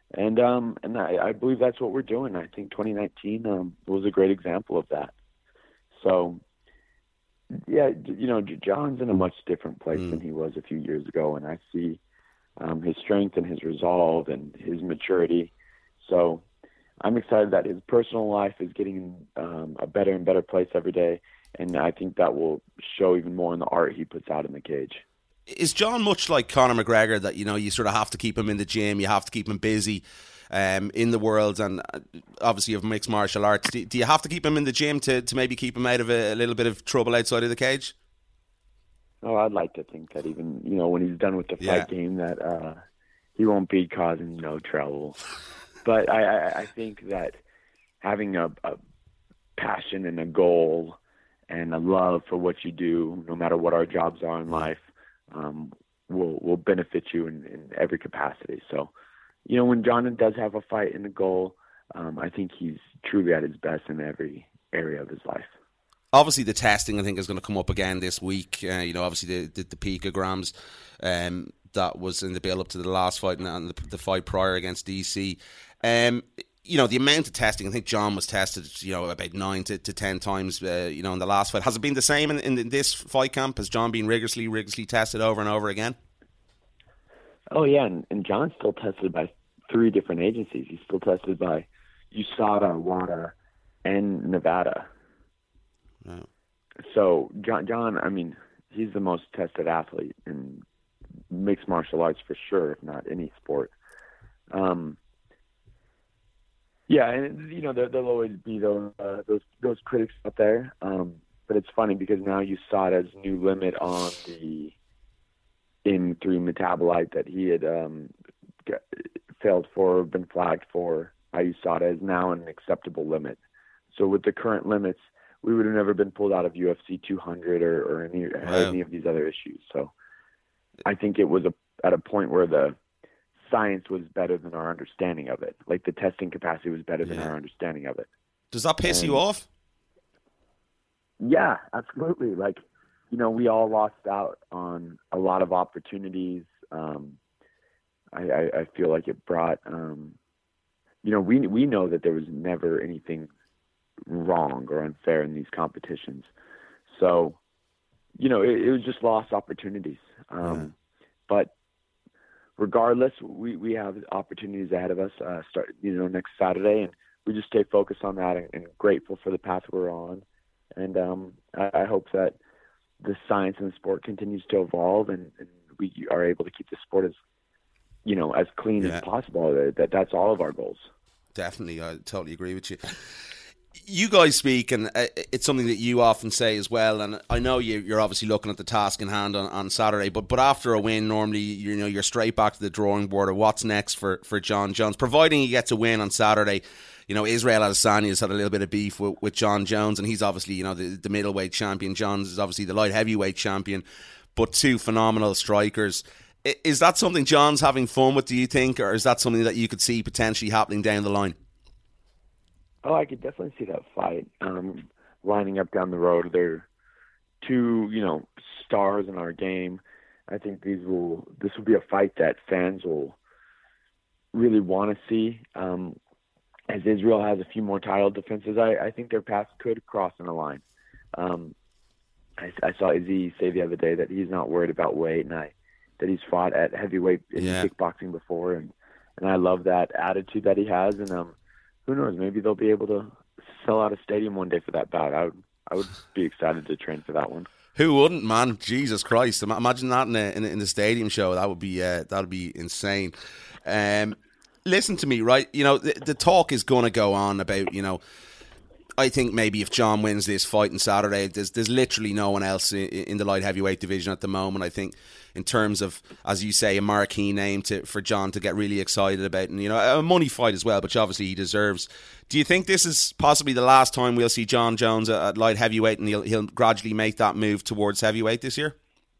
Speaker 8: And um, and I, I believe that's what we're doing. I think twenty nineteen um, was a great example of that. So, yeah, you know, John's in a much different place mm. than he was a few years ago, and I see um, his strength and his resolve and his maturity. So I'm excited that his personal life is getting um, a better and better place every day, and I think that will show even more in the art he puts out in the cage.
Speaker 4: Is John much like Conor McGregor, that, you know, you sort of have to keep him in the gym, you have to keep him busy um, in the world, and obviously of mixed martial arts? Do, do you have to keep him in the gym to, to maybe keep him out of a, a little bit of trouble outside of the cage?
Speaker 8: Oh, I'd like to think that even, you know, when he's done with the fight
Speaker 4: yeah.
Speaker 8: game, that uh, he won't be causing no trouble. But I, I, I think that having a, a passion and a goal and a love for what you do, no matter what our jobs are in life, um, will will benefit you in, in every capacity. So, you know, when John does have a fight and a goal, um, I think he's truly at his best in every area of his life.
Speaker 4: Obviously, the testing, I think, is going to come up again this week. Uh, you know, obviously the, the, the picograms um, that was in the build-up to the last fight and the, the fight prior against D C. Um, you know, the amount of testing, I think John was tested, you know, about nine to, to ten times, uh, you know, in the last fight. Has it been the same in, in this fight camp? Has John been rigorously, rigorously tested over and over again?
Speaker 8: Oh, yeah, and, and John's still tested by three different agencies. He's still tested by U S A D A, WADA, and Nevada. Oh. So, John, John, I mean, he's the most tested athlete in mixed martial arts for sure, if not any sport. Um Yeah, and you know there, there'll always be those uh, those those critics out there, um, but it's funny because now U S A D A's new limit on the in three metabolite that he had um, got, failed for, been flagged for by U S A D A is now an acceptable limit. So with the current limits, we would have never been pulled out of U F C two hundred or, or any wow. any of these other issues. So I think it was a, at a point where the science was better than our understanding of it. Like the testing capacity was better than yeah. our understanding of it.
Speaker 4: Does that piss and, you off?
Speaker 8: Yeah, absolutely. Like, you know, we all lost out on a lot of opportunities. Um, I, I, I feel like it brought, um, you know, we we know that there was never anything wrong or unfair in these competitions. So, you know, it, it was just lost opportunities. Um, yeah. But regardless, we, we have opportunities ahead of us, uh, start, you know, next Saturday, and we just stay focused on that and, and grateful for the path we're on. And um, I, I hope that the science and the sport continues to evolve, and, and we are able to keep the sport as, you know, as clean yeah. as possible. That that's all of our goals.
Speaker 4: Definitely, I totally agree with you. You guys speak, and it's something that you often say as well. And I know you're obviously looking at the task in hand on, on Saturday, but but after a win, normally you know you're straight back to the drawing board of what's next for, for Jon Jones. Providing he gets a win on Saturday, you know Israel Adesanya has had a little bit of beef with, with Jon Jones, and he's obviously you know the, the middleweight champion. Jones is obviously the light heavyweight champion, but two phenomenal strikers. Is that something John's having fun with, do you think, or is that something that you could see potentially happening down the line?
Speaker 8: Oh, I could definitely see that fight um, lining up down the road. They're two, you know, stars in our game. I think these will. This will be a fight that fans will really want to see. Um, as Israel has a few more title defenses, I, I think their paths could cross in a line. Um, I, I saw Izzy say the other day that he's not worried about weight, and I that he's fought at heavyweight in yeah. kickboxing before, and and I love that attitude that he has, and um. Who knows? Maybe they'll be able to sell out a stadium one day for that bout. I would, I would be excited to train for that one.
Speaker 4: Who wouldn't, man? Jesus Christ! Imagine that in a, in, a, in the stadium show. That would be uh, that would be insane. Um, listen to me, right? You know, the, the talk is going to go on about you know. I think maybe if John wins this fight on Saturday, there's there's literally no one else in, in the light heavyweight division at the moment. I think in terms of, as you say, a marquee name to for John to get really excited about, and you know a money fight as well, which obviously he deserves. Do you think this is possibly the last time we'll see Jon Jones at light heavyweight, and he'll he'll gradually make that move towards heavyweight this year?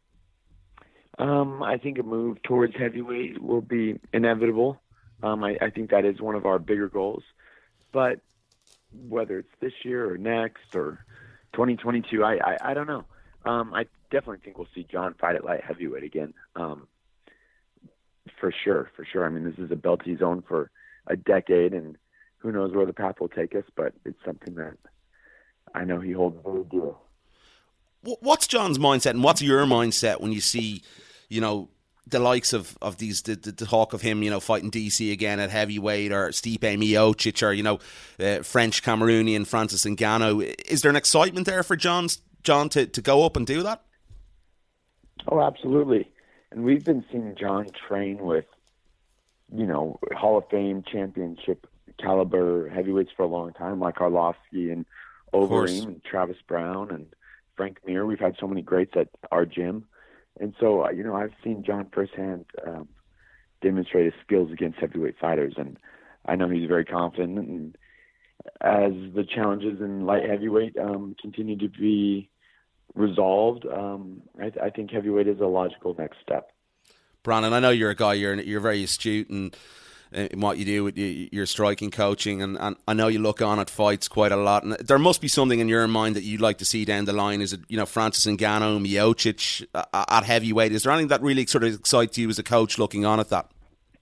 Speaker 8: Um, I think a move towards heavyweight will be inevitable. Um, I, I think that is one of our bigger goals, but whether it's this year or next or twenty twenty-two, I, I, I don't know. Um, I definitely think we'll see John fight at light heavyweight again. Um, for sure, for sure. I mean, this is a belt he's owned for a decade, and who knows where the path will take us, but it's something that I know he holds very dear.
Speaker 4: What's John's mindset, and what's your mindset when you see, you know, the likes of, of these, the, the, the talk of him, you know, fighting D C again at heavyweight, or Stipe Miocic, or, you know, uh, French Cameroonian Francis Ngannou? Is there an excitement there for John's, John to, to go up and do that?
Speaker 8: Oh, absolutely. And we've been seeing John train with, you know, Hall of Fame championship caliber heavyweights for a long time, like Arlovsky and Overeem and Travis Brown and Frank Mir. We've had so many greats at our gym. And so, uh, you know, I've seen John firsthand um, demonstrate his skills against heavyweight fighters, and I know he's very confident. And as the challenges in light heavyweight um, continue to be resolved, um, I, I think heavyweight is a logical next step.
Speaker 4: Brandon, I know you're a guy, you're you're very astute and in what you do with your striking coaching, and, and I know you look on at fights quite a lot, and there must be something in your mind that you'd like to see down the line. Is it, you know, Francis Ngannou, Miocic at heavyweight? Is there anything that really sort of excites you as a coach looking on at that?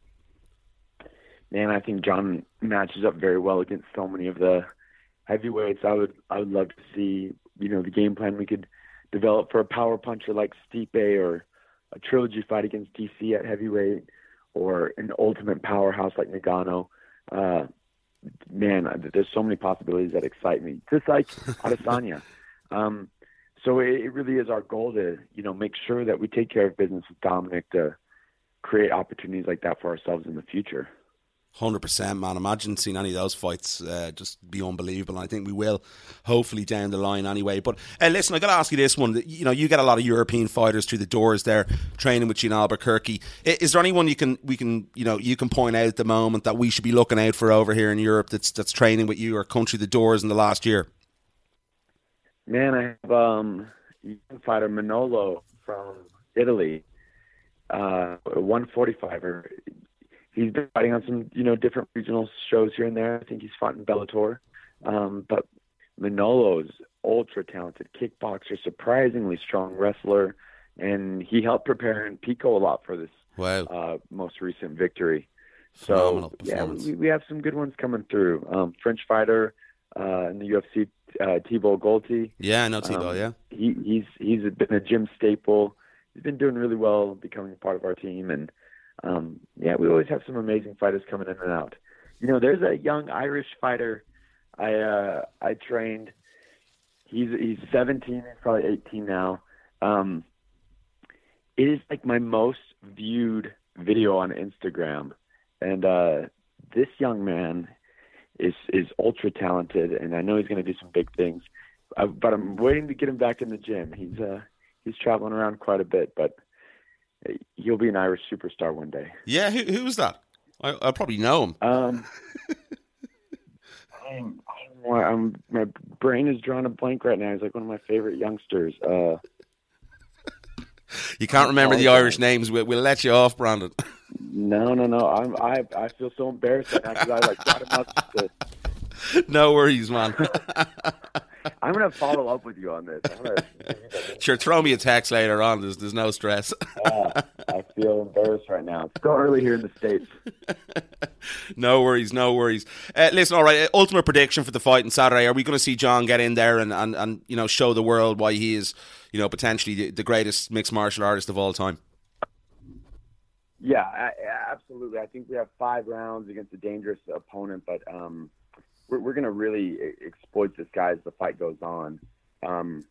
Speaker 8: Man, I think John matches up very well against so many of the heavyweights. I would I would love to see, you know, the game plan we could develop for a power puncher like Stipe, or a trilogy fight against D C at heavyweight, or an ultimate powerhouse like Nagano. Uh, man, there's so many possibilities that excite me. Just like Adesanya. Um, so it, it really is our goal to, you know, make sure that we take care of business with Dominic to create opportunities like that for ourselves in the future.
Speaker 4: one hundred percent, man. Imagine seeing any of those fights uh, just be unbelievable. And I think we will, hopefully, down the line anyway. But uh, listen, I got to ask you this one. You know, you get a lot of European fighters through the doors there, training with you in Albuquerque. Is there anyone you can, we can, you know, you can point out at the moment that we should be looking out for over here in Europe that's that's training with you or come through the doors in the last year?
Speaker 8: Man, I have um, young fighter Manolo from Italy, uh, a one forty-fiver. He's been fighting on some, you know, different regional shows here and there. I think he's fought in Bellator. Um, but Manolo's ultra talented kickboxer, surprisingly strong wrestler, and he helped prepare in Pico a lot for this
Speaker 4: wow.
Speaker 8: uh, most recent victory.
Speaker 4: Phenomenal
Speaker 8: so, yeah, we, we have some good ones coming through. Um, French fighter uh, in the U F C, uh, Thibault Golty.
Speaker 4: Yeah, I know Thibault, um, yeah.
Speaker 8: He, he's, he's been a gym staple. He's been doing really well becoming part of our team, and Um, yeah, we always have some amazing fighters coming in and out. You know, there's a young Irish fighter I uh, I trained. He's he's seventeen, he's probably eighteen now. Um, it is like my most viewed video on Instagram, and uh, this young man is is ultra talented, and I know he's going to do some big things. Uh, but I'm waiting to get him back in the gym. He's uh, he's traveling around quite a bit, but he'll be an Irish superstar one day.
Speaker 4: Yeah, who who's that? I I probably know him.
Speaker 8: Um, I'm, I'm, my brain is drawing a blank right now. He's like one of my favorite youngsters. Uh,
Speaker 4: you can't remember the Irish names. We'll, we'll let you off, Brandon.
Speaker 8: No, no, no. I'm I I feel so embarrassed right now because I like got him up to.
Speaker 4: No worries, man.
Speaker 8: I'm gonna follow up with you on this. I'm gonna,
Speaker 4: sure, throw me a text later on. There's there's no stress.
Speaker 8: uh, I feel embarrassed right now. It's still early here in the States.
Speaker 4: No worries, no worries. Uh, listen, all right. Ultimate prediction for the fight on Saturday. Are we going to see John get in there and, and, and you know show the world why he is, you know, potentially the, the greatest mixed martial artist of all time?
Speaker 8: Yeah, I, absolutely. I think we have five rounds against a dangerous opponent, but um. We're, we're going to really exploit this guy as the fight goes on. Um,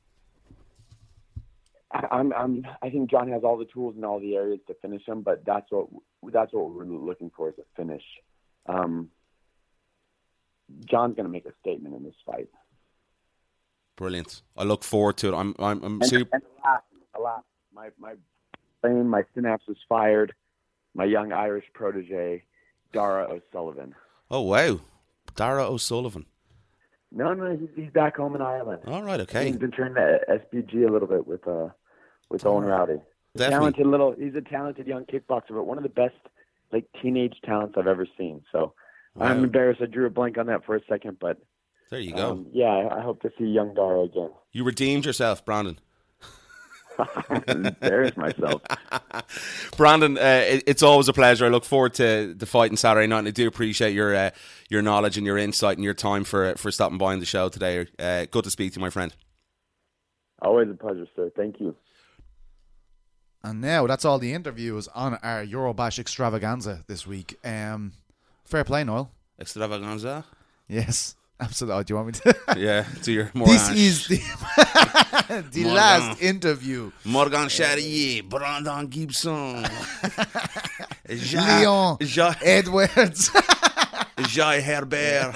Speaker 8: I, I'm, I'm, I think John has all the tools in all the areas to finish him, but that's what that's what we're looking for is a finish. Um, John's going to make a statement in this fight.
Speaker 4: Brilliant. I look forward to it. I'm, I'm, I'm
Speaker 8: and,
Speaker 4: super.
Speaker 8: And alas, alas, my my brain, my synapse was fired. My young Irish protege, Dara O'Sullivan.
Speaker 4: Oh wow. Dara O'Sullivan.
Speaker 8: No, no, he's, he's back home in Ireland.
Speaker 4: All right, okay.
Speaker 8: He's been training at S B G a little bit with uh with Owen Rowdy.
Speaker 4: Definitely.
Speaker 8: Talented little. He's a talented young kickboxer, but one of the best like teenage talents I've ever seen. So wow. I'm embarrassed. I drew a blank on that for a second, but
Speaker 4: there you go.
Speaker 8: Um, yeah, I hope to see young Dara again.
Speaker 4: You redeemed yourself, Brandon.
Speaker 8: embarrass myself.
Speaker 4: Brandon, uh, it, it's always a pleasure. I look forward to the fight on Saturday night, and I do appreciate your uh, your knowledge and your insight and your time for for stopping by on the show today. Uh, good to speak to you, my friend.
Speaker 8: Always a pleasure, sir. Thank you.
Speaker 3: And now that's all the interviews on our Eurobash extravaganza this week. Um, fair play, Noel.
Speaker 4: Extravaganza?
Speaker 3: Yes, absolutely. Oh, do you want me to?
Speaker 4: Yeah, to your more.
Speaker 3: This is the, the
Speaker 4: Morgan.
Speaker 3: last interview.
Speaker 4: Morgan Charrier, Brandon Gibson,
Speaker 3: Leon
Speaker 4: Jean
Speaker 3: Edwards.
Speaker 4: Jai Herbert.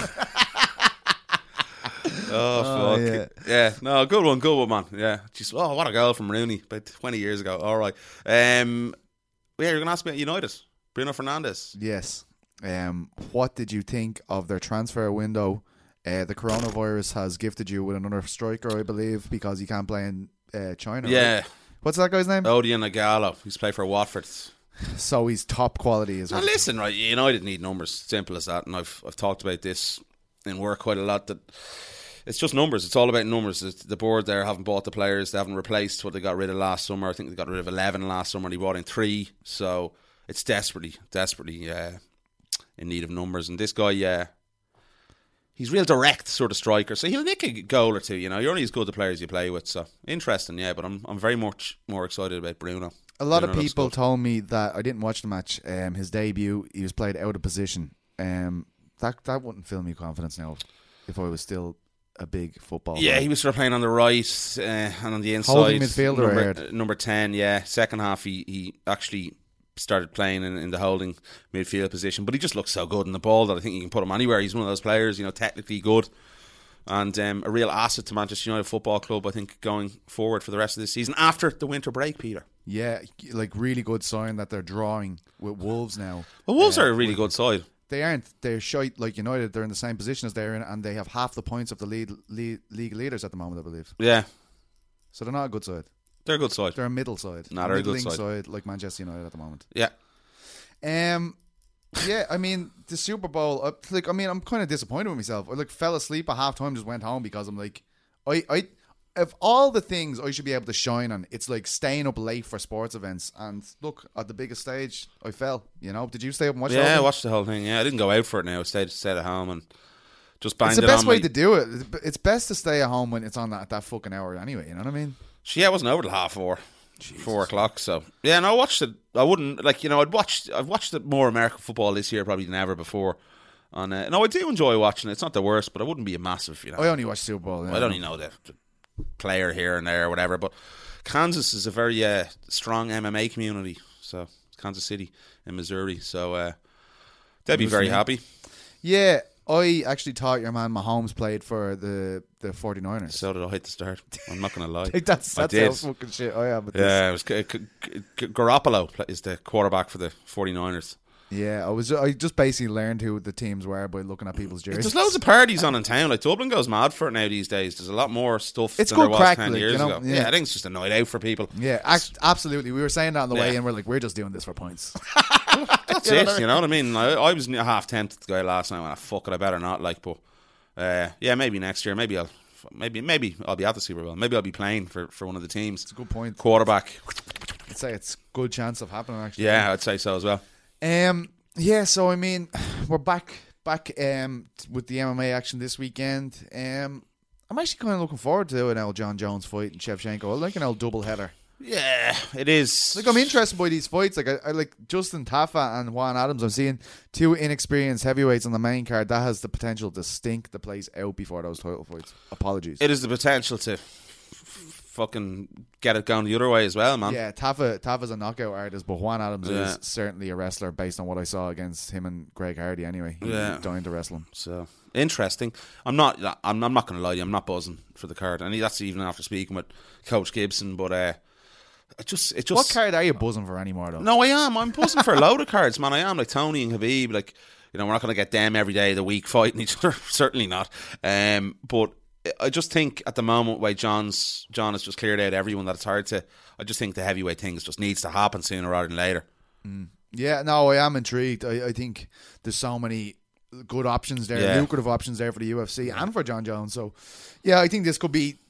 Speaker 4: Oh,
Speaker 3: Oh,
Speaker 4: fuck.
Speaker 3: yeah.
Speaker 4: Yeah. No, good one, good one, man. Yeah. Just, oh, what a goal from Rooney about twenty years ago. All right. Um, yeah, you're going to ask me about United. Bruno Fernandes.
Speaker 3: Yes. Um, what did you think of their transfer window? Uh, the coronavirus has gifted you with another striker, I believe, because you can't play in uh, China.
Speaker 4: Yeah.
Speaker 3: Right? What's that guy's name?
Speaker 4: Odion Igalo. He's played for Watford.
Speaker 3: So he's top quality as
Speaker 4: Now
Speaker 3: well.
Speaker 4: listen, right, United need numbers. Simple as that. And I've I've talked about this in work quite a lot, that it's just numbers. It's all about numbers. It's the board there haven't bought the players. They haven't replaced what they got rid of last summer. I think they got rid of eleven last summer and they brought in three. So it's desperately, desperately uh, in need of numbers. And this guy, yeah, he's real direct sort of striker. So he'll nick a goal or two, you know. You're only as good the players you play with. So interesting, yeah. But I'm I'm very much more excited about Bruno.
Speaker 3: A lot
Speaker 4: Bruno
Speaker 3: of
Speaker 4: looks
Speaker 3: people
Speaker 4: good.
Speaker 3: told me that I didn't watch the match. Um, his debut, he was played out of position. Um, that that wouldn't fill me confidence now if I was still a big football.
Speaker 4: Yeah,
Speaker 3: fan.
Speaker 4: he was sort of playing on the right uh, and on the inside.
Speaker 3: Holding midfielder, I
Speaker 4: number,
Speaker 3: heard.
Speaker 4: uh, number ten, yeah. Second half, he, he actually started playing in, in the holding midfield position. But he just looks so good in the ball that I think you can put him anywhere. He's one of those players, you know, technically good. And um, a real asset to Manchester United Football Club, I think, going forward for the rest of this season after the winter break, Peter.
Speaker 3: Yeah, like really good sign that they're drawing with Wolves now.
Speaker 4: Well, Wolves
Speaker 3: Uh,
Speaker 4: are a really good side.
Speaker 3: They aren't. They're shite like United. They're in the same position as they're in, and they have half the points of the lead, lead, league leaders at the moment, I believe.
Speaker 4: Yeah,
Speaker 3: So they're not a good side.
Speaker 4: they're a good side.
Speaker 3: They're a middle side.
Speaker 4: Nah, they're a good
Speaker 3: middling
Speaker 4: side.
Speaker 3: like Manchester United at the moment.
Speaker 4: Yeah.
Speaker 3: Um, yeah, I mean the Super Bowl. Uh, like, I mean, I'm kind of disappointed with myself. I like fell asleep at halftime, just went home because I'm like, I, I, of all the things I should be able to shine on, it's like staying up late for sports events. And look, at the biggest stage, I fell. You know, did you stay up and watch?
Speaker 4: Yeah, I
Speaker 3: it?
Speaker 4: watched the whole thing. Yeah, I didn't go out for it now. I stayed, stayed at home and just banged
Speaker 3: It's the
Speaker 4: it
Speaker 3: best
Speaker 4: on
Speaker 3: way
Speaker 4: my-
Speaker 3: to do it. It's best to stay at home when it's on that, that fucking hour anyway. You know what I mean?
Speaker 4: Yeah, it wasn't over till half four, four o'clock. So yeah, and I watched it. I wouldn't like you know I'd watched I've watched it more American football this year probably than ever before. On uh, no, I do enjoy watching it. It's not the worst, but I wouldn't be a massive you know.
Speaker 3: I only watch Super Bowl.
Speaker 4: I don't even know the, the player here and there or whatever. But Kansas is a very uh, strong M M A community. So Kansas City in Missouri. So uh, they'd be very happy.
Speaker 3: Yeah, I actually thought your man Mahomes played for the the 49ers.
Speaker 4: So did I at the start. I'm not going to lie.
Speaker 3: Like that's
Speaker 4: I
Speaker 3: that's
Speaker 4: did.
Speaker 3: how fucking shit I am. With
Speaker 4: Yeah, it was G- G- G- Garoppolo is the quarterback for the 49ers.
Speaker 3: this. Yeah. I was. I just basically learned who the teams were by looking at people's jerseys.
Speaker 4: There's loads of parties on in town. Like Dublin goes mad for it now these days. There's a lot more stuff
Speaker 3: It's
Speaker 4: than there
Speaker 3: good
Speaker 4: was
Speaker 3: crack,
Speaker 4: ten
Speaker 3: like,
Speaker 4: years
Speaker 3: you know?
Speaker 4: ago.
Speaker 3: Yeah.
Speaker 4: Yeah. I think it's just a night out for people.
Speaker 3: Yeah, act, absolutely. We were saying that on the way
Speaker 4: Yeah.
Speaker 3: in. We're like, we're just doing this for points.
Speaker 4: That's
Speaker 3: You know
Speaker 4: it.
Speaker 3: what I mean?
Speaker 4: You know what I mean? I, I was half tempted to go out last night. When I fuck it, I better not. Like, but uh, yeah, maybe next year. Maybe I'll. Maybe maybe I'll be at the Super Bowl. Maybe I'll be playing for, for one of the teams.
Speaker 3: It's a good point.
Speaker 4: Quarterback.
Speaker 3: I'd say it's good chance of happening. Actually.
Speaker 4: Yeah, I'd say so as well.
Speaker 3: Um. Yeah. So I mean, we're back back um with the M M A action this weekend. Um. I'm actually kind of looking forward to an old John Jones fight and Shevchenko. I like an old double header.
Speaker 4: Yeah, it is.
Speaker 3: Like I'm interested by these fights. Like I, I like Justin Taffa and Juan Adams. I'm seeing two inexperienced heavyweights on the main card. That has the potential to stink the place out before those title fights. Apologies.
Speaker 4: It is the potential to f- fucking get it going the other way as well, man.
Speaker 3: Yeah, Taffa Taffa's a knockout artist, but Juan Adams
Speaker 4: Yeah.
Speaker 3: is certainly a wrestler based on what I saw against him and Greg Hardy. Anyway, he's
Speaker 4: Yeah.
Speaker 3: dying to wrestle him.
Speaker 4: So interesting. I'm not. I'm, I'm not going to lie to you. I'm not buzzing for the card, and that's even after speaking with Coach Gibson. But uh, it just, it just.
Speaker 3: What card are you buzzing for anymore, though?
Speaker 4: No, I am. I'm buzzing for a load of cards, man. I am like Tony and Khabib. Like, you know, we're not going to get them every day of the week fighting each other. Certainly not. Um, but I just think at the moment, way John's John has just cleared out everyone that it's hard to. I just think the heavyweight things just needs to happen sooner rather than later.
Speaker 3: Yeah, no, I am intrigued. I, I think there's so many good options there,
Speaker 4: Yeah.
Speaker 3: lucrative options there for the U F C and for John Jones. So, yeah, I think this could be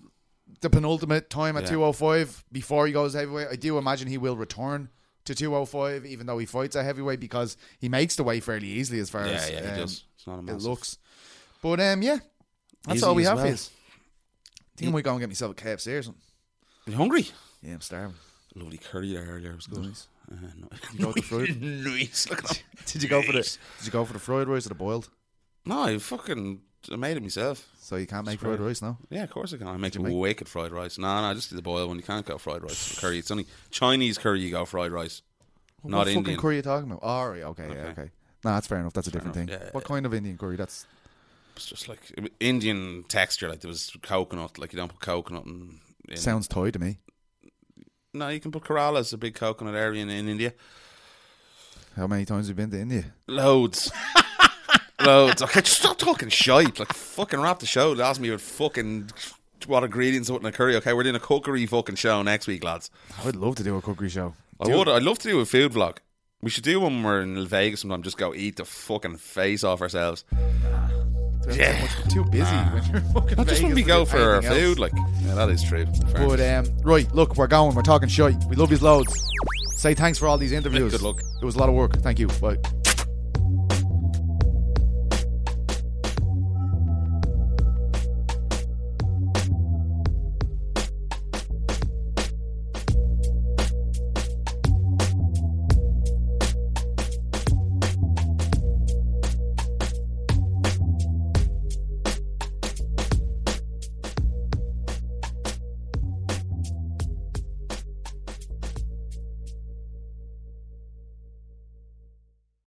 Speaker 3: the penultimate time at
Speaker 4: Yeah.
Speaker 3: two oh five before he goes heavyweight. I do imagine he will return to two oh five, even though he fights at heavyweight, because he makes the weight fairly easily as far
Speaker 4: Yeah,
Speaker 3: as
Speaker 4: yeah, he
Speaker 3: um,
Speaker 4: does. It's not a
Speaker 3: it
Speaker 4: massive.
Speaker 3: looks. But um, yeah, that's
Speaker 4: Easy
Speaker 3: all we
Speaker 4: as
Speaker 3: have for
Speaker 4: well.
Speaker 3: you. I think I might go and get myself a K F C or something.
Speaker 4: You hungry?
Speaker 3: Yeah, I'm starving.
Speaker 4: Lovely curry there earlier. It was good.
Speaker 3: Nice.
Speaker 4: Uh, no.
Speaker 3: You go with the fried?
Speaker 4: Nice. Look at that.
Speaker 3: Did you go for the? Did you go for the fried rice or the boiled?
Speaker 4: No, I fucking I made it myself.
Speaker 3: So you can't make
Speaker 4: It's fried.
Speaker 3: fried rice now.
Speaker 4: Yeah, of course I can. I make
Speaker 3: you make?
Speaker 4: wicked fried rice. No, no, just do the boiled one. You can't go fried rice. Curry. It's only Chinese curry you go fried rice.
Speaker 3: What
Speaker 4: Not
Speaker 3: fucking
Speaker 4: Indian.
Speaker 3: curry are you talking about? Oh, right, okay, yeah,
Speaker 4: Okay.
Speaker 3: okay. No, that's fair enough. That's a different
Speaker 4: enough,
Speaker 3: thing.
Speaker 4: yeah,
Speaker 3: What
Speaker 4: yeah.
Speaker 3: kind of Indian curry? That's
Speaker 4: It's just like Indian texture. Like there was coconut. Like you don't put coconut in. in
Speaker 3: sounds Thai to me.
Speaker 4: No, you can put Kerala as a big coconut area in, in India.
Speaker 3: How many times have you been to India?
Speaker 4: Loads. Loads. Okay, just stop talking shite. Like, fucking wrap the show. Ask me what fucking what ingredients are in a curry. Okay, we're doing a cookery fucking show next week, lads.
Speaker 3: I'd love to do a cookery show.
Speaker 4: I would. I'd love to do a food vlog. We should do one when we're in Vegas sometime. Just go eat the fucking face off ourselves.
Speaker 3: Yeah, too busy. When you're fucking
Speaker 4: Not just when
Speaker 3: Vegas
Speaker 4: we
Speaker 3: to
Speaker 4: go
Speaker 3: do
Speaker 4: for our
Speaker 3: anything else.
Speaker 4: food. Like, yeah, that is true. Fair
Speaker 3: But
Speaker 4: enough.
Speaker 3: um, right, look, we're going. We're talking shite. We love you loads. Say thanks for all these interviews.
Speaker 4: Good luck.
Speaker 3: It was a lot of work. Thank you. Bye.